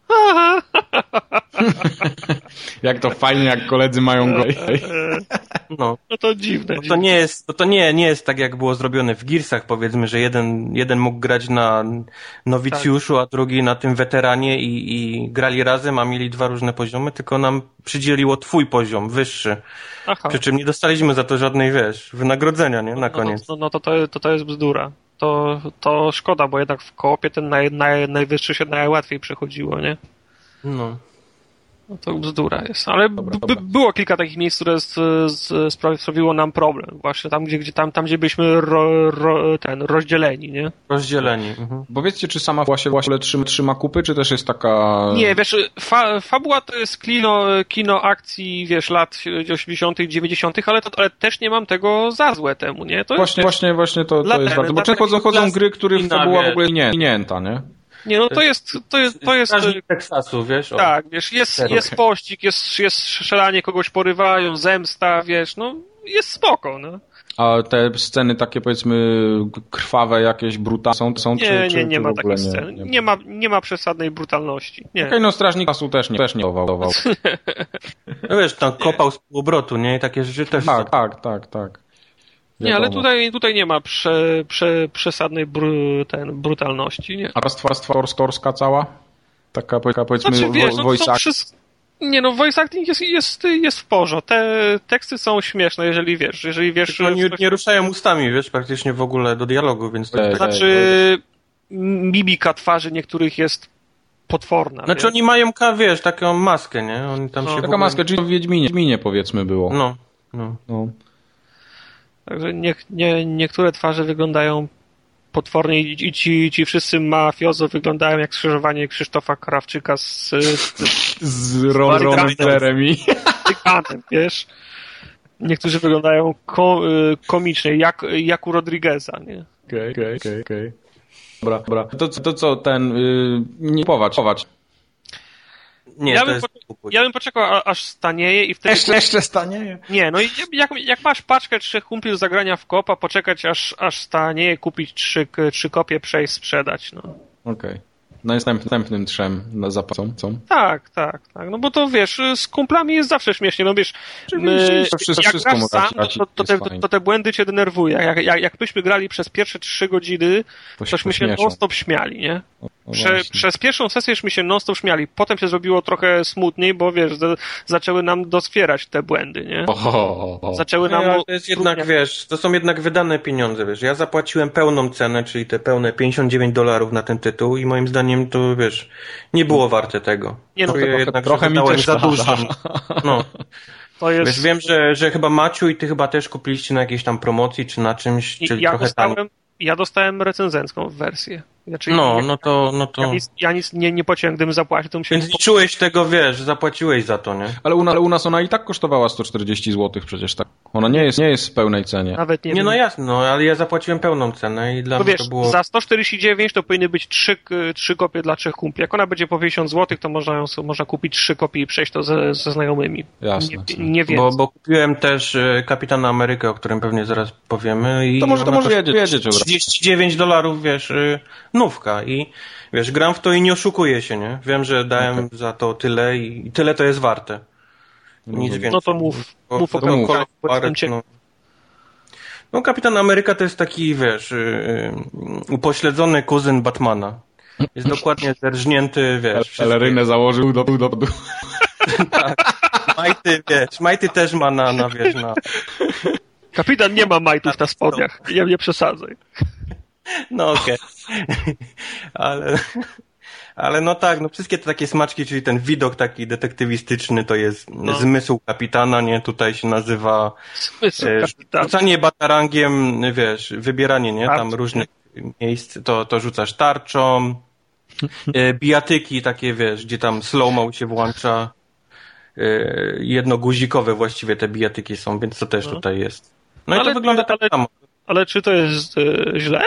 Speaker 1: Jak to fajnie, jak koledzy mają go.
Speaker 3: No. No to dziwne.
Speaker 2: No to nie jest, no to nie, nie jest tak, jak było zrobione w Gearsach, powiedzmy, że jeden, jeden mógł grać na nowicjuszu, tak. a drugi na tym weteranie i, i grali razem, a mieli dwa różne poziomy, tylko nam przydzieliło twój poziom, wyższy. Aha. Przy czym nie dostaliśmy za to żadnej, wiesz, wynagrodzenia, nie? Na koniec.
Speaker 3: No, no, no to, to, to, to jest bzdura. To, to szkoda, bo jednak w koopie ten naj, naj, najwyższy się najłatwiej przechodziło, nie?
Speaker 2: No.
Speaker 3: No to bzdura jest. Ale
Speaker 1: dobra,
Speaker 3: b-
Speaker 1: dobra.
Speaker 3: było kilka takich miejsc, które z, z, sprawiło nam problem. Właśnie tam, gdzie, gdzie, tam, tam, gdzie byliśmy ro, ro, ten, rozdzieleni, nie?
Speaker 2: Rozdzieleni. Mhm.
Speaker 1: Powiedzcie, czy sama właśnie, właśnie trzyma, trzyma kupy, czy też jest taka...
Speaker 3: Nie, wiesz, fa, fabuła to jest kino, kino akcji, wiesz, lat osiemdziesiątych, dziewięćdziesiątych, ale, to, ale też nie mam tego za złe temu, nie? To
Speaker 1: właśnie,
Speaker 3: jest,
Speaker 1: właśnie, właśnie to, to jest bardzo... Bo często chodzą, chodzą gry, których fabuła w ogóle nie nięta, nie?
Speaker 3: Nie, no to jest... To jest, to jest
Speaker 2: Strażnik Teksasu, wiesz? O.
Speaker 3: Tak, wiesz, jest, jest okay. pościg, jest, jest strzelanie, kogoś porywają, zemsta, wiesz, no jest spoko, no.
Speaker 1: A te sceny takie, powiedzmy, krwawe, jakieś brutalne są? są
Speaker 3: nie,
Speaker 1: czy,
Speaker 3: nie,
Speaker 1: czy,
Speaker 3: nie
Speaker 1: czy
Speaker 3: ma takich
Speaker 1: nie,
Speaker 3: scen.
Speaker 1: Nie,
Speaker 3: nie, ma, nie ma przesadnej brutalności.
Speaker 1: Okej, okay, no Strażnik Teksasu też nie, też nie owałował.
Speaker 2: No wiesz, tam kopał z półobrotu, nie? I takie rzeczy też...
Speaker 1: Tak, tak, tak, tak.
Speaker 3: Nie, ale tutaj, tutaj nie ma prze, prze, przesadnej bru, ten, brutalności, nie?
Speaker 1: A warstwa torska cała? Taka, taka powiedzmy,
Speaker 3: znaczy, wiesz,
Speaker 1: vo-
Speaker 3: no,
Speaker 1: voice acting?
Speaker 3: Wszystko... Nie no, voice acting jest, jest, jest w porządku. Te teksty są śmieszne, jeżeli wiesz, jeżeli wiesz...
Speaker 2: Oni nie, nie ruszają ustami, wiesz, praktycznie w ogóle do dialogu, więc... To
Speaker 3: znaczy... mimika twarzy niektórych jest potworna.
Speaker 2: Znaczy
Speaker 3: wiesz?
Speaker 2: oni mają, wiesz, taką maskę, nie? Oni tam
Speaker 3: No.
Speaker 2: się
Speaker 1: Taka
Speaker 2: ogóle...
Speaker 1: maska, czyli w Wiedźminie, Wiedźminie powiedzmy było.
Speaker 2: No, no.
Speaker 1: No.
Speaker 3: Także nie, nie, niektóre twarze wyglądają potwornie i, i ci, ci wszyscy mafiozo wyglądają jak skrzyżowanie Krzysztofa Krawczyka z, z,
Speaker 1: Z Ron Jeremy.
Speaker 3: Tykanem, wiesz? Niektórzy wyglądają ko, komicznie, jak, jak u Rodrigueza, nie?
Speaker 1: Okej, okej, okej, okej. Dobra, dobra. To, to co, ten... Yy, nie pować, pować.
Speaker 2: Nie,
Speaker 3: ja,
Speaker 2: to
Speaker 3: bym
Speaker 2: jest...
Speaker 3: po, ja bym poczekał, a, aż stanieje i wtedy...
Speaker 1: Jeszcze, jeszcze stanieje.
Speaker 3: Nie, no i jak, jak masz paczkę trzech kumpli do zagrania w kopa, poczekać aż, aż stanieje, kupić trzy, trzy kopie, przejść, sprzedać, no.
Speaker 1: Okej. Okay. No jest następnym trzem na zapasą, co?
Speaker 3: Tak, tak, tak. No bo to wiesz, z kumplami jest zawsze śmiesznie. No wiesz, my,
Speaker 1: to wszystko,
Speaker 3: jak
Speaker 1: wszystko
Speaker 3: grasz sam, to, to, to, te, to, to te błędy cię denerwują. Jak, jak, jakbyśmy grali przez pierwsze trzy godziny,
Speaker 1: to się
Speaker 3: tośmy się non-stop śmiali, nie? Prze, przez pierwszą sesjęśmy się non-stop śmiali. Potem się zrobiło trochę smutniej, bo wiesz, z, zaczęły nam doskwierać te błędy, nie?
Speaker 1: Oho, oho.
Speaker 3: Zaczęły nam...
Speaker 2: No, to jest jednak, wiesz, to są jednak wydane pieniądze, wiesz. Ja zapłaciłem pełną cenę, czyli te pełne pięćdziesiąt dziewięć dolarów na ten tytuł i moim zdaniem to, wiesz, nie było warte tego.
Speaker 3: Nie, no,
Speaker 2: to
Speaker 3: to
Speaker 2: ja
Speaker 1: trochę,
Speaker 2: jednak
Speaker 1: trochę mi też
Speaker 2: za dużo. No.
Speaker 3: To jest...
Speaker 2: Wiesz, wiem, że, że chyba Maciu i ty chyba też kupiliście na jakiejś tam promocji, czy na czymś, czyli
Speaker 3: ja
Speaker 2: trochę
Speaker 3: dostałem,
Speaker 2: taniej.
Speaker 3: Ja dostałem recenzencką wersję. Znaczy,
Speaker 2: No,
Speaker 3: ja,
Speaker 2: no to, no to...
Speaker 3: Ja nic, ja nic nie, nie płaciłem, gdybym zapłacił, to musiałem...
Speaker 2: Więc liczyłeś tego, wiesz, zapłaciłeś za to, nie?
Speaker 1: Ale u, ale u nas ona i tak kosztowała sto czterdzieści złotych przecież tak. Ona nie jest, nie jest w pełnej cenie.
Speaker 3: Nawet nie
Speaker 2: Nie,
Speaker 3: wiem.
Speaker 2: no jasne, no, ale ja zapłaciłem pełną cenę i dla
Speaker 3: No
Speaker 2: mnie
Speaker 3: wiesz,
Speaker 2: to było...
Speaker 3: za sto czterdzieści dziewięć to powinny być trzy, trzy kopie dla trzech kumpli. Jak ona będzie po pięćdziesiąt złotych, to można, ją, można kupić trzy kopie i przejść to ze, ze znajomymi.
Speaker 1: Jasne.
Speaker 3: Nie, nie więcej.
Speaker 2: Bo, bo kupiłem też e, Kapitana Amerykę, o którym pewnie zaraz powiemy. I
Speaker 1: To może, to
Speaker 2: ona
Speaker 1: może
Speaker 2: kosztuje
Speaker 1: jedzie, jedziecie.
Speaker 2: trzydzieści dziewięć dolarów, wiesz, y, nówka i wiesz, gram w to i nie oszukuję się, nie? Wiem, że dałem okay. za to tyle i, i tyle to jest warte. Nic
Speaker 3: no,
Speaker 2: więcej.
Speaker 3: no to mów,
Speaker 2: bo,
Speaker 3: mów o
Speaker 2: to mów.
Speaker 3: Parek,
Speaker 2: no. no Kapitan Ameryka to jest taki, wiesz, y, y, upośledzony kuzyn Batmana. Jest dokładnie zerżnięty, wiesz.
Speaker 1: Pelerynę założył do do, do.
Speaker 2: Tak. Majty, wiesz, Majty też ma na, na wiesz, na...
Speaker 3: Kapitan nie ma majtów na spodniach. Nie, nie przesadzaj.
Speaker 2: No okej. Okay. Ale... Ale no tak, no wszystkie te takie smaczki, czyli ten widok taki detektywistyczny to jest no. zmysł kapitana, nie? Tutaj się nazywa
Speaker 3: zmysł
Speaker 2: e,
Speaker 3: kapitana.
Speaker 2: Rzucanie batarangiem, wiesz, wybieranie, nie? Tam
Speaker 3: Tarcz.
Speaker 2: różnych miejsc, to, to rzucasz tarczą. E, bijatyki takie, wiesz, gdzie tam slow-mo się włącza. E, jednoguzikowe właściwie te bijatyki są, więc to też no. tutaj jest. No ale, i to wygląda tak
Speaker 3: ale,
Speaker 2: samo.
Speaker 3: Ale czy to jest e, źle?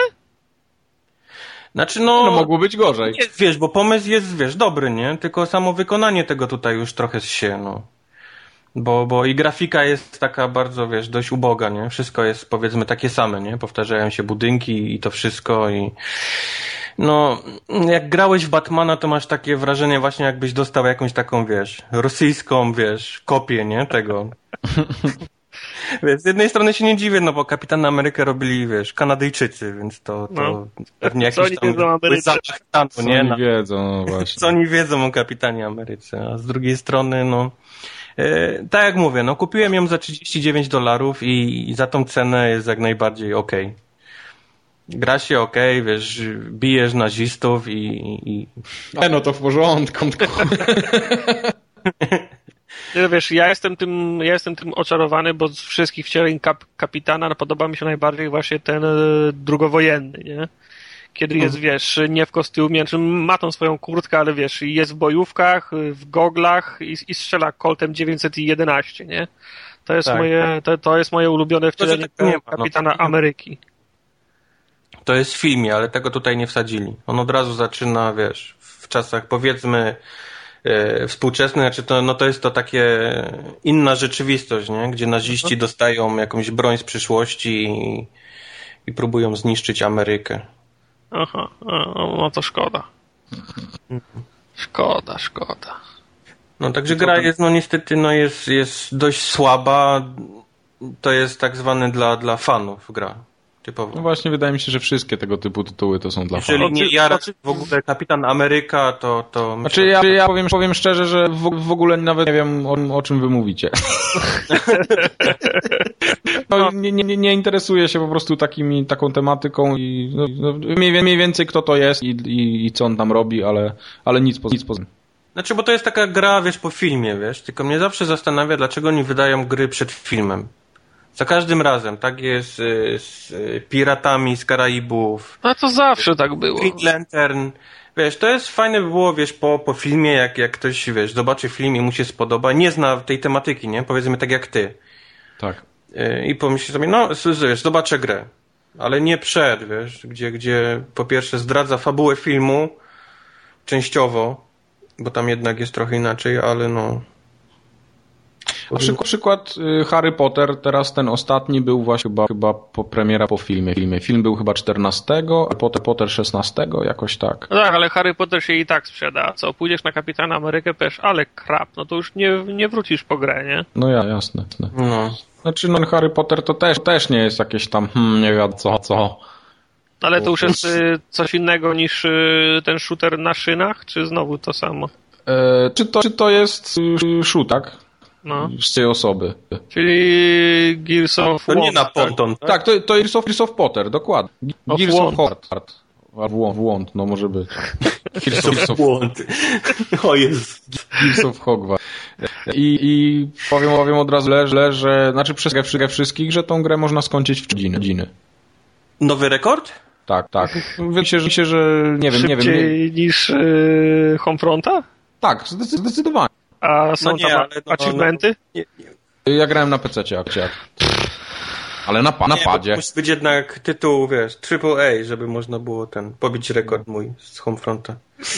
Speaker 2: Znaczy no...
Speaker 1: No mogło być gorzej.
Speaker 2: Jest, wiesz, bo pomysł jest, wiesz, dobry, nie? Tylko samo wykonanie tego tutaj już trochę się, no. Bo, bo i grafika jest taka bardzo, wiesz, dość uboga, nie? Wszystko jest, powiedzmy, takie same, nie? Powtarzają się budynki i to wszystko i... No, jak grałeś w Batmana, to masz takie wrażenie właśnie, jakbyś dostał jakąś taką, wiesz, rosyjską, wiesz, kopię, nie? Tego... Więc z jednej strony się nie dziwię, no bo Kapitan Amerykę robili, wiesz, Kanadyjczycy, więc to, to
Speaker 3: no.
Speaker 2: pewnie
Speaker 3: Co
Speaker 2: jakiś tam
Speaker 3: zapach
Speaker 1: stanu, co nie? oni wiedzą, no właśnie.
Speaker 2: Co oni wiedzą o Kapitanie Ameryce, a z drugiej strony, no, e, tak jak mówię, no kupiłem ją za trzydzieści dziewięć dolarów i, i za tą cenę jest jak najbardziej okej. Okay. Gra się okej, okay, wiesz, bijesz nazistów i... i...
Speaker 1: E, no to w porządku.
Speaker 3: Nie, wiesz, ja jestem tym, ja jestem tym oczarowany, bo z wszystkich wcieleń kap, kapitana podoba mi się najbardziej właśnie ten e, drugowojenny, nie? Kiedy jest, wiesz, nie w kostiumie, znaczy ma tą swoją kurtkę, ale wiesz, jest w bojówkach, w goglach i, i strzela Coltem dziewięćset jedenaście, nie? To jest
Speaker 2: tak,
Speaker 3: moje,
Speaker 2: tak.
Speaker 3: To, to jest moje ulubione wcielenie
Speaker 2: to, nie ma,
Speaker 3: kapitana
Speaker 2: no,
Speaker 3: Ameryki.
Speaker 2: To jest w filmie, ale tego tutaj nie wsadzili. On od razu zaczyna, wiesz, w czasach, powiedzmy, e, współczesnych, znaczy to, no to jest to takie inna rzeczywistość, nie? Gdzie naziści dostają jakąś broń z przyszłości i, i próbują zniszczyć Amerykę.
Speaker 3: Aha, no to szkoda. Szkoda, szkoda.
Speaker 2: No także gra jest, no niestety, no jest, jest dość słaba. To jest tak zwany dla, dla fanów gra. Typowo.
Speaker 1: No właśnie, wydaje mi się, że wszystkie tego typu tytuły to są dla
Speaker 2: Jeżeli
Speaker 1: fanów.
Speaker 2: nie jara w ogóle Kapitan Ameryka, to... to
Speaker 1: znaczy ja, ja powiem, powiem szczerze, że w, w ogóle nawet nie wiem, o, o czym wy mówicie. No no, nie, nie, nie interesuje się po prostu takimi, taką tematyką i no, no, mniej, mniej więcej kto to jest i, i, i co on tam robi, ale, ale nic poza nic poza.
Speaker 2: Znaczy, bo to jest taka gra, wiesz, po filmie, wiesz, tylko mnie zawsze zastanawia, dlaczego oni wydają gry przed filmem. Za każdym razem, tak jest y, z y, Piratami z Karaibów.
Speaker 3: A to zawsze tak było.
Speaker 2: Green Lantern. Wiesz, to jest fajne by było, wiesz, po, po filmie, jak, jak ktoś, wiesz, zobaczy film i mu się spodoba, nie zna tej tematyki, nie? Powiedzmy tak jak ty.
Speaker 1: Tak.
Speaker 2: Y, I pomyśli sobie, no, wiesz, zobaczę grę. Ale nie przed, wiesz, gdzie, gdzie po pierwsze zdradza fabułę filmu, częściowo, bo tam jednak jest trochę inaczej, ale no...
Speaker 1: A przykład, przykład Harry Potter, teraz ten ostatni był właśnie chyba, chyba po premiera po filmie. filmie. Film był chyba czternastego, a Potter, Potter szesnastego, jakoś tak.
Speaker 3: No tak, ale Harry Potter się i tak sprzeda. Co, pójdziesz na Kapitana Amerykę, powiesz, ale krap, no to już nie, nie wrócisz po grę, nie?
Speaker 1: No ja, jasne. jasne.
Speaker 2: No.
Speaker 1: Znaczy, no Harry Potter to też, też nie jest jakieś tam, hmm, nie wiem co, co.
Speaker 3: Ale to już jest y, coś innego niż y, ten shooter na szynach, czy znowu to samo?
Speaker 1: E, czy, to, czy to jest y, shoot, tak?
Speaker 3: No.
Speaker 1: Z tej osoby.
Speaker 3: Czyli Gears of
Speaker 2: To
Speaker 3: War.
Speaker 2: nie na ponton, tak?
Speaker 1: Tak, to, to Gears of, Gears of Potter, dokładnie.
Speaker 3: Of
Speaker 1: Gears of
Speaker 3: Wand.
Speaker 1: Hogwarts. W Wand, no może być. Gears
Speaker 2: To
Speaker 1: of, of,
Speaker 2: błąd. O Jezu.
Speaker 1: Gears of Hogwarts. I, i powiem, powiem od razu, że, że znaczy przestrzegam wszystkich, że tą grę można skończyć w trzy godziny.
Speaker 2: Nowy rekord?
Speaker 1: Tak, tak. Myślę, że, myślę, że nie wiem, nie wiem.
Speaker 3: Szybciej
Speaker 1: Nie...
Speaker 3: niż y, Homefronta?
Speaker 1: Tak, zdecydowanie.
Speaker 3: A są
Speaker 2: No nie,
Speaker 3: tam
Speaker 2: ale no,
Speaker 3: achievementy?
Speaker 2: no, nie, nie.
Speaker 1: Ja grałem na pececie, jak jak. Ale na, na
Speaker 2: Nie,
Speaker 1: padzie.
Speaker 2: musi być jednak tytuł, wiesz, triple A, żeby można było ten, pobić rekord mój z Homefronta.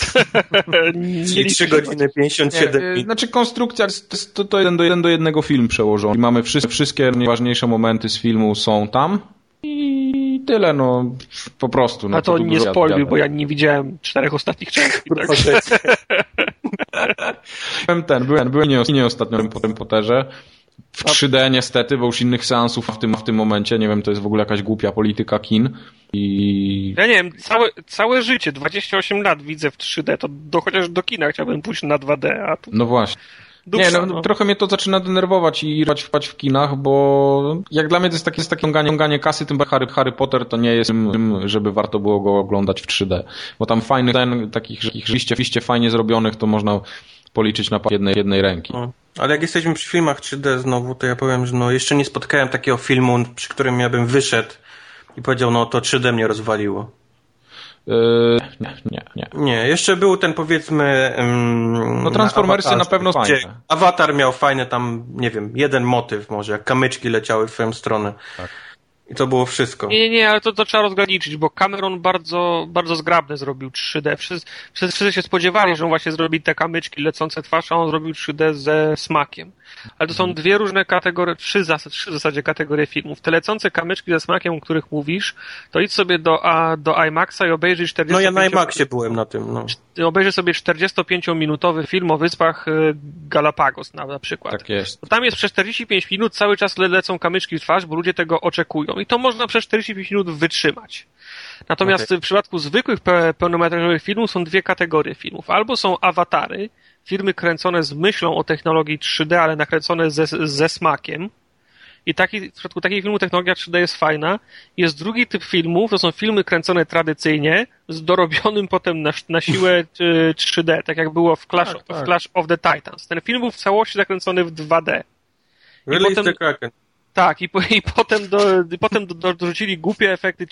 Speaker 2: Czyli trzy godziny pięćdziesiąt siedem
Speaker 1: Nie,
Speaker 2: minut.
Speaker 1: znaczy konstrukcja to, to jeden, do, jeden do jednego film przełożony. Mamy wszystkie, wszystkie najważniejsze momenty z filmu są tam i tyle, no po prostu. No,
Speaker 3: A to
Speaker 1: tu
Speaker 3: nie
Speaker 1: dużo
Speaker 3: spoiluj,
Speaker 1: gadać.
Speaker 3: bo ja nie widziałem czterech ostatnich części. Tak?
Speaker 1: Byłem ten, byłem, byłem nie, nie ostatnio po tym Potterze. W trzy D niestety, bo już innych seansów w tym, w tym momencie, nie wiem, to jest w ogóle jakaś głupia polityka kin. I...
Speaker 3: Ja nie wiem, całe, całe życie, dwadzieścia osiem lat widzę w trzy D, to do, chociaż do kina chciałbym pójść na dwa D, a tu...
Speaker 1: No właśnie.
Speaker 3: Dusza,
Speaker 1: nie, no,
Speaker 3: no.
Speaker 1: trochę mnie to zaczyna denerwować i rwać wpaść w kinach, bo jak dla mnie to jest takie, jest takie ąganie, ąganie kasy, tym Harry, Harry Potter to nie jest tym, żeby warto było go oglądać w trzy D. Bo tam fajnych scen, takich, takich rzeczywiście, rzeczywiście fajnie zrobionych, to można policzyć na jednej, jednej ręki.
Speaker 2: No. Ale jak jesteśmy przy filmach trzy D znowu, to ja powiem, że no jeszcze nie spotkałem takiego filmu, przy którym ja bym wyszedł i powiedział, no to trzy D mnie rozwaliło.
Speaker 1: Yy, nie, nie, nie.
Speaker 2: Nie, jeszcze był ten, powiedzmy... Um,
Speaker 1: No Transformersy
Speaker 2: Avatar,
Speaker 1: na pewno fajne.
Speaker 2: gdzie Avatar miał fajny tam, nie wiem, jeden motyw może, jak kamyczki leciały w twoją stronę.
Speaker 1: Tak.
Speaker 2: I to było wszystko.
Speaker 3: Nie, nie, nie, ale to, to trzeba rozgraniczyć, bo Cameron bardzo, bardzo zgrabne zrobił trzy D. Wszyscy, wszyscy się spodziewali, że on właśnie zrobi te kamyczki lecące twarz, a on zrobił trzy D ze smakiem. Ale to są dwie różne kategorie, trzy, zasad, trzy w zasadzie kategorie filmów. Te lecące kamyczki ze smakiem, o których mówisz, to idź sobie do, a, do IMAXa i obejrzyj czterdzieści.
Speaker 2: No ja na IMAXie byłem na tym, no.
Speaker 3: Obejrzyj sobie czterdziestopięciominutowy film o wyspach Galapagos na, na przykład.
Speaker 1: Tak jest.
Speaker 3: To tam jest przez czterdzieści pięć minut cały czas le- lecą kamyczki w twarz, bo ludzie tego oczekują. I to można przez czterdzieści pięć minut wytrzymać. Natomiast
Speaker 2: Okay.
Speaker 3: w przypadku zwykłych pe- pełnometrażowych filmów są dwie kategorie filmów. Albo są awatary, filmy kręcone z myślą o technologii trzy D, ale nakręcone ze, ze smakiem. I taki, w przypadku takich filmów technologia trzy D jest fajna. Jest drugi typ filmów, to są filmy kręcone tradycyjnie, z dorobionym potem na, na siłę trzy D, tak jak było w Clash,
Speaker 1: Tak, tak.
Speaker 3: w Clash of the Titans. Ten film był w całości zakręcony w dwa D.
Speaker 2: Release
Speaker 3: potem-
Speaker 2: the Kraken.
Speaker 3: Tak, i, po, i potem, do, i potem do, do, dorzucili głupie efekty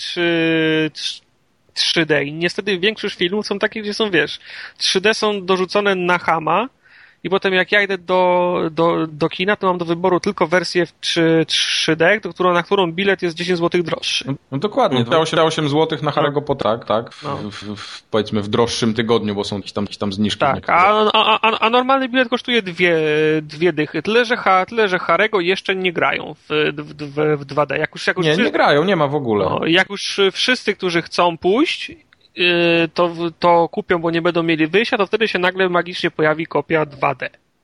Speaker 3: trzy D. I niestety większość filmów są takie, gdzie są, wiesz, trzy D są dorzucone na chama i potem jak ja idę do, do, do kina, to mam do wyboru tylko wersję w trzy D, do którą, na którą bilet jest dziesięć złotych droższy.
Speaker 1: No, no dokładnie,
Speaker 2: Mhm.
Speaker 1: to osiem złotych na Harry'ego Pottera, tak, tak? W,
Speaker 3: No.
Speaker 1: w, w, powiedzmy w droższym tygodniu, bo są jakieś tam, jakieś tam zniżki.
Speaker 3: Tak, a, a, a, a normalny bilet kosztuje dwie, dwie dychy. Tyle, że, ha, tyle, że Harry'ego jeszcze nie grają w, w, w, w dwa D. Jak już, jak już
Speaker 1: Nie,
Speaker 3: wszy-
Speaker 1: nie grają, nie ma w ogóle.
Speaker 3: No, jak już wszyscy, którzy chcą pójść, yy, to, to kupią, bo nie będą mieli wyjścia, to wtedy się nagle magicznie pojawi kopia dwa D.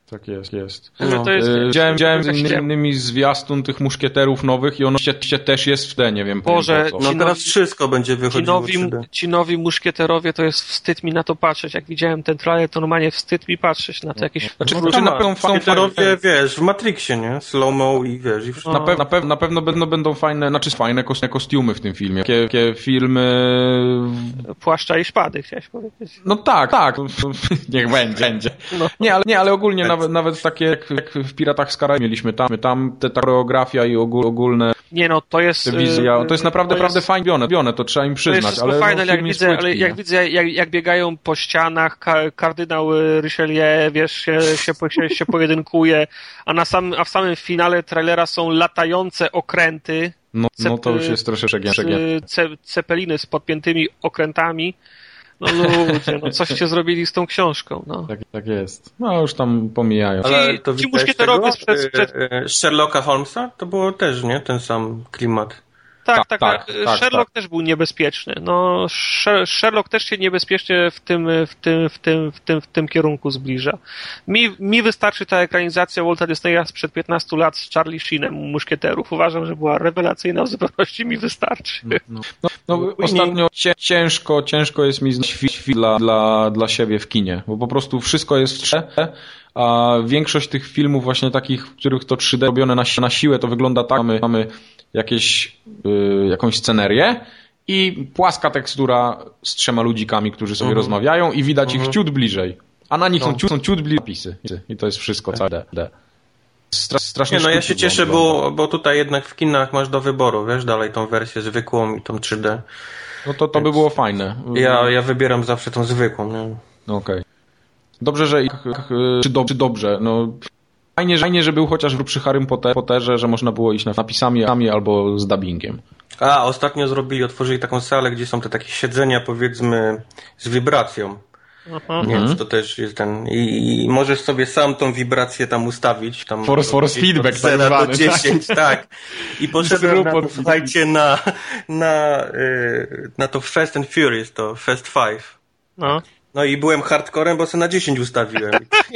Speaker 1: Tak jest, jest.
Speaker 3: No. To jest
Speaker 1: widziałem widziałem z innymi zwiastun tych muszkieterów nowych i ono się, się też jest w D, nie wiem.
Speaker 3: Boże,
Speaker 2: no teraz wszystko będzie wychodziło
Speaker 3: ci nowi, ci nowi muszkieterowie to jest wstyd mi na to patrzeć. Jak widziałem ten trailer, to normalnie wstyd mi patrzeć na to jakieś...
Speaker 1: Znaczy, znaczy na pewno
Speaker 2: muszkieterowie, wiesz, w Matrixie, nie? Slow-mo i wiesz... I
Speaker 1: no. na, pe- na, pe- na pewno będą, będą fajne, znaczy fajne kostiumy w tym filmie. Jakie, jakie filmy...
Speaker 3: Płaszcza i szpady, chciałeś powiedzieć.
Speaker 1: No tak, tak. Niech będzie, będzie. No. Nie, ale, nie, ale ogólnie nawet, nawet takie jak, jak w Piratach z Karaibów mieliśmy tam, tam te, ta choreografia i ogól, ogólne
Speaker 3: nie no, to jest...
Speaker 1: wizja, to jest naprawdę, to naprawdę jest, fajnie robione, to trzeba im przyznać. To jest
Speaker 3: ale fajne,
Speaker 1: no,
Speaker 3: jak widzę, ale jak widzę, jak, jak biegają po ścianach, ka, kardynał Richelieu, wiesz, się, się, się, się pojedynkuje, a, na sam, a w samym finale trailera są latające okręty.
Speaker 1: No, no to już jest troszeczkę
Speaker 3: przegięte. Ce, cepeliny z podpiętymi okrętami. No ludzie, no coście zrobili z tą książką, no.
Speaker 1: Tak, tak jest. No już tam pomijają.
Speaker 2: Ale to ci muszkieterowie sprzed, sprzed... Sherlocka Holmesa? To było też, nie? Ten sam klimat.
Speaker 3: Tak, tak, tak. tak Sherlock tak. też był niebezpieczny. No, Sherlock też się niebezpiecznie w tym, w tym, w tym, w tym, w tym kierunku zbliża. Mi, mi wystarczy ta ekranizacja Walta Disneya sprzed piętnastu lat z Charlie Sheenem Muszkieterów. Uważam, że była rewelacyjna, w zupełności mi wystarczy.
Speaker 1: No, no. No, no, ostatnio ciężko, ciężko jest mi znaleźć dla, dla, dla siebie w kinie, bo po prostu wszystko jest w trzy D, a większość tych filmów właśnie takich, w których to trzy D robione na, na siłę, to wygląda tak, mamy, mamy jakieś, y, jakąś scenerię i płaska tekstura z trzema ludzikami, którzy sobie uh-huh. rozmawiają i widać uh-huh. ich ciut bliżej. A na nich no. są, ciut, są ciut bliżej napisy. I to jest wszystko całe D. D. Stra- strasznie
Speaker 2: Nie, no ja się cieszę, bo, bo tutaj jednak w kinach masz do wyboru, wiesz, dalej tą wersję zwykłą i tą trzy D.
Speaker 1: No to, to by było fajne.
Speaker 2: Ja, ja wybieram zawsze tą zwykłą. Nie?
Speaker 1: No okej. Okay. Dobrze, że czy, do, czy dobrze, no fajnie, fajnie, że był chociaż przy Harrym Potterze, że można było iść na napisami albo z dubbingiem.
Speaker 2: A, ostatnio zrobili, otworzyli taką salę, gdzie są te takie siedzenia, powiedzmy, z wibracją. Aha. Więc to też jest ten... I, i możesz sobie sam tą wibrację tam ustawić. Tam
Speaker 1: force, force feedback,
Speaker 2: od zera do dziesięć, tak. tak. I poszedłem na, słuchajcie, na, na, yy, na to Fast and Furious, to Fast Five. No. No i byłem hardcorem, bo sobie na dziesięć ustawiłem.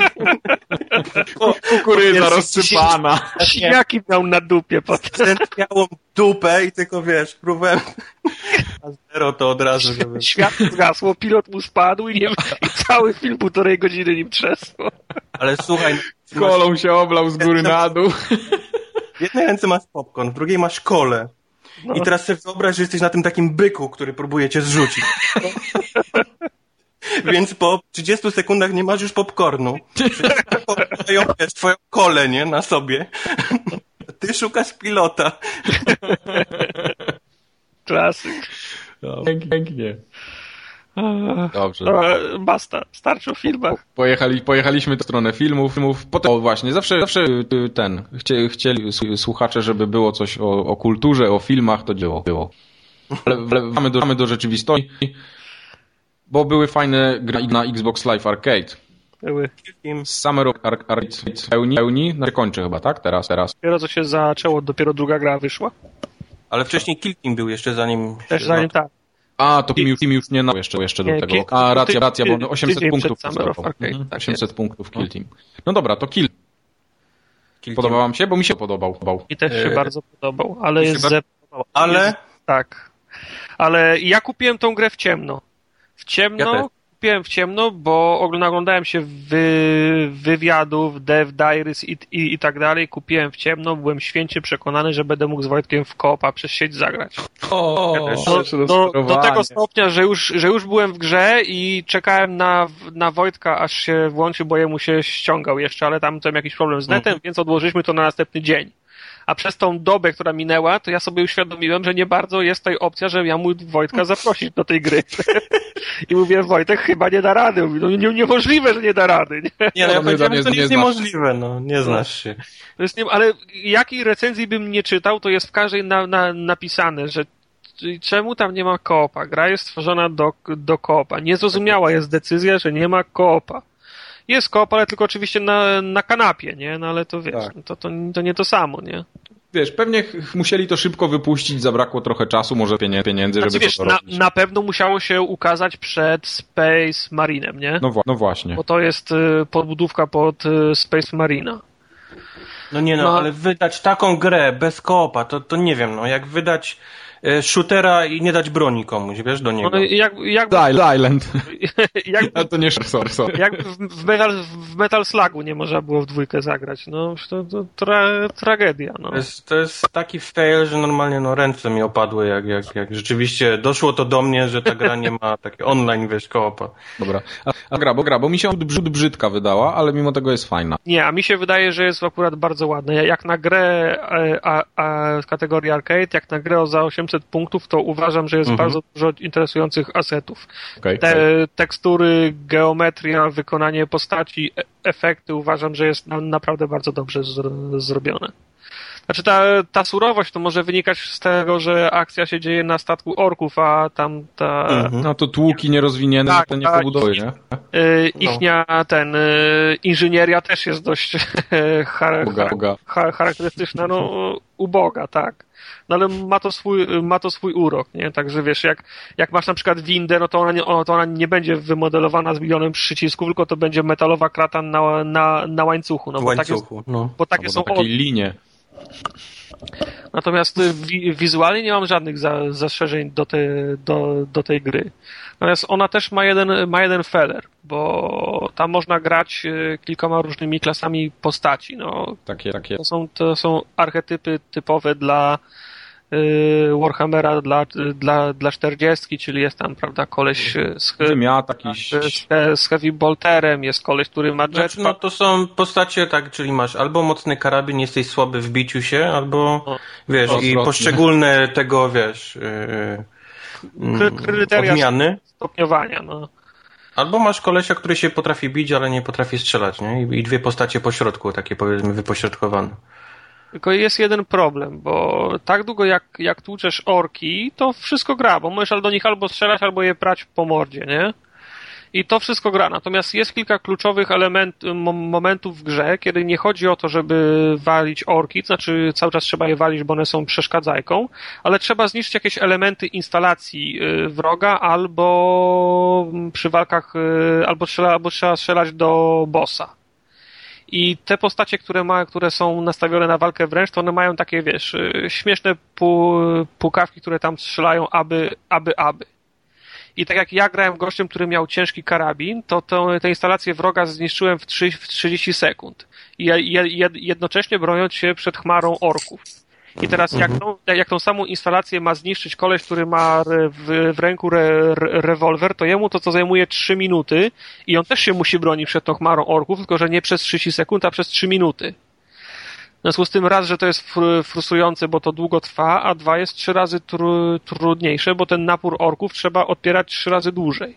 Speaker 1: Kukurydza rozsypana.
Speaker 3: Jaki miał na dupie potem.
Speaker 2: Miałem dupę i tylko wiesz, próbowałem a zero to od razu. Żeby...
Speaker 3: Światło zgasło, pilot mu spadł i, nie... i cały film półtorej godziny nim trzesło.
Speaker 2: Ale słuchaj...
Speaker 1: Kolą masz... się oblał z góry na dół.
Speaker 2: W jednej ręce masz popcorn, w drugiej masz kolę. No. I teraz sobie wyobraź, że jesteś na tym takim byku, który próbuje cię zrzucić. Więc po trzydziestu sekundach nie masz już popcornu. Mają twoją kolę, nie? Na sobie. Ty szukasz pilota.
Speaker 3: Klasyk.
Speaker 1: No, pięknie. Dobrze.
Speaker 3: No, basta. Starczy o filmach.
Speaker 1: Pojechali, pojechaliśmy w stronę filmów. filmów. Potem, o właśnie, zawsze, zawsze ten, chcieli, chcieli słuchacze, żeby było coś o, o kulturze, o filmach, to było. było. Ale wracamy do, do rzeczywistości. Bo były fajne gry na Xbox Live Arcade.
Speaker 3: Były.
Speaker 1: Summer of Arcade pełni, pełni, no kończy chyba, tak? Teraz, teraz.
Speaker 3: Dopiero co się zaczęło, dopiero druga gra wyszła.
Speaker 2: Ale wcześniej Kill Team był jeszcze zanim...
Speaker 3: Też zanim tak.
Speaker 1: A, to Team już, team już nie na jeszcze, jeszcze do tego. A, racja, racja, bo osiemset punktów.
Speaker 3: Arcade, tak
Speaker 1: osiemset jest. Punktów Kill Team. No dobra, to Kill. Kill Podobał wam się? Bo mi się podobał.
Speaker 3: Mi też się e... bardzo podobał, ale jest...
Speaker 2: Ze... Ale?
Speaker 3: Jest... Tak. Ale ja kupiłem tą grę w ciemno. W ciemno, ja kupiłem w ciemno, bo oglądałem się wy, wywiadów, Dev Diaries i, i, i tak dalej, kupiłem w ciemno, byłem święcie przekonany, że będę mógł z Wojtkiem w koopa przez sieć zagrać.
Speaker 1: O,
Speaker 3: do, do, do tego stopnia, że już, że już byłem w grze i czekałem na, na Wojtka, aż się włączy, bo jemu się ściągał jeszcze, ale tam miałem jakiś problem z netem, mhm. więc odłożyliśmy to na następny dzień. A przez tą dobę, która minęła, to ja sobie uświadomiłem, że nie bardzo jest tutaj opcja, że ja mógł Wojtka zaprosić do tej gry. I mówię, Wojtek chyba nie da rady. Mówi, no nie, niemożliwe, że nie da rady. Nie,
Speaker 2: nie no ja powiedziałem, że to jest niemożliwe, no nie znasz się.
Speaker 3: To jest nie, ale jakiej recenzji bym nie czytał, to jest w każdej na, na, napisane, że czemu tam nie ma koopa? Gra jest stworzona do, do koopa. Niezrozumiała jest decyzja, że nie ma koopa. Jest koop, ale tylko oczywiście na, na kanapie, nie? No ale to wiesz, tak. to, to, to nie to samo, nie?
Speaker 1: wiesz, pewnie ch- musieli to szybko wypuścić, zabrakło trochę czasu, może pienie- pieniędzy,
Speaker 3: znaczy,
Speaker 1: żeby
Speaker 3: wiesz,
Speaker 1: to
Speaker 3: na,
Speaker 1: robić.
Speaker 3: na pewno musiało się ukazać przed Space Marinem, nie?
Speaker 1: No, wła- no właśnie.
Speaker 3: Bo to jest y, podbudówka pod y, Space Marina.
Speaker 2: No nie no,
Speaker 3: No.
Speaker 2: ale wydać taką grę bez koopa, to, to nie wiem, no jak wydać e, shootera i nie dać broni komuś, wiesz, do niego.
Speaker 3: No, jak, jakby,
Speaker 1: The Island.
Speaker 3: jakby,
Speaker 1: A to nie, sorry, sorry.
Speaker 3: jakby w, w, Metal, w Metal Slugu nie można było w dwójkę zagrać. No, to, to tra, tragedia. No.
Speaker 2: To jest, to jest taki fail, że normalnie no, ręce mi opadły, jak, jak, jak rzeczywiście doszło to do mnie, że ta gra nie ma takie online, wiesz, koopa.
Speaker 1: Dobra. A, a gra, bo gra, bo mi się brzyd brzydka wydała, ale mimo tego jest fajna.
Speaker 3: Nie, a mi się wydaje, że jest akurat bardzo ładne. Jak na grę a, a, z kategorii arcade, jak na grę za osiemset punktów, to uważam, że jest
Speaker 2: Mhm.
Speaker 3: bardzo dużo interesujących asetów.
Speaker 1: Okay,
Speaker 3: Te
Speaker 1: okay.
Speaker 3: tekstury, geometria, wykonanie postaci, e- efekty uważam, że jest na, naprawdę bardzo dobrze zro- zrobione. Znaczy ta, ta surowość to może wynikać z tego, że akcja się dzieje na statku orków, a tam ta
Speaker 2: Mhm.
Speaker 1: No to tłuki nierozwinięte,
Speaker 3: Tak,
Speaker 1: to nie
Speaker 3: tak.
Speaker 1: pobudowy, nie?
Speaker 3: y, ichnia ten y, inżynieria też jest dość char-
Speaker 1: Uboga, uboga.
Speaker 3: char- charakterystyczna, no uboga, tak. No ale ma to swój, ma to swój urok, nie? Także wiesz, jak, jak masz na przykład windę, no to ona, nie, to ona nie będzie wymodelowana z milionem przycisków, tylko to będzie metalowa krata na, na, na łańcuchu. No, bo takie,
Speaker 2: łańcuchu, no.
Speaker 3: bo takie
Speaker 1: Albo
Speaker 3: są
Speaker 1: na takiej
Speaker 3: od...
Speaker 1: linie.
Speaker 3: Natomiast y, wi- wizualnie nie mam żadnych za, zastrzeżeń do, te, do, do tej gry. Natomiast ona też ma jeden, ma jeden feller, bo tam można grać y, kilkoma różnymi klasami postaci. No,
Speaker 1: Takie, takie.
Speaker 3: to są, to są archetypy typowe dla y, Warhammera, dla, dla, dla czterdziestki, czyli jest tam, prawda, koleś y, z,
Speaker 1: Wymiat jakiś.
Speaker 3: z, z heavy bolterem, jest koleś, który ma
Speaker 2: Znaczy, no
Speaker 3: jetpack.
Speaker 2: to są postacie, tak, czyli masz albo mocny karabin, jesteś słaby w biciu się, albo
Speaker 3: No.
Speaker 2: wiesz, i
Speaker 1: Odwrotnie.
Speaker 2: poszczególne tego, wiesz, yy,
Speaker 3: Kry-
Speaker 2: yy,
Speaker 3: kryteria
Speaker 2: odmiany.
Speaker 3: stopniowania, no.
Speaker 2: Albo masz kolesia, który się potrafi bić, ale nie potrafi strzelać, nie? I, i dwie postacie pośrodku, takie powiedzmy wypośrodkowane.
Speaker 3: Tylko jest jeden problem, bo tak długo jak, jak tłuczesz orki, to wszystko gra, bo możesz do nich albo strzelać, albo je prać po mordzie, nie? I to wszystko gra. Natomiast jest kilka kluczowych element, mo- momentów w grze, kiedy nie chodzi o to, żeby walić orki, to znaczy cały czas trzeba je walić, bo one są przeszkadzajką, ale trzeba zniszczyć jakieś elementy instalacji y, wroga, albo przy walkach, y, albo, trzeba, albo trzeba strzelać do bossa. I te postacie, które ma, które są nastawione na walkę wręcz, to one mają takie, wiesz, y, śmieszne pu- pukawki, które tam strzelają aby, aby, aby. I tak jak ja grałem gościem, który miał ciężki karabin, to, to tę instalację wroga zniszczyłem w, trzy, w trzydzieści sekund. I ja, ja, jednocześnie broniąc się przed chmarą orków. I teraz jak, tą, jak tą samą instalację ma zniszczyć koleś, który ma w, w ręku re, re, rewolwer, to jemu to co zajmuje trzy minuty i on też się musi bronić przed tą chmarą orków, tylko że nie przez trzydzieści sekund, a przez trzy minuty. W związku z tym raz, że to jest fr- frustrujące, bo to długo trwa, a dwa jest trzy razy tru- trudniejsze, bo ten napór orków trzeba odpierać trzy razy dłużej.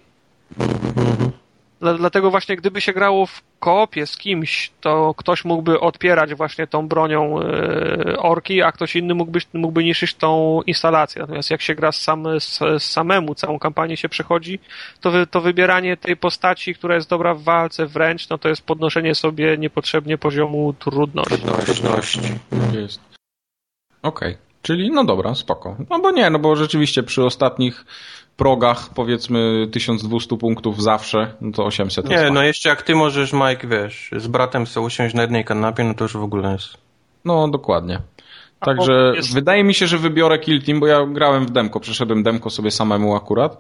Speaker 3: Dla, dlatego właśnie gdyby się grało w koopie z kimś, to ktoś mógłby odpierać właśnie tą bronią e, orki, a ktoś inny mógłby, mógłby niszczyć tą instalację. Natomiast jak się gra sam, z, z samemu, całą kampanię się przechodzi, to, wy, to wybieranie tej postaci, która jest dobra w walce wręcz, no to jest podnoszenie sobie niepotrzebnie poziomu trudności.
Speaker 2: Trudności.
Speaker 1: Jest. Okej. Okay. Czyli no dobra, spoko. No bo nie, no bo rzeczywiście przy ostatnich progach powiedzmy tysiąc dwieście punktów zawsze, no to osiemset.
Speaker 2: Nie, no jeszcze jak ty możesz, Mike, wiesz, z bratem sobie usiąść na jednej kanapie, no to już w ogóle jest.
Speaker 1: No dokładnie. Także
Speaker 3: jest...
Speaker 1: wydaje mi się, że wybiorę Kill Team, bo ja grałem w demko, przeszedłem demko sobie samemu akurat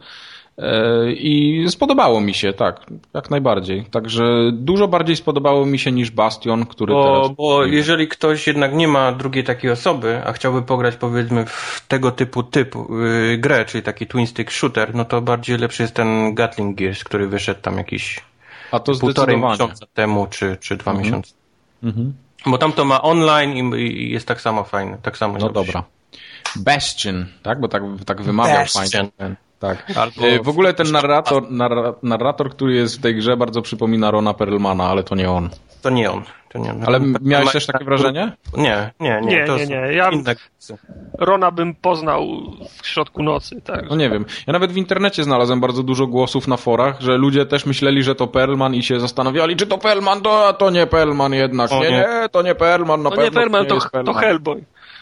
Speaker 1: i spodobało mi się, tak, jak najbardziej. Także dużo bardziej spodobało mi się niż Bastion, który
Speaker 2: bo,
Speaker 1: teraz...
Speaker 2: Bo jeżeli ktoś jednak nie ma drugiej takiej osoby, a chciałby pograć powiedzmy w tego typu typ yy, grę, czyli taki twin stick shooter, no to bardziej lepszy jest ten Gatling Gears, który wyszedł tam jakiś
Speaker 1: a to
Speaker 2: półtorej miesiąca temu, czy, czy dwa
Speaker 1: mhm.
Speaker 2: miesiące.
Speaker 1: Mhm.
Speaker 2: Bo tam to ma online i, i jest tak samo fajne, tak samo.
Speaker 1: No dobra. Bastion, tak? Bo tak, tak wymawiał
Speaker 2: Bastion.
Speaker 1: fajnie. Tak.
Speaker 2: Albo
Speaker 1: w ogóle ten narrator, narra, narrator, który jest w tej grze, bardzo przypomina Rona Perlmana, ale to nie on.
Speaker 2: To nie on. To nie on.
Speaker 1: Ale miałeś też takie wrażenie?
Speaker 2: Nie, nie, nie.
Speaker 3: Nie,
Speaker 2: to
Speaker 3: nie, nie. Ja
Speaker 2: inne...
Speaker 3: Rona bym poznał w środku nocy. Tak.
Speaker 1: No nie wiem. Ja nawet w internecie znalazłem bardzo dużo głosów na forach, że ludzie też myśleli, że to Perlman i się zastanawiali, czy to Perlman, to, to nie Perlman jednak.
Speaker 2: O,
Speaker 1: nie,
Speaker 2: nie,
Speaker 1: nie, to nie Perlman, na
Speaker 3: to
Speaker 1: pewno
Speaker 3: nie Perlman,
Speaker 1: nie
Speaker 3: to,
Speaker 1: jest Perlman.
Speaker 3: to Hellboy.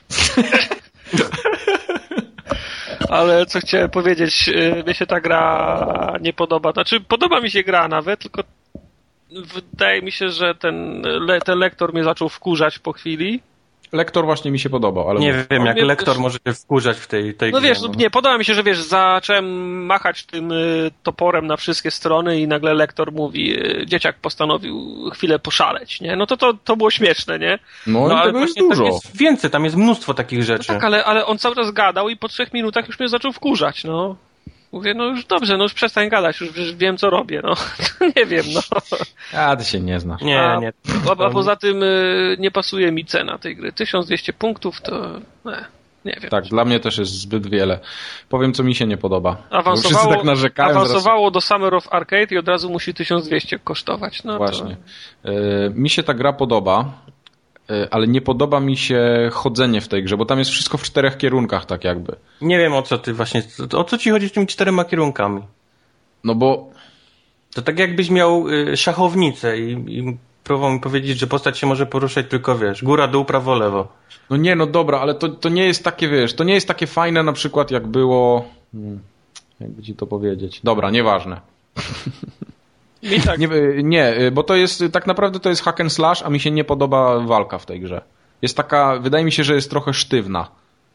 Speaker 3: Ale co chciałem powiedzieć, mnie się ta gra nie podoba. Znaczy, podoba mi się gra nawet, tylko wydaje mi się, że ten, le, ten lektor mnie zaczął wkurzać po chwili.
Speaker 1: Lektor właśnie mi się podobał, ale...
Speaker 2: Nie wiem, jak
Speaker 3: mnie
Speaker 2: lektor
Speaker 3: też...
Speaker 2: może się wkurzać w tej, tej
Speaker 3: No
Speaker 2: grze.
Speaker 3: wiesz, no, nie, podoba mi się, że wiesz, zacząłem machać tym y, toporem na wszystkie strony i nagle lektor mówi, y, dzieciak postanowił chwilę poszaleć, nie? No to to, to było śmieszne, nie?
Speaker 1: No,
Speaker 2: No
Speaker 1: i
Speaker 2: ale
Speaker 1: tego jest
Speaker 2: właśnie
Speaker 1: dużo.
Speaker 2: tam jest więcej, tam jest mnóstwo takich rzeczy.
Speaker 3: No tak, ale, ale on cały czas gadał i po trzech minutach już mnie zaczął wkurzać, no. Mówię, no już dobrze, no już przestań gadać, już, już wiem, co robię, no. Nie wiem, no.
Speaker 1: A, ty się nie znasz.
Speaker 2: Nie,
Speaker 3: a,
Speaker 2: nie.
Speaker 3: A, a poza tym y, nie pasuje mi cena tej gry. tysiąc dwieście punktów to... Nie, nie wiem.
Speaker 1: Tak, dla mnie też jest zbyt wiele. Powiem, co mi się nie podoba.
Speaker 3: Awansowało,
Speaker 1: Wszyscy tak narzekają.
Speaker 3: awansowało do Summer of Arcade i od razu musi tysiąc dwieście kosztować. No
Speaker 1: Właśnie.
Speaker 3: To...
Speaker 1: Y, mi się ta gra podoba, y, ale nie podoba mi się chodzenie w tej grze, bo tam jest wszystko w czterech kierunkach tak jakby.
Speaker 2: Nie wiem, o co ty właśnie... O co ci chodzi z tymi czterema kierunkami?
Speaker 1: No bo...
Speaker 2: To tak jakbyś miał y, szachownicę i, i próbował mi powiedzieć, że postać się może poruszać tylko, wiesz, góra, dół, prawo, lewo.
Speaker 1: No nie, no dobra, ale to, to nie jest takie, wiesz, to nie jest takie fajne na przykład jak było... Hmm, jakby ci to powiedzieć. Dobra, nieważne.
Speaker 3: Mi tak.
Speaker 1: Nie, nie, bo to jest, tak naprawdę to jest hack and slash, a mi się nie podoba walka w tej grze. Jest taka, wydaje mi się, że jest trochę sztywna.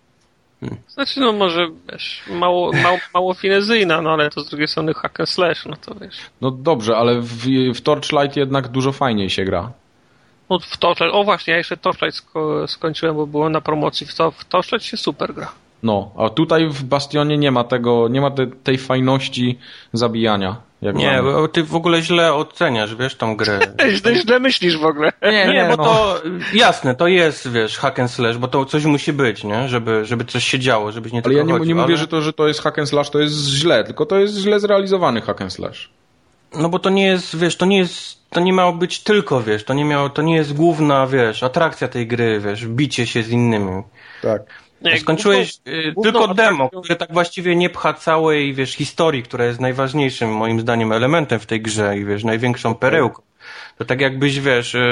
Speaker 3: Znaczy, no może, wiesz, mało, mało, mało finezyjna, no ale to z drugiej strony hack and slash, no to wiesz.
Speaker 1: No dobrze, ale w, w Torchlight jednak dużo fajniej się gra.
Speaker 3: No w Torchlight, o właśnie, ja jeszcze Torchlight sko- skończyłem, bo było na promocji. W, to, w Torchlight się super gra.
Speaker 1: No, a tutaj w Bastionie nie ma tego, nie ma te, tej fajności zabijania. Jak
Speaker 2: Nie, bo ty w ogóle źle oceniasz, wiesz, tą grę.
Speaker 3: Źle, źle myślisz w ogóle.
Speaker 1: Nie,
Speaker 2: Nie,
Speaker 1: nie,
Speaker 2: bo
Speaker 1: no.
Speaker 2: to jasne, to jest, wiesz, hack and slash, bo to coś musi być, nie? Żeby, żeby coś się działo, żebyś nie
Speaker 1: Ale
Speaker 2: tylko
Speaker 1: ja nie,
Speaker 2: chodził,
Speaker 1: nie mówię,
Speaker 2: ale...
Speaker 1: że to, że to jest hack and slash, to jest źle, tylko to jest źle zrealizowany hack and slash.
Speaker 2: No bo to nie jest, wiesz, to nie jest, to nie miało być tylko, wiesz, to nie miało, to nie jest główna, wiesz, atrakcja tej gry, wiesz, bicie się z innymi.
Speaker 1: Tak.
Speaker 3: Nie,
Speaker 2: Skończyłeś
Speaker 3: główną-
Speaker 2: y,
Speaker 3: główną
Speaker 2: tylko demo,
Speaker 3: atrakcją-
Speaker 2: które tak właściwie nie pcha całej, wiesz, historii, która jest najważniejszym, moim zdaniem, elementem w tej grze i, wiesz, największą perełką. To tak jakbyś, wiesz, ym,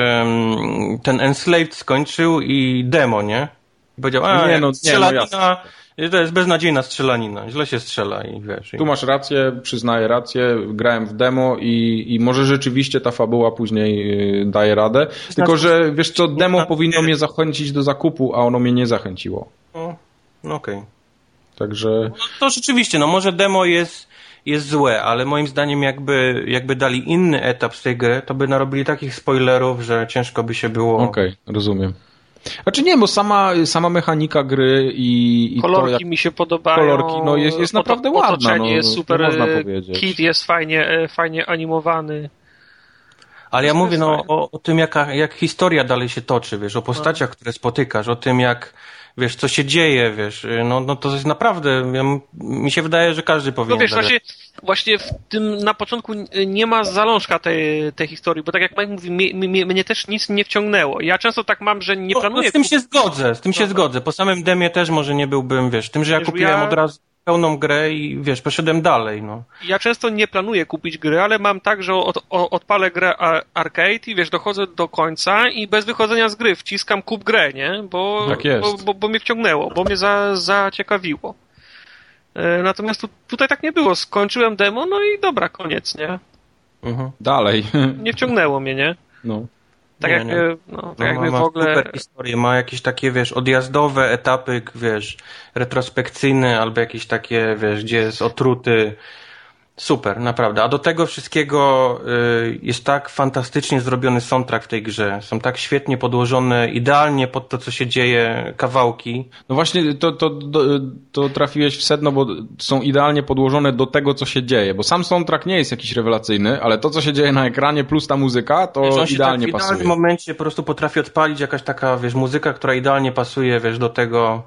Speaker 2: ten Enslaved skończył i demo, nie? I powiedział, a,
Speaker 1: Nie,
Speaker 2: nie,
Speaker 1: no,
Speaker 2: no,
Speaker 1: nie,
Speaker 2: strzelanina, to jest beznadziejna strzelanina, źle się strzela i wiesz. I...
Speaker 1: Tu masz rację, przyznaję rację, grałem w demo i, i może rzeczywiście ta fabuła później y, daje radę, tylko że wiesz co, demo powinno mnie zachęcić do zakupu, a ono mnie nie zachęciło.
Speaker 2: No, no okej.
Speaker 1: Także...
Speaker 2: No to rzeczywiście, no może demo jest, jest złe, ale moim zdaniem jakby, jakby dali inny etap z tej gry, to by narobili takich spoilerów, że ciężko by się było...
Speaker 1: Okej, okay, rozumiem. Znaczy nie, bo sama, sama mechanika gry i, i
Speaker 3: kolorki
Speaker 1: to jak...
Speaker 3: mi się podobają.
Speaker 1: Kolorki, no jest, jest naprawdę
Speaker 3: Oto,
Speaker 1: ładna.
Speaker 3: otoczenie
Speaker 1: No,
Speaker 3: jest super,
Speaker 1: nie można powiedzieć.
Speaker 3: kit jest fajnie, fajnie animowany.
Speaker 2: Ale ja
Speaker 3: To
Speaker 2: mówię
Speaker 3: jest
Speaker 2: no,
Speaker 3: fajne.
Speaker 2: o, o tym, jaka, jak historia dalej się toczy, wiesz, o postaciach, które spotykasz, o tym, jak, wiesz, co się dzieje, wiesz, no, no to jest naprawdę, ja, mi się wydaje, że każdy
Speaker 3: No
Speaker 2: powinien
Speaker 3: wiesz,
Speaker 2: zagrać.
Speaker 3: właśnie, właśnie w tym na początku nie ma zalążka tej, tej historii, bo tak jak Mike mówi, mnie, mnie, mnie też nic nie wciągnęło. Ja często tak mam, że nie
Speaker 2: No,
Speaker 3: planuję...
Speaker 2: no z tym się zgodzę, z tym się
Speaker 3: No.
Speaker 2: zgodzę. Po samym demie też może nie byłbym, wiesz, tym, że ja
Speaker 3: Wiesz,
Speaker 2: kupiłem
Speaker 3: ja-
Speaker 2: od razu pełną grę i, wiesz, poszedłem dalej, no.
Speaker 3: Ja często nie planuję kupić gry, ale mam tak, że od, o, odpalę grę a- arcade i wiesz, dochodzę do końca i bez wychodzenia z gry wciskam kup grę, nie? Bo,
Speaker 1: Tak jest.
Speaker 3: bo, bo, bo mnie wciągnęło, bo mnie za, zaciekawiło. E, Natomiast tu, tutaj tak nie było. Skończyłem demo, no i dobra, koniec, nie?
Speaker 2: Mhm.
Speaker 1: Dalej.
Speaker 3: Nie wciągnęło mnie, nie?
Speaker 1: No.
Speaker 3: Tak
Speaker 2: Nie,
Speaker 3: jak,
Speaker 2: nie.
Speaker 3: e, no, tak
Speaker 2: No,
Speaker 3: jakby
Speaker 2: ma,
Speaker 3: w
Speaker 2: ma
Speaker 3: ogóle...
Speaker 2: super historię, ma jakieś takie, wiesz, odjazdowe etapy, wiesz, retrospekcyjne albo jakieś takie, wiesz, gdzie jest otruty. Super, naprawdę. A do tego wszystkiego y, jest tak fantastycznie zrobiony soundtrack w tej grze. Są tak świetnie podłożone, idealnie pod to, co się dzieje, kawałki.
Speaker 1: No właśnie to, to, to, to trafiłeś w sedno, bo są idealnie podłożone do tego, co się dzieje, bo sam soundtrack nie jest jakiś rewelacyjny, ale to, co się dzieje na ekranie plus ta muzyka, to
Speaker 2: Wiesz, on się
Speaker 1: idealnie
Speaker 2: tak w
Speaker 1: pasuje.
Speaker 2: idealnym momencie po prostu potrafi odpalić jakaś taka, wiesz, muzyka, która idealnie pasuje, wiesz, do tego.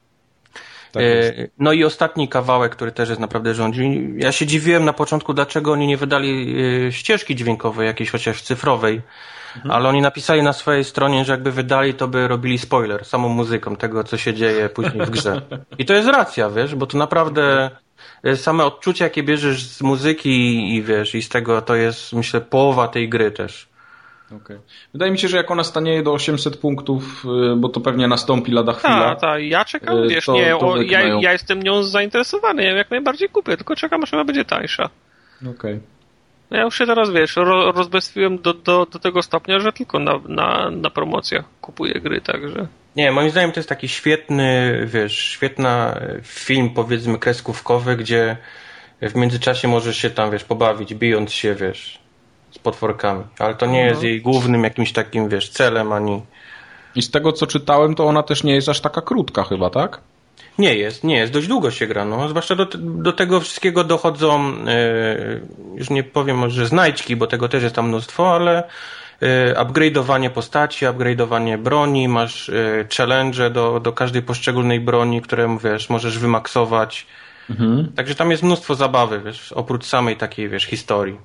Speaker 1: Tak jest.
Speaker 2: E, No i ostatni kawałek, który też jest naprawdę rządzi. Ja się dziwiłem na początku, dlaczego oni nie wydali e, ścieżki dźwiękowej, jakiejś chociaż cyfrowej, mhm. ale oni napisali na swojej stronie, że jakby wydali, to by robili spoiler samą muzyką tego, co się dzieje później w grze. I to jest racja, wiesz, bo to naprawdę e, same odczucia, jakie bierzesz z muzyki i wiesz, i z tego to jest, myślę, połowa tej gry też.
Speaker 1: Okay. Wydaje mi się, że jak ona stanieje do osiemset punktów, bo to pewnie nastąpi lada chwila.
Speaker 3: Tak, tak, ja czekam, wiesz, to, nie, to o, ja, ja jestem nią zainteresowany, ja jak najbardziej kupię, tylko czekam, aż ona będzie tańsza.
Speaker 1: Okej. Okay.
Speaker 3: Ja już się teraz, wiesz, ro, rozbestwiłem do, do, do tego stopnia, że tylko na, na, na promocjach kupuję gry, także...
Speaker 2: Nie, moim zdaniem to jest taki świetny, wiesz, świetna film, powiedzmy, kreskówkowy, gdzie w międzyczasie możesz się tam, wiesz, pobawić, bijąc się, wiesz, z potworkami. Ale to nie no. jest jej głównym jakimś takim, wiesz, celem, ani...
Speaker 1: I z tego, co czytałem, to ona też nie jest aż taka krótka chyba, tak?
Speaker 2: Nie jest, nie jest. Dość długo się gra, no. Zwłaszcza do, do tego wszystkiego dochodzą, yy, już nie powiem, że znajdźki, bo tego też jest tam mnóstwo, ale yy, upgrade'owanie postaci, upgrade'owanie broni, masz yy, challenge do, do każdej poszczególnej broni, które, wiesz, możesz wymaksować. Mhm. Także tam jest mnóstwo zabawy, wiesz, oprócz samej takiej, wiesz, historii.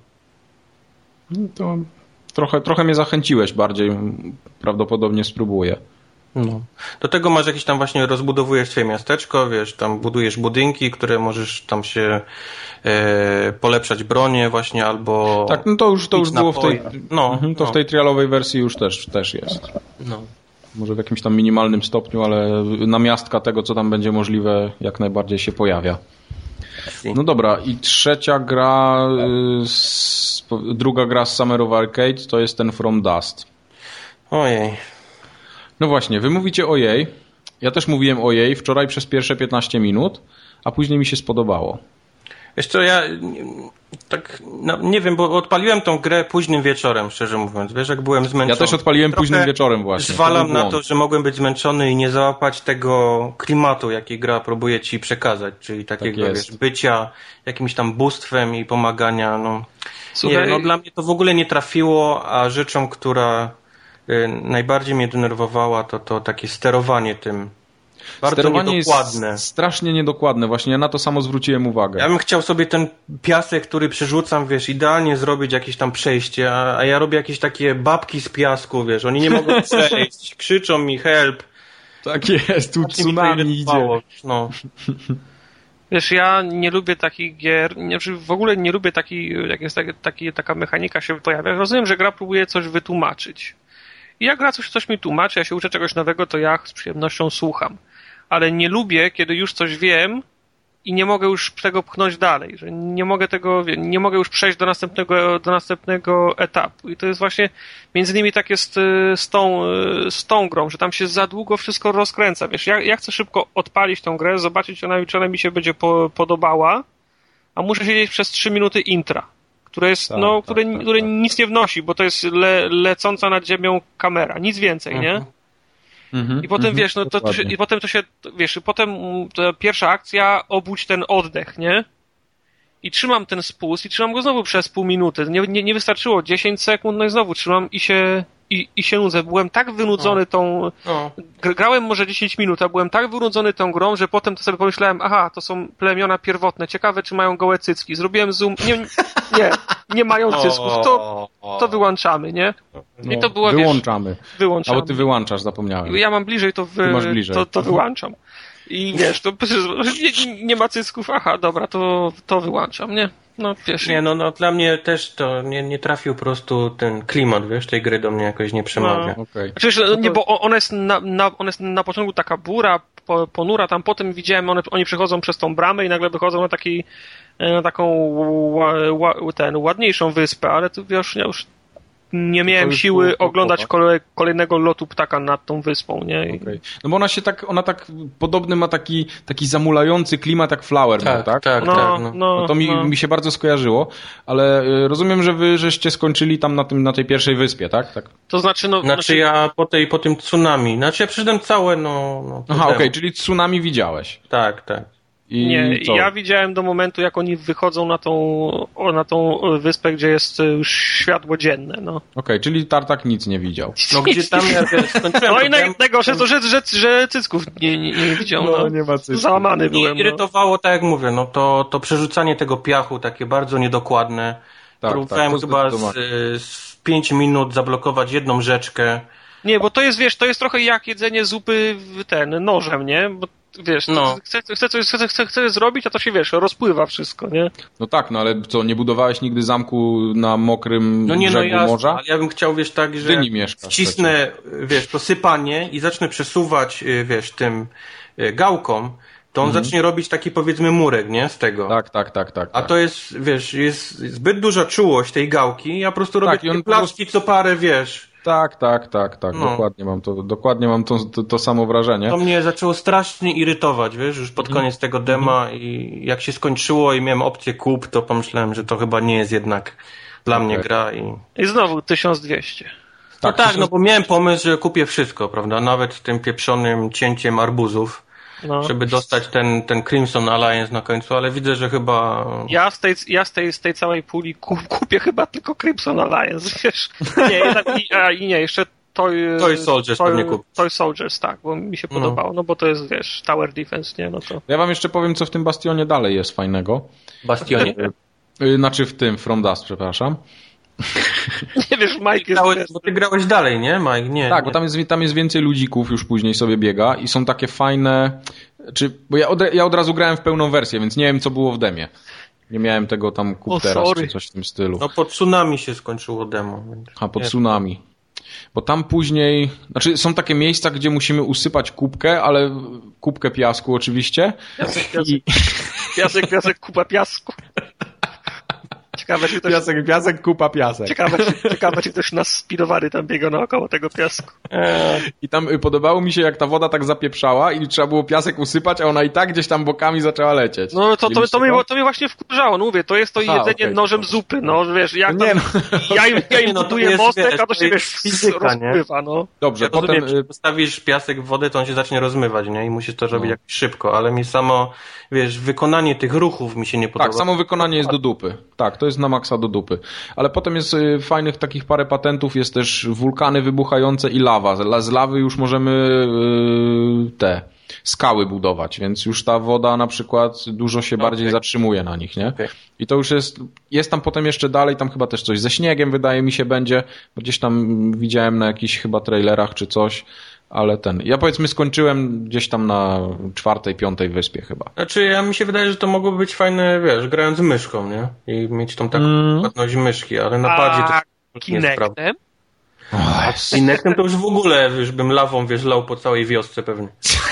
Speaker 1: No to trochę, trochę mnie zachęciłeś bardziej, prawdopodobnie spróbuję.
Speaker 2: No. Do tego masz jakieś tam właśnie, rozbudowujesz swoje miasteczko, wiesz, tam budujesz budynki, które możesz tam się e, polepszać bronię właśnie, albo...
Speaker 1: Tak, no to już, to już było w tej, no, mhm, to no. w tej trialowej wersji już też, też jest. No. Może w jakimś tam minimalnym stopniu, ale namiastka tego, co tam będzie możliwe, jak najbardziej się pojawia. No dobra, i trzecia gra, z, druga gra z Summer of Arcade to jest ten From Dust.
Speaker 2: Ojej.
Speaker 1: No właśnie, wy mówicie ojej, ja też mówiłem ojej wczoraj przez pierwsze piętnaście minut, a później mi się spodobało.
Speaker 2: Wiesz co, ja tak, no, nie wiem, bo odpaliłem tą grę późnym wieczorem, szczerze mówiąc, wiesz, jak byłem zmęczony.
Speaker 1: Ja też odpaliłem Trochę późnym wieczorem właśnie.
Speaker 2: Zwalam to na to, że mogłem być zmęczony i nie załapać tego klimatu, jaki gra próbuje ci przekazać, czyli takiego, tak wiesz, bycia jakimś tam bóstwem i pomagania, no. Słuchaj, nie, no dla mnie to w ogóle nie trafiło, a rzeczą, która najbardziej mnie denerwowała, to, to takie sterowanie tym. Bardzo
Speaker 1: sterowanie
Speaker 2: niedokładne.
Speaker 1: Jest strasznie niedokładne, właśnie ja na to samo zwróciłem uwagę.
Speaker 2: Ja bym chciał sobie ten piasek, który przerzucam, wiesz, idealnie zrobić jakieś tam przejście, a, a ja robię jakieś takie babki z piasku, wiesz, oni nie mogą przejść, krzyczą mi help.
Speaker 1: Tak jest, tu tsunami idzie.
Speaker 2: No.
Speaker 3: Wiesz, ja nie lubię takich gier, nie, w ogóle nie lubię takich, jak jest taki, taki, taka mechanika się pojawia. Rozumiem, że gra próbuje coś wytłumaczyć. I jak gra coś, coś mi tłumaczy, ja się uczę czegoś nowego, to ja z przyjemnością słucham. Ale nie lubię, kiedy już coś wiem i nie mogę już tego pchnąć dalej, że nie mogę tego, nie mogę już przejść do następnego, do następnego etapu. I to jest właśnie, między innymi tak jest z tą, z tą grą, że tam się za długo wszystko rozkręca. Wiesz, ja, ja chcę szybko odpalić tą grę, zobaczyć, ona, czy ona mi się będzie po, podobała, a muszę siedzieć przez trzy minuty intra. Które jest, tak, no, tak, które, tak, które tak. nic nie wnosi, bo to jest le, lecąca nad ziemią kamera, nic więcej, mhm. nie? Mhm, I potem mhm, wiesz, no to, to się, i potem to się, wiesz, i potem ta pierwsza akcja, obudź ten oddech, nie? I trzymam ten spust i trzymam go znowu przez pół minuty. Nie, nie, nie wystarczyło dziesięć sekund, no i znowu trzymam i się, i, i się nudzę. Byłem tak wynudzony o. tą... O. Grałem może dziesięć minut, a byłem tak wynudzony tą grą, że potem to sobie pomyślałem, aha, to są plemiona pierwotne, ciekawe, czy mają gołe cycki. Zrobiłem zoom, nie, nie, nie mają cycków, to, to wyłączamy, nie?
Speaker 1: I to było, wyłączamy.
Speaker 3: Wiesz, wyłączamy.
Speaker 1: Albo ty wyłączasz, zapomniałem.
Speaker 3: Ja mam bliżej, to, wy,
Speaker 1: masz bliżej.
Speaker 3: to, to wyłączam. I wiesz, to nie, nie ma cysków, aha, dobra, to, to wyłączam, nie? No, wiesz.
Speaker 2: Nie, no, no dla mnie też to nie, nie trafił po prostu ten klimat, wiesz, tej gry do mnie jakoś nie przemawia.
Speaker 3: No, okay. Znaczy, nie, bo ona jest na, na, ona jest na początku taka bura, po, ponura, tam potem widziałem, one, oni przechodzą przez tą bramę i nagle wychodzą na taki, na taką ła, ła, ten, ładniejszą wyspę, ale tu wiesz, ja już nie miałem siły było, oglądać kolej, kolejnego lotu ptaka nad tą wyspą, nie? I...
Speaker 1: Okay. No bo ona się tak, ona tak podobny ma taki, taki zamulający klimat jak Flower,
Speaker 2: tak?
Speaker 1: tak,
Speaker 2: tak,
Speaker 3: no,
Speaker 2: tak
Speaker 3: no. No,
Speaker 1: no to mi,
Speaker 3: no.
Speaker 1: mi się bardzo skojarzyło, ale rozumiem, że wy żeście skończyli tam na, tym, na tej pierwszej wyspie, tak? tak?
Speaker 3: To znaczy, no...
Speaker 2: Znaczy, znaczy ja po, tej, po tym tsunami, znaczy ja przyszedłem całe, no... no
Speaker 1: Aha, okej, okay, czyli tsunami widziałeś.
Speaker 2: Tak, tak.
Speaker 1: I
Speaker 3: nie,
Speaker 1: co?
Speaker 3: Ja widziałem do momentu, jak oni wychodzą na tą, na tą wyspę, gdzie jest już światło dzienne, no.
Speaker 1: Okej, okay, czyli Tartak nic nie widział.
Speaker 2: No gdzie tam ja skończyłem...
Speaker 3: No i naj, najgorsze to, że, że, że cycków nie, nie, nie widział, no.
Speaker 1: no. Nie ma cycków.
Speaker 3: Załamany byłem,
Speaker 2: I irytowało, no. tak jak mówię, no to, to przerzucanie tego piachu, takie bardzo niedokładne. Tak, Próbowałem tak, chyba z, z pięć minut zablokować jedną rzeczkę.
Speaker 3: Nie, bo to jest, wiesz, to jest trochę jak jedzenie zupy w ten, nożem, nie? Bo wiesz, no. chce, chce, coś, chce, chce, chce zrobić, a to się, wiesz, rozpływa wszystko, nie?
Speaker 1: No tak, no ale co, nie budowałeś nigdy zamku na mokrym no nie, brzegu
Speaker 2: no jasne,
Speaker 1: morza?
Speaker 2: Ale ja bym chciał, wiesz, tak, że wcisnę, wiesz, to sypanie i zacznę przesuwać, wiesz, tym gałką, to on mhm. zacznie robić taki, powiedzmy, murek, nie? Z tego.
Speaker 1: Tak, tak, tak, tak.
Speaker 2: A
Speaker 1: tak.
Speaker 2: to jest, wiesz, jest zbyt duża czułość tej gałki, ja po prostu robię tak, takie placki prostu... co parę, wiesz.
Speaker 1: Tak, tak, tak, tak. No. Dokładnie mam to, dokładnie mam to, to, to samo wrażenie.
Speaker 2: To mnie zaczęło strasznie irytować, wiesz, już pod koniec mm. tego dema mm. i jak się skończyło i miałem opcję kup, to pomyślałem, że to chyba nie jest jednak dla okay. mnie gra i...
Speaker 3: I znowu tysiąc dwieście.
Speaker 2: Tak, no tak, tysiąc... no bo miałem pomysł, że kupię wszystko, prawda, nawet z tym pieprzonym cięciem arbuzów. No. Żeby dostać ten, ten Crimson Alliance na końcu, ale widzę, że chyba...
Speaker 3: Ja z tej, ja z tej, z tej całej puli kup, kupię chyba tylko Crimson Alliance, wiesz. Nie, jednak, i, a, i nie, jeszcze Toy,
Speaker 2: Toy Soldiers Toy, pewnie kup.
Speaker 3: Toy Soldiers, tak, bo mi się podobało, no. no bo to jest, wiesz, Tower Defense, nie, no to...
Speaker 1: Ja wam jeszcze powiem, co w tym Bastionie dalej jest fajnego.
Speaker 2: Bastionie?
Speaker 1: Znaczy w tym, From Dust, przepraszam.
Speaker 3: Nie wiesz, Mike jest...
Speaker 2: Grałeś, bo ty grałeś dalej, nie, Mike? Nie.
Speaker 1: Tak,
Speaker 2: nie.
Speaker 1: bo tam jest, tam jest więcej ludzików, już później sobie biega i są takie fajne... Czy, bo ja od, ja od razu grałem w pełną wersję, więc nie wiem, co było w demie. Nie miałem tego tam kup o, teraz, sorry. czy coś w tym stylu.
Speaker 2: No pod tsunami się skończyło demo. Więc
Speaker 1: A, pod tsunami. Bo tam później... Znaczy, są takie miejsca, gdzie musimy usypać kubkę, ale kubkę piasku oczywiście.
Speaker 3: Piasek, piasek. I... Piasek, piasek, kupa piasku. Ciekawe, czy ktoś...
Speaker 1: Piasek, piasek, kupa, piasek.
Speaker 3: Ciekawe, czy, ciekawe, czy ktoś naspirowany tam biega naokoło tego piasku.
Speaker 1: Eee. I tam podobało mi się, jak ta woda tak zapieprzała i trzeba było piasek usypać, a ona i tak gdzieś tam bokami zaczęła lecieć.
Speaker 3: No to, to, to, mnie, to mnie właśnie wkurzało. No mówię, to jest to Aha, jedzenie okay, nożem to... zupy. No wiesz, jak tam, nie, no. ja im, ja im
Speaker 2: no,
Speaker 3: buduję mostek, wiesz, a to się wiesz,
Speaker 2: fizyka,
Speaker 3: rozpływa. No.
Speaker 1: Dobrze,
Speaker 2: ja
Speaker 1: potem...
Speaker 2: Rozumiem, postawisz piasek w wodę, to on się zacznie rozmywać, nie? I musisz to robić no. jakoś szybko, ale mi samo, wiesz, wykonanie tych ruchów mi się nie podoba.
Speaker 1: Tak, samo wykonanie jest do dupy. Tak, to jest na maksa do dupy. Ale potem jest y, fajnych takich parę patentów, jest też wulkany wybuchające i lawa. Z lawy już możemy y, te skały budować, więc już ta woda na przykład dużo się okay. bardziej zatrzymuje na nich, nie? Okay. I to już jest, jest tam potem jeszcze dalej, tam chyba też coś ze śniegiem wydaje mi się będzie, bo gdzieś tam widziałem na jakichś chyba trailerach czy coś, ale ten, ja powiedzmy skończyłem gdzieś tam na czwartej, piątej wyspie chyba.
Speaker 2: Znaczy ja mi się wydaje, że to mogłoby być fajne, wiesz, grając myszką, nie? I mieć tą taką mm. płatność myszki, ale na padzie to
Speaker 3: nie jest prawda.
Speaker 2: A z Kinectem to już w ogóle, już bym lawą, wiesz, lał po całej wiosce pewnie.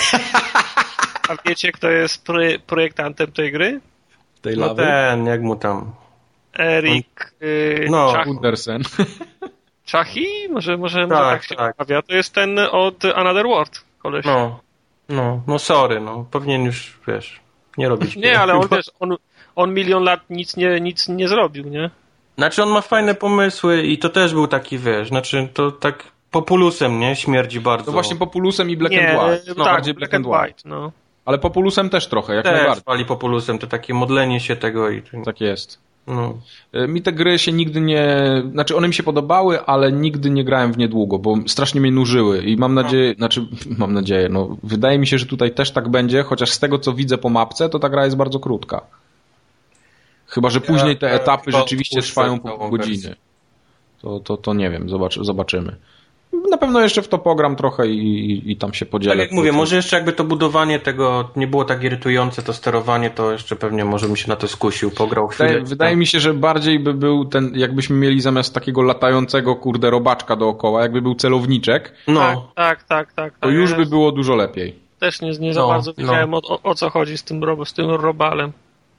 Speaker 3: A wiecie, kto jest proje- projektantem tej gry?
Speaker 1: Tej
Speaker 2: no
Speaker 1: lawy?
Speaker 2: ten, jak mu tam...
Speaker 3: Erik yy,
Speaker 1: no, Undersen.
Speaker 3: Czachi? Może, może, może tak, tak się tak. Pojawia. To jest ten od Another World, koleś.
Speaker 2: No, no, no sorry, no. Powinien już, wiesz, nie robić.
Speaker 3: Nie, ale on, wiesz, on, on milion lat nic nie, nic nie zrobił, nie?
Speaker 2: Znaczy on ma fajne pomysły i to też był taki, wiesz, znaczy to tak Populusem, nie? Śmierdzi bardzo.
Speaker 1: To właśnie Populusem i Black
Speaker 3: nie,
Speaker 1: and White.
Speaker 3: No, tak, Black, Black and White, white no.
Speaker 1: Ale Populusem też trochę, jak
Speaker 2: też
Speaker 1: najbardziej.
Speaker 2: Też Populusem, to takie modlenie się tego i...
Speaker 1: Tak jest.
Speaker 2: No.
Speaker 1: Mi te gry się nigdy nie... Znaczy one mi się podobały, ale nigdy nie grałem w nie długo, bo strasznie mnie nużyły i mam nadzieję, no. znaczy mam nadzieję, no wydaje mi się, że tutaj też tak będzie, chociaż z tego co widzę po mapce, to ta gra jest bardzo krótka. Chyba, że później te etapy ja, rzeczywiście trwają pół godziny. To, to, to nie wiem, zobacz, zobaczymy. Na pewno jeszcze w to pogram trochę i, i, i tam się podzielę.
Speaker 2: Tak jak mówię, może jeszcze jakby to budowanie tego nie było tak irytujące, to sterowanie, to jeszcze pewnie może bym się na to skusił, pograł chwilę.
Speaker 1: Wydaje, wydaje mi się, że bardziej by był ten, jakbyśmy mieli zamiast takiego latającego, kurde, robaczka dookoła, jakby był celowniczek.
Speaker 3: No. Tak, tak, tak. tak, tak
Speaker 1: to już by było dużo lepiej.
Speaker 3: Też nie, nie za no, bardzo wiedziałem no. o, o co chodzi z tym, z tym robalem.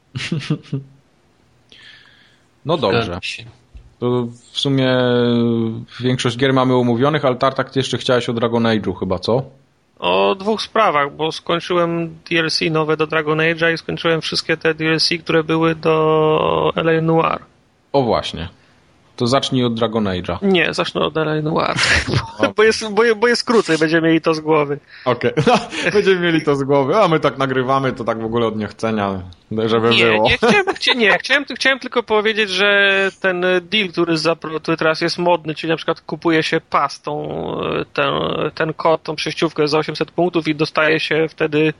Speaker 1: No dobrze. To w sumie większość gier mamy omówionych, ale Tartak, ty jeszcze chciałeś o Dragon Age'u chyba, co?
Speaker 3: O dwóch sprawach, bo skończyłem D L C nowe do Dragon Age'a i skończyłem wszystkie te D L C, które były do L A Noire.
Speaker 1: O właśnie. To zacznij od Dragon Age'a.
Speaker 3: Nie, zacznę od L A Noire, bo, bo, jest, bo, bo jest krócej, będziemy mieli to z głowy.
Speaker 1: Okej, okay. Będziemy mieli to z głowy, a my tak nagrywamy, to tak w ogóle od niechcenia, żeby
Speaker 3: nie,
Speaker 1: było.
Speaker 3: Nie, chciałem, nie chciałem, chciałem tylko powiedzieć, że ten deal, który, zapro, który teraz jest modny, czyli na przykład kupuje się pas, tą, ten, ten kod, tą przejściówkę za osiemset punktów i dostaje się wtedy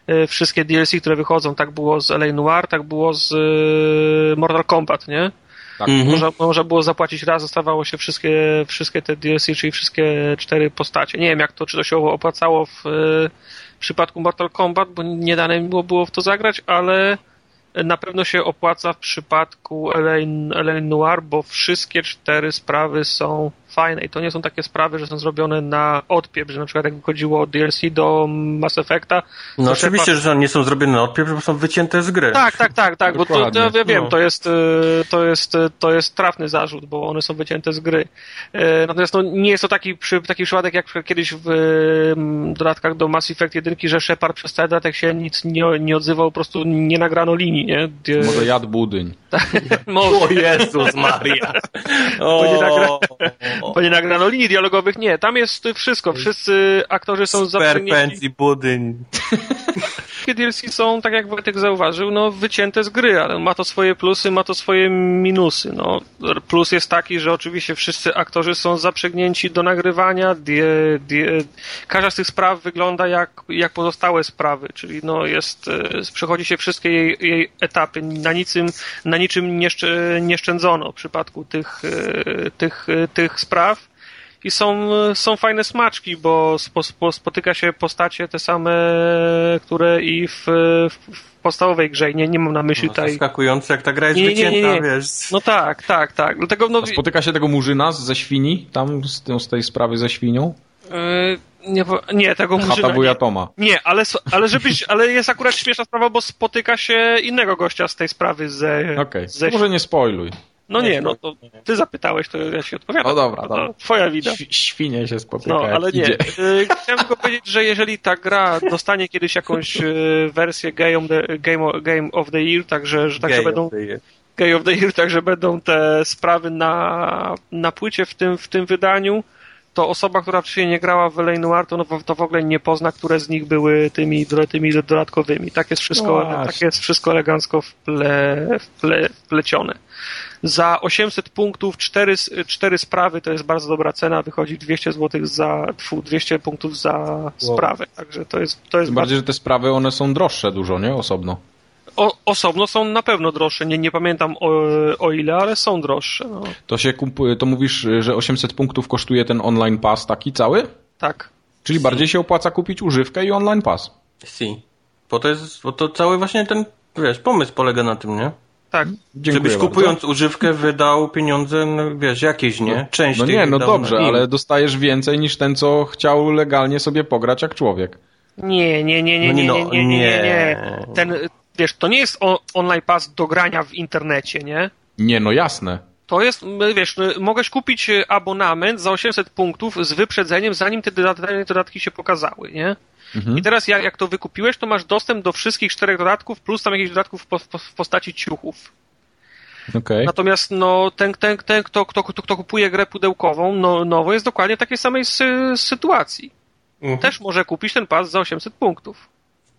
Speaker 3: wszystkie D L C, które wychodzą. Tak było z L A Noire, tak było z Mortal Kombat, nie?
Speaker 1: Tak.
Speaker 3: Mhm. Można, można było zapłacić raz, zostawało się wszystkie, wszystkie te D L C, czyli wszystkie cztery postacie. Nie wiem, jak to, czy to się opłacało w, w przypadku Mortal Kombat, bo nie dane mi było, było w to zagrać, ale na pewno się opłaca w przypadku L A Noire, bo wszystkie cztery sprawy są fajne i to nie są takie sprawy, że są zrobione na odpieprz, że na przykład jak chodziło o D L C do Mass Effecta.
Speaker 2: No oczywiście, Shepard... że nie są zrobione na odpieprz, bo są wycięte z gry.
Speaker 3: Tak, tak, tak, tak, bo to, to ja wiem,
Speaker 2: no.
Speaker 3: to jest to jest, to jest trafny zarzut, bo one są wycięte z gry. Natomiast no, nie jest to taki, przy, taki przypadek jak kiedyś w dodatkach do Mass Effect jeden, że Shepard przez cały dodatek się nic nie, nie odzywał, po prostu nie nagrano linii, nie?
Speaker 1: Może jadł budyń.
Speaker 2: Może. O Jezus Maria.
Speaker 3: O. Bo, nie nagra... bo nie nagrano linii dialogowych, nie. Tam jest wszystko. Wszyscy aktorzy są
Speaker 2: zaprzęgnięci. Super budyń.
Speaker 3: D L C są, tak jak Wojtek zauważył, no wycięte z gry, ale ma to swoje plusy, ma to swoje minusy. No, plus jest taki, że oczywiście wszyscy aktorzy są zaprzęgnięci do nagrywania. Die, die, każda z tych spraw wygląda jak, jak pozostałe sprawy, czyli no jest, przechodzi się wszystkie jej, jej etapy. Na niczym, na niczym nie, nie szczędzono w przypadku tych, tych, tych spraw. I są, są fajne smaczki, bo spo, spo, spotyka się postacie te same, które i w, w podstawowej grze. Nie, nie mam na myśli
Speaker 2: no,
Speaker 3: tutaj...
Speaker 2: Zaskakujące, jak ta gra jest
Speaker 3: nie,
Speaker 2: wycięta,
Speaker 3: nie, nie, nie.
Speaker 2: wiesz.
Speaker 3: No tak, tak, tak. Dlatego, no...
Speaker 1: A spotyka się tego murzyna ze świni? Tam z, z tej sprawy ze świnią?
Speaker 3: Yy, nie, nie, tego murzyna...
Speaker 1: Chata wuja Toma.
Speaker 3: Nie, ale, ale, żebyś, ale jest akurat śmieszna sprawa, bo spotyka się innego gościa z tej sprawy ze...
Speaker 1: Okej, okay.
Speaker 3: ze...
Speaker 1: może nie spoiluj.
Speaker 3: No nie, no to ty zapytałeś, to ja się odpowiadam.
Speaker 1: No dobra, dobra.
Speaker 3: Twoja wina.
Speaker 1: Ś- świnie się spotyka.
Speaker 3: No, ale nie. Idzie. Chciałem tylko powiedzieć, że jeżeli ta gra dostanie kiedyś jakąś wersję Game of the, Game, Game of the Year, także, że także będą Game of the Year, także będą te sprawy na, na płycie w tym, w tym wydaniu, to osoba, która wcześniej nie grała w L A Noire, to, no, to w ogóle nie pozna, które z nich były tymi, tymi dodatkowymi. Tak jest wszystko, no tak jest wszystko elegancko wple, wple, wplecione. Za osiemset punktów, cztery, cztery sprawy to jest bardzo dobra cena, wychodzi dwieście złotych za, tfu, dwieście punktów za wow. sprawę, także to jest, to jest
Speaker 1: Tym bardziej, że te sprawy, one są droższe dużo, nie? Osobno.
Speaker 3: O, osobno są na pewno droższe, nie, nie pamiętam o, o ile, ale są droższe. No.
Speaker 1: To się kupuje, to mówisz, że osiemset punktów kosztuje ten online pass taki cały?
Speaker 3: Tak.
Speaker 1: Czyli si. bardziej się opłaca kupić używkę i online pass.
Speaker 2: Si. Bo to jest, bo to cały właśnie ten, wiesz, pomysł polega na tym, nie?
Speaker 3: Tak.
Speaker 2: Dziękuję Żebyś bardzo. Kupując używkę wydał pieniądze, no, wiesz, jakieś, nie? Część
Speaker 1: No nie, no dobrze, ale dostajesz więcej niż ten, co chciał legalnie sobie pograć jak człowiek.
Speaker 3: Nie, nie, nie, nie, nie, nie, nie, nie, nie, nie. Ten, wiesz, to nie jest on, online pass do grania w internecie, nie?
Speaker 1: Nie, no jasne.
Speaker 3: To jest, wiesz, mogłeś kupić abonament za osiemset punktów z wyprzedzeniem, zanim te dodatki się pokazały, nie? Mhm. I teraz jak, jak to wykupiłeś, to masz dostęp do wszystkich czterech dodatków, plus tam jakichś dodatków po, po, w postaci ciuchów.
Speaker 1: Okay.
Speaker 3: Natomiast no, ten, ten, ten kto, kto, kto, kto kupuje grę pudełkową, no, nowo jest dokładnie w takiej samej sy, sytuacji. Mhm. Też może kupić ten pas za osiemset punktów.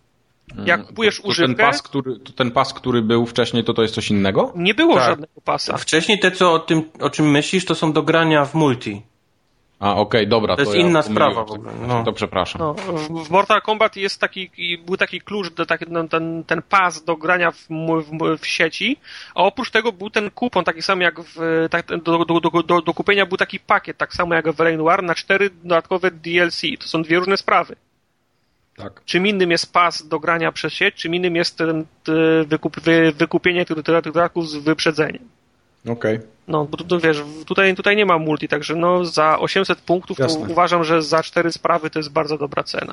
Speaker 3: Jak kupujesz
Speaker 1: to, to
Speaker 3: używkę...
Speaker 1: Ten pas, który, to ten pas, który był wcześniej, to to jest coś innego?
Speaker 3: Nie było
Speaker 2: tak.
Speaker 3: żadnego pasa.
Speaker 2: A wcześniej te, co o tym, o czym myślisz, to są do grania w multi.
Speaker 1: A, okej, okay, dobra.
Speaker 2: To jest
Speaker 1: to
Speaker 2: inna
Speaker 1: ja
Speaker 2: sprawa w ogóle. No.
Speaker 1: To przepraszam.
Speaker 3: No, w Mortal Kombat jest taki, był taki klucz, do, taki, no, ten, ten pas do grania w, w, w sieci, a oprócz tego był ten kupon, taki sam jak w, tak, do, do, do, do, do kupienia był taki pakiet, tak samo jak w L A Noire, na cztery dodatkowe D L C. To są dwie różne sprawy.
Speaker 1: Tak.
Speaker 3: Czym innym jest pas do grania przez sieć, czym innym jest ten, wykup, wy, wykupienie tych dodatków z wyprzedzeniem.
Speaker 1: Okej. Okay.
Speaker 3: No, bo tu, wiesz, tutaj, tutaj nie ma multi, także no za osiemset punktów to uważam, że za cztery sprawy to jest bardzo dobra cena.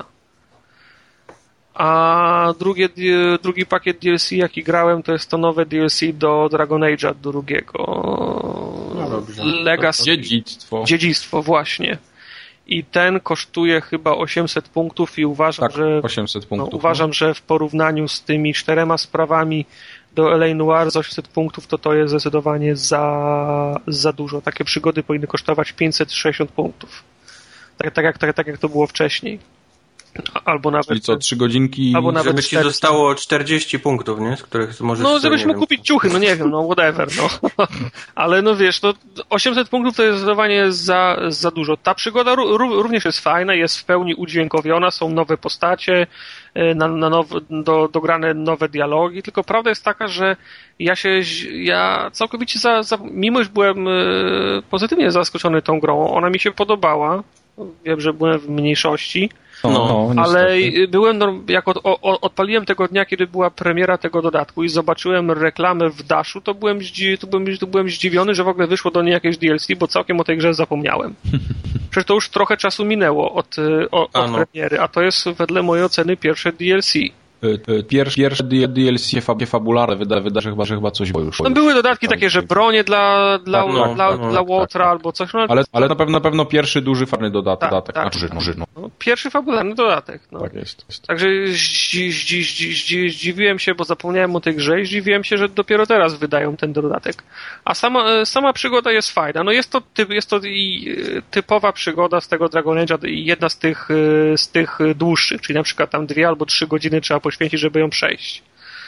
Speaker 3: A drugie, drugi pakiet D L C, jaki grałem, to jest to nowe D L C do Dragon Age'a drugiego.
Speaker 2: No dobrze.
Speaker 3: Legacy.
Speaker 1: Dziedzictwo.
Speaker 3: Dziedzictwo, właśnie. I ten kosztuje chyba osiemset punktów i uważam,
Speaker 1: tak,
Speaker 3: że
Speaker 1: osiemset punktów,
Speaker 3: no, uważam,
Speaker 1: no.
Speaker 3: że w porównaniu z tymi czterema sprawami do L A Noire za osiemset punktów, to to jest zdecydowanie za, za dużo. Takie przygody powinny kosztować pięćset sześćdziesiąt punktów. Tak, tak, jak, tak, tak jak to było wcześniej. Albo nawet...
Speaker 1: Czyli co, trzy godzinki...
Speaker 3: Albo nawet
Speaker 2: żeby ci zostało czterdzieści punktów, nie? Z których możesz...
Speaker 3: No, żebyś mógł kupić ciuchy, no nie wiem, no whatever, no. Ale no wiesz, no osiemset punktów to jest zdecydowanie za, za dużo. Ta przygoda również jest fajna, jest w pełni udźwiękowiona, są nowe postacie, na, na now, do, dograne nowe dialogi, tylko prawda jest taka, że ja się, ja całkowicie za, za mimo iż byłem pozytywnie zaskoczony tą grą, ona mi się podobała, wiem, że byłem w mniejszości,
Speaker 1: No, no,
Speaker 3: ale byłem, jak od, o, odpaliłem tego dnia, kiedy była premiera tego dodatku i zobaczyłem reklamę w Dashu, to byłem, to byłem, to byłem zdziwiony, że w ogóle wyszło do niej jakieś D L C, bo całkiem o tej grze zapomniałem. Przecież to już trochę czasu minęło od, od premiery, a to jest wedle mojej oceny pierwsze D L C.
Speaker 1: Pierwsze, pierwsze D L C fabularne wyda, wyda że, chyba, że chyba coś było już.
Speaker 3: No były dodatki takie, że bronie dla, dla,
Speaker 1: tak, no,
Speaker 3: dla,
Speaker 1: no,
Speaker 3: dla
Speaker 1: tak,
Speaker 3: Łotra
Speaker 1: tak,
Speaker 3: albo coś. No,
Speaker 1: ale, ale na pewno na pewno pierwszy duży farny dodatek.
Speaker 3: Tak,
Speaker 1: dodatek.
Speaker 3: tak,
Speaker 1: Znaczy,
Speaker 3: tak.
Speaker 1: no,
Speaker 3: No, pierwszy fabularny dodatek. No.
Speaker 1: Tak jest, jest.
Speaker 3: Także zdzi, zdzi, zdzi, zdzi, zdziwiłem się, bo zapomniałem o tej grze i zdziwiłem się, że dopiero teraz wydają ten dodatek. A sama, sama przygoda jest fajna. No jest to, typ, jest to i typowa przygoda z tego Dragon Age'a i jedna z tych, z tych dłuższych, czyli na przykład tam dwie albo trzy godziny trzeba poświęcić, żeby ją przejść.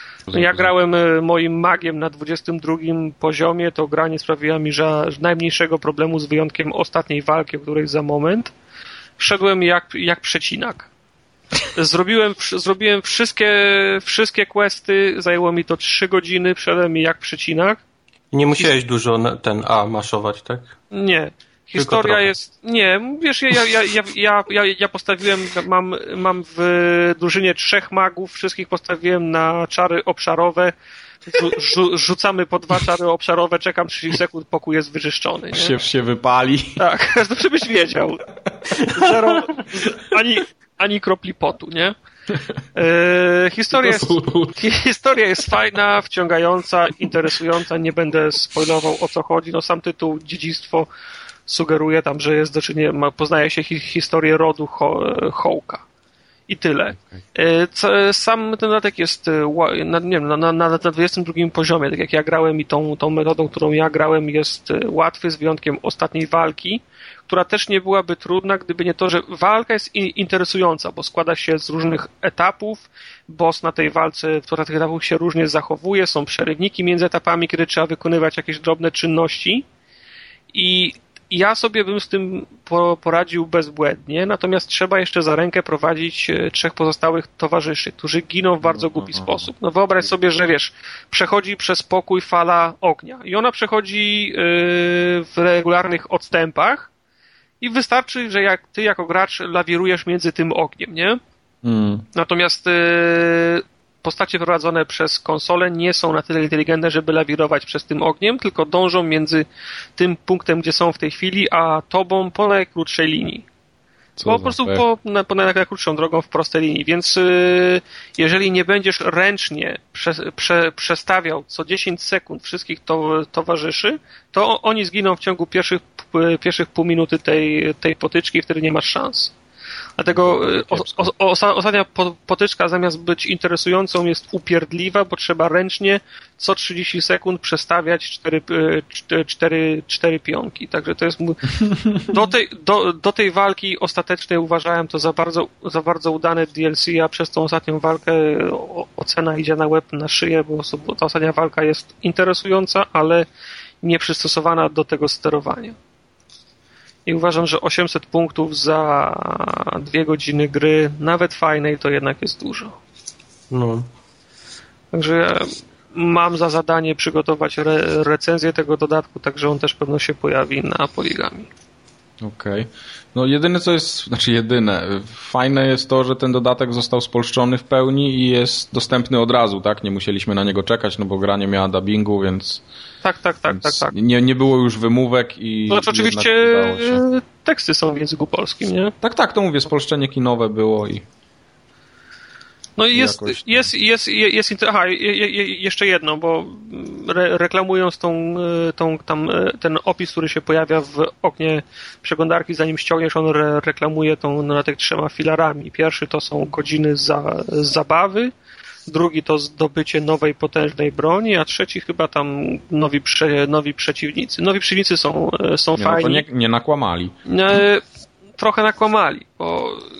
Speaker 3: Ja grałem moim magiem na dwudziestym drugim poziomie, to gra nie sprawiła mi ża- najmniejszego problemu z wyjątkiem ostatniej walki, o której za moment. Wszedłem jak, jak przecinak. Zrobiłem, zrobiłem wszystkie, wszystkie questy, zajęło mi to trzy godziny, wszedłem jak przecinak.
Speaker 2: Nie musiałeś dużo na ten A maszować, tak?
Speaker 3: Nie. Historia jest... Nie, wiesz, ja, ja, ja, ja, ja, ja postawiłem, mam, mam w drużynie trzech magów, wszystkich postawiłem na czary obszarowe, Rzu, rzucamy po dwa czary obszarowe, czekam trzydzieści sekund, pokój jest wyczyszczony. Nie?
Speaker 1: Się, się wypali.
Speaker 3: Tak, żebyś wiedział. Zero, ani, ani kropli potu, nie? E, historia, jest, historia jest fajna, wciągająca, interesująca, nie będę spoilował, o co chodzi. No sam tytuł Dziedzictwo sugeruje tam, że jest do czynienia, poznaje się hi, historię rodu Ho, Hołka. I tyle. Sam ten dodatek jest na, nie wiem, na, na, na dwudziestym drugim poziomie, tak jak ja grałem i tą, tą metodą, którą ja grałem, jest łatwy, z wyjątkiem ostatniej walki, która też nie byłaby trudna, gdyby nie to, że walka jest interesująca, bo składa się z różnych etapów, boss na tej walce, która tych etapów się różnie zachowuje, są przerywniki między etapami, kiedy trzeba wykonywać jakieś drobne czynności i ja sobie bym z tym poradził bezbłędnie, natomiast trzeba jeszcze za rękę prowadzić trzech pozostałych towarzyszy, którzy giną w bardzo głupi sposób. No wyobraź sobie, że wiesz, przechodzi przez pokój fala ognia i ona przechodzi w regularnych odstępach i wystarczy, że jak ty jako gracz lawirujesz między tym ogniem, nie? Mm. Natomiast postacie prowadzone przez konsolę nie są na tyle inteligentne, żeby lawirować przez tym ogniem, tylko dążą między tym punktem, gdzie są w tej chwili, a tobą po najkrótszej linii. Po, po prostu po, na, po najkrótszą drogą w prostej linii. Więc yy, jeżeli nie będziesz ręcznie prze, prze, przestawiał co dziesięć sekund wszystkich to, towarzyszy, to oni zginą w ciągu pierwszych, pierwszych pół minuty tej, tej potyczki, wtedy nie masz szans. Dlatego o, o, o, ostatnia potyczka zamiast być interesującą jest upierdliwa, bo trzeba ręcznie co trzydzieści sekund przestawiać cztery, cztery, cztery pionki. Także to jest... Do tej, do, do tej walki ostatecznej uważałem to za bardzo, za bardzo udane D L C, a przez tą ostatnią walkę ocena idzie na łeb, na szyję, bo ta ostatnia walka jest interesująca, ale nie przystosowana do tego sterowania. I uważam, że osiemset punktów za dwie godziny gry, nawet fajnej, to jednak jest dużo. No. Także mam za zadanie przygotować re- recenzję tego dodatku, także on też pewno się pojawi na Poligami.
Speaker 1: Okej. Okay. No jedyne co jest, znaczy jedyne, fajne jest to, że ten dodatek został spolszczony w pełni i jest dostępny od razu, tak? Nie musieliśmy na niego czekać, no bo gra nie miała dubbingu, więc...
Speaker 3: Tak, tak, tak, tak, tak.
Speaker 1: Nie, nie było już wymówek i...
Speaker 3: No znaczy oczywiście teksty są w języku polskim, nie?
Speaker 1: Tak, tak, to mówię, spolszczenie kinowe było i...
Speaker 3: No i jest, jest, jest, jest, jest, aha, jeszcze jedno, bo re, reklamując tą, tą, tam, ten opis, który się pojawia w oknie przeglądarki, zanim ściągniesz, on re, reklamuje tą dodatek trzema filarami. Pierwszy to są godziny za, zabawy, drugi to zdobycie nowej, potężnej broni, a trzeci chyba tam nowi, prze, nowi przeciwnicy. Nowi przeciwnicy są, są
Speaker 1: nie,
Speaker 3: fajni.
Speaker 1: No to nie, nie nakłamali.
Speaker 3: E, trochę nakłamali, bo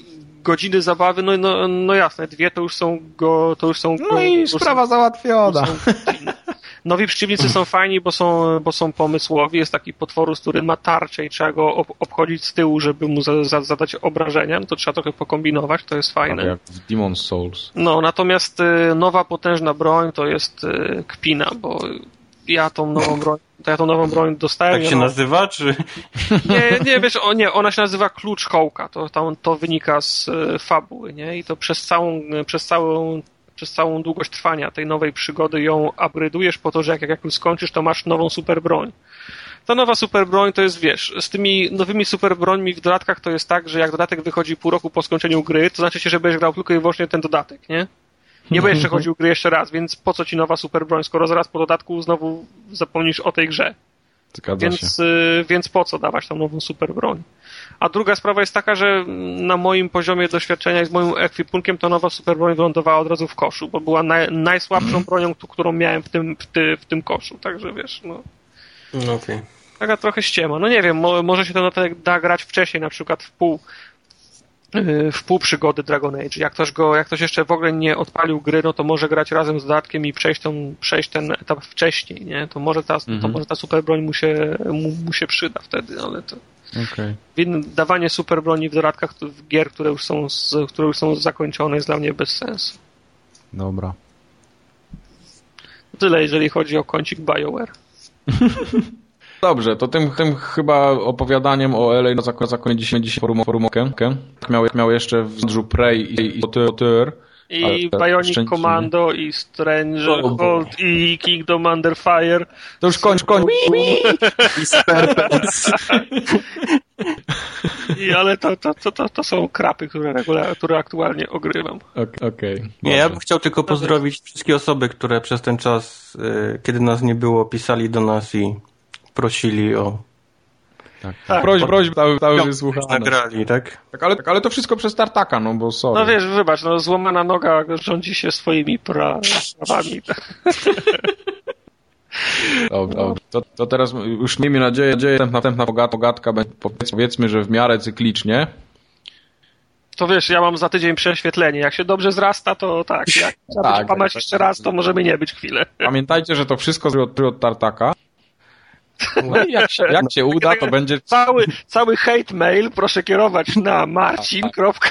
Speaker 3: godziny zabawy, no, no, no jasne, dwie to już są go, to już są...
Speaker 1: No i
Speaker 3: go,
Speaker 1: sprawa
Speaker 3: są,
Speaker 1: załatwiona.
Speaker 3: są nowi przeciwnicy są fajni, bo są, bo są pomysłowi. Jest taki potworus, który ma tarczę i trzeba go ob- obchodzić z tyłu, żeby mu za, za, zadać obrażenia. No to trzeba trochę pokombinować, to jest fajne.
Speaker 1: Jak w Demon's Souls.
Speaker 3: No, natomiast y, nowa, potężna broń to jest y, kpina, bo ja tą nową broń, to ja tą nową broń dostałem.
Speaker 2: Tak się
Speaker 3: no,
Speaker 2: nazywa, czy...
Speaker 3: Nie, nie, wiesz, o nie, ona się nazywa Klucz Hołka. To, to, to wynika z y, fabuły, nie? I to przez całą, przez całą przez całą długość trwania tej nowej przygody ją upgrade'ujesz po to, że jak, jak już skończysz, to masz nową super broń. Ta nowa super broń to jest, wiesz, z tymi nowymi super brońmi w dodatkach to jest tak, że jak dodatek wychodzi pół roku po skończeniu gry, to znaczy się, że będziesz grał tylko i wyłącznie ten dodatek, nie? Nie będziesz przechodził gry jeszcze raz, więc po co ci nowa super broń, skoro zaraz po dodatku znowu zapomnisz o tej grze.
Speaker 1: Zgadza
Speaker 3: Więc,
Speaker 1: się.
Speaker 3: y, więc po co dawać tam nową super broń? A druga sprawa jest taka, że na moim poziomie doświadczenia i z moim ekwipunkiem to nowa super broń wylądowała od razu w koszu, bo była naj, najsłabszą bronią, którą miałem w tym, w, ty, w tym koszu. Także wiesz, no.
Speaker 2: No okej. Okay.
Speaker 3: Taka trochę ściema. No nie wiem, mo, może się to na to da grać wcześniej, na przykład w pół yy, w pół przygody Dragon Age. Jak ktoś go, jak ktoś jeszcze w ogóle nie odpalił gry, no to może grać razem z dodatkiem i przejść, tą, przejść ten etap wcześniej, nie? To może ta, mhm. to może ta super broń mu się, mu, mu się przyda wtedy, ale to...
Speaker 1: Okay.
Speaker 3: Dawanie super broni w dodatkach w gier, które już są, z, które już są zakończone, jest dla mnie bez sensu.
Speaker 1: Dobra.
Speaker 3: Tyle, jeżeli chodzi o kącik BioWare.
Speaker 1: Dobrze, to tym, tym chyba opowiadaniem o L A na zakończenie dzisiaj, dzisiaj forum, forumokę. Miał, miał jeszcze w Zdrzu Prey i Auteur.
Speaker 3: I Bionic Commando, i Strangehold, i Kingdom Under Fire.
Speaker 1: To już kończ, kończ.
Speaker 2: I Sperpens.
Speaker 3: I, ale to, to, to, to, to są krapy, które, regular, które aktualnie ogrywam.
Speaker 1: Okej. Okay.
Speaker 2: Nie, ja bym chciał tylko pozdrowić wszystkie osoby, które przez ten czas, kiedy nas nie było, pisali do nas i prosili o...
Speaker 1: Tak, tak. Proś, proś, cały, cały wysłuchane.
Speaker 2: Nagrali, tak?
Speaker 1: Tak, ale, ale to wszystko przez Tartaka, no bo sorry.
Speaker 3: No wiesz, wybacz, no złamana noga rządzi się swoimi pra, prawami.
Speaker 1: Dobrze, dobrze. To, to teraz już miejmy nadzieję, nadzieję następna pogadka będzie, powiedzmy, że w miarę cyklicznie.
Speaker 3: To wiesz, ja mam za tydzień prześwietlenie. Jak się dobrze zrasta, to tak. Jak trzeba
Speaker 1: tak,
Speaker 3: będzie pamać
Speaker 1: tak,
Speaker 3: jeszcze raz, to możemy nie być chwilę.
Speaker 1: Pamiętajcie, że to wszystko od, od Tartaka. No i jak się, jak się uda, to będzie...
Speaker 3: Cały, cały hate mail proszę kierować na marcin.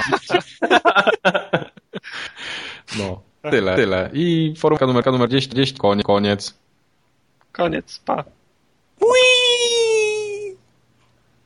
Speaker 1: No, tyle, tyle. I forumka numer, numer dziesięć, dziesięć, koniec.
Speaker 3: Koniec, pa.
Speaker 2: Whee!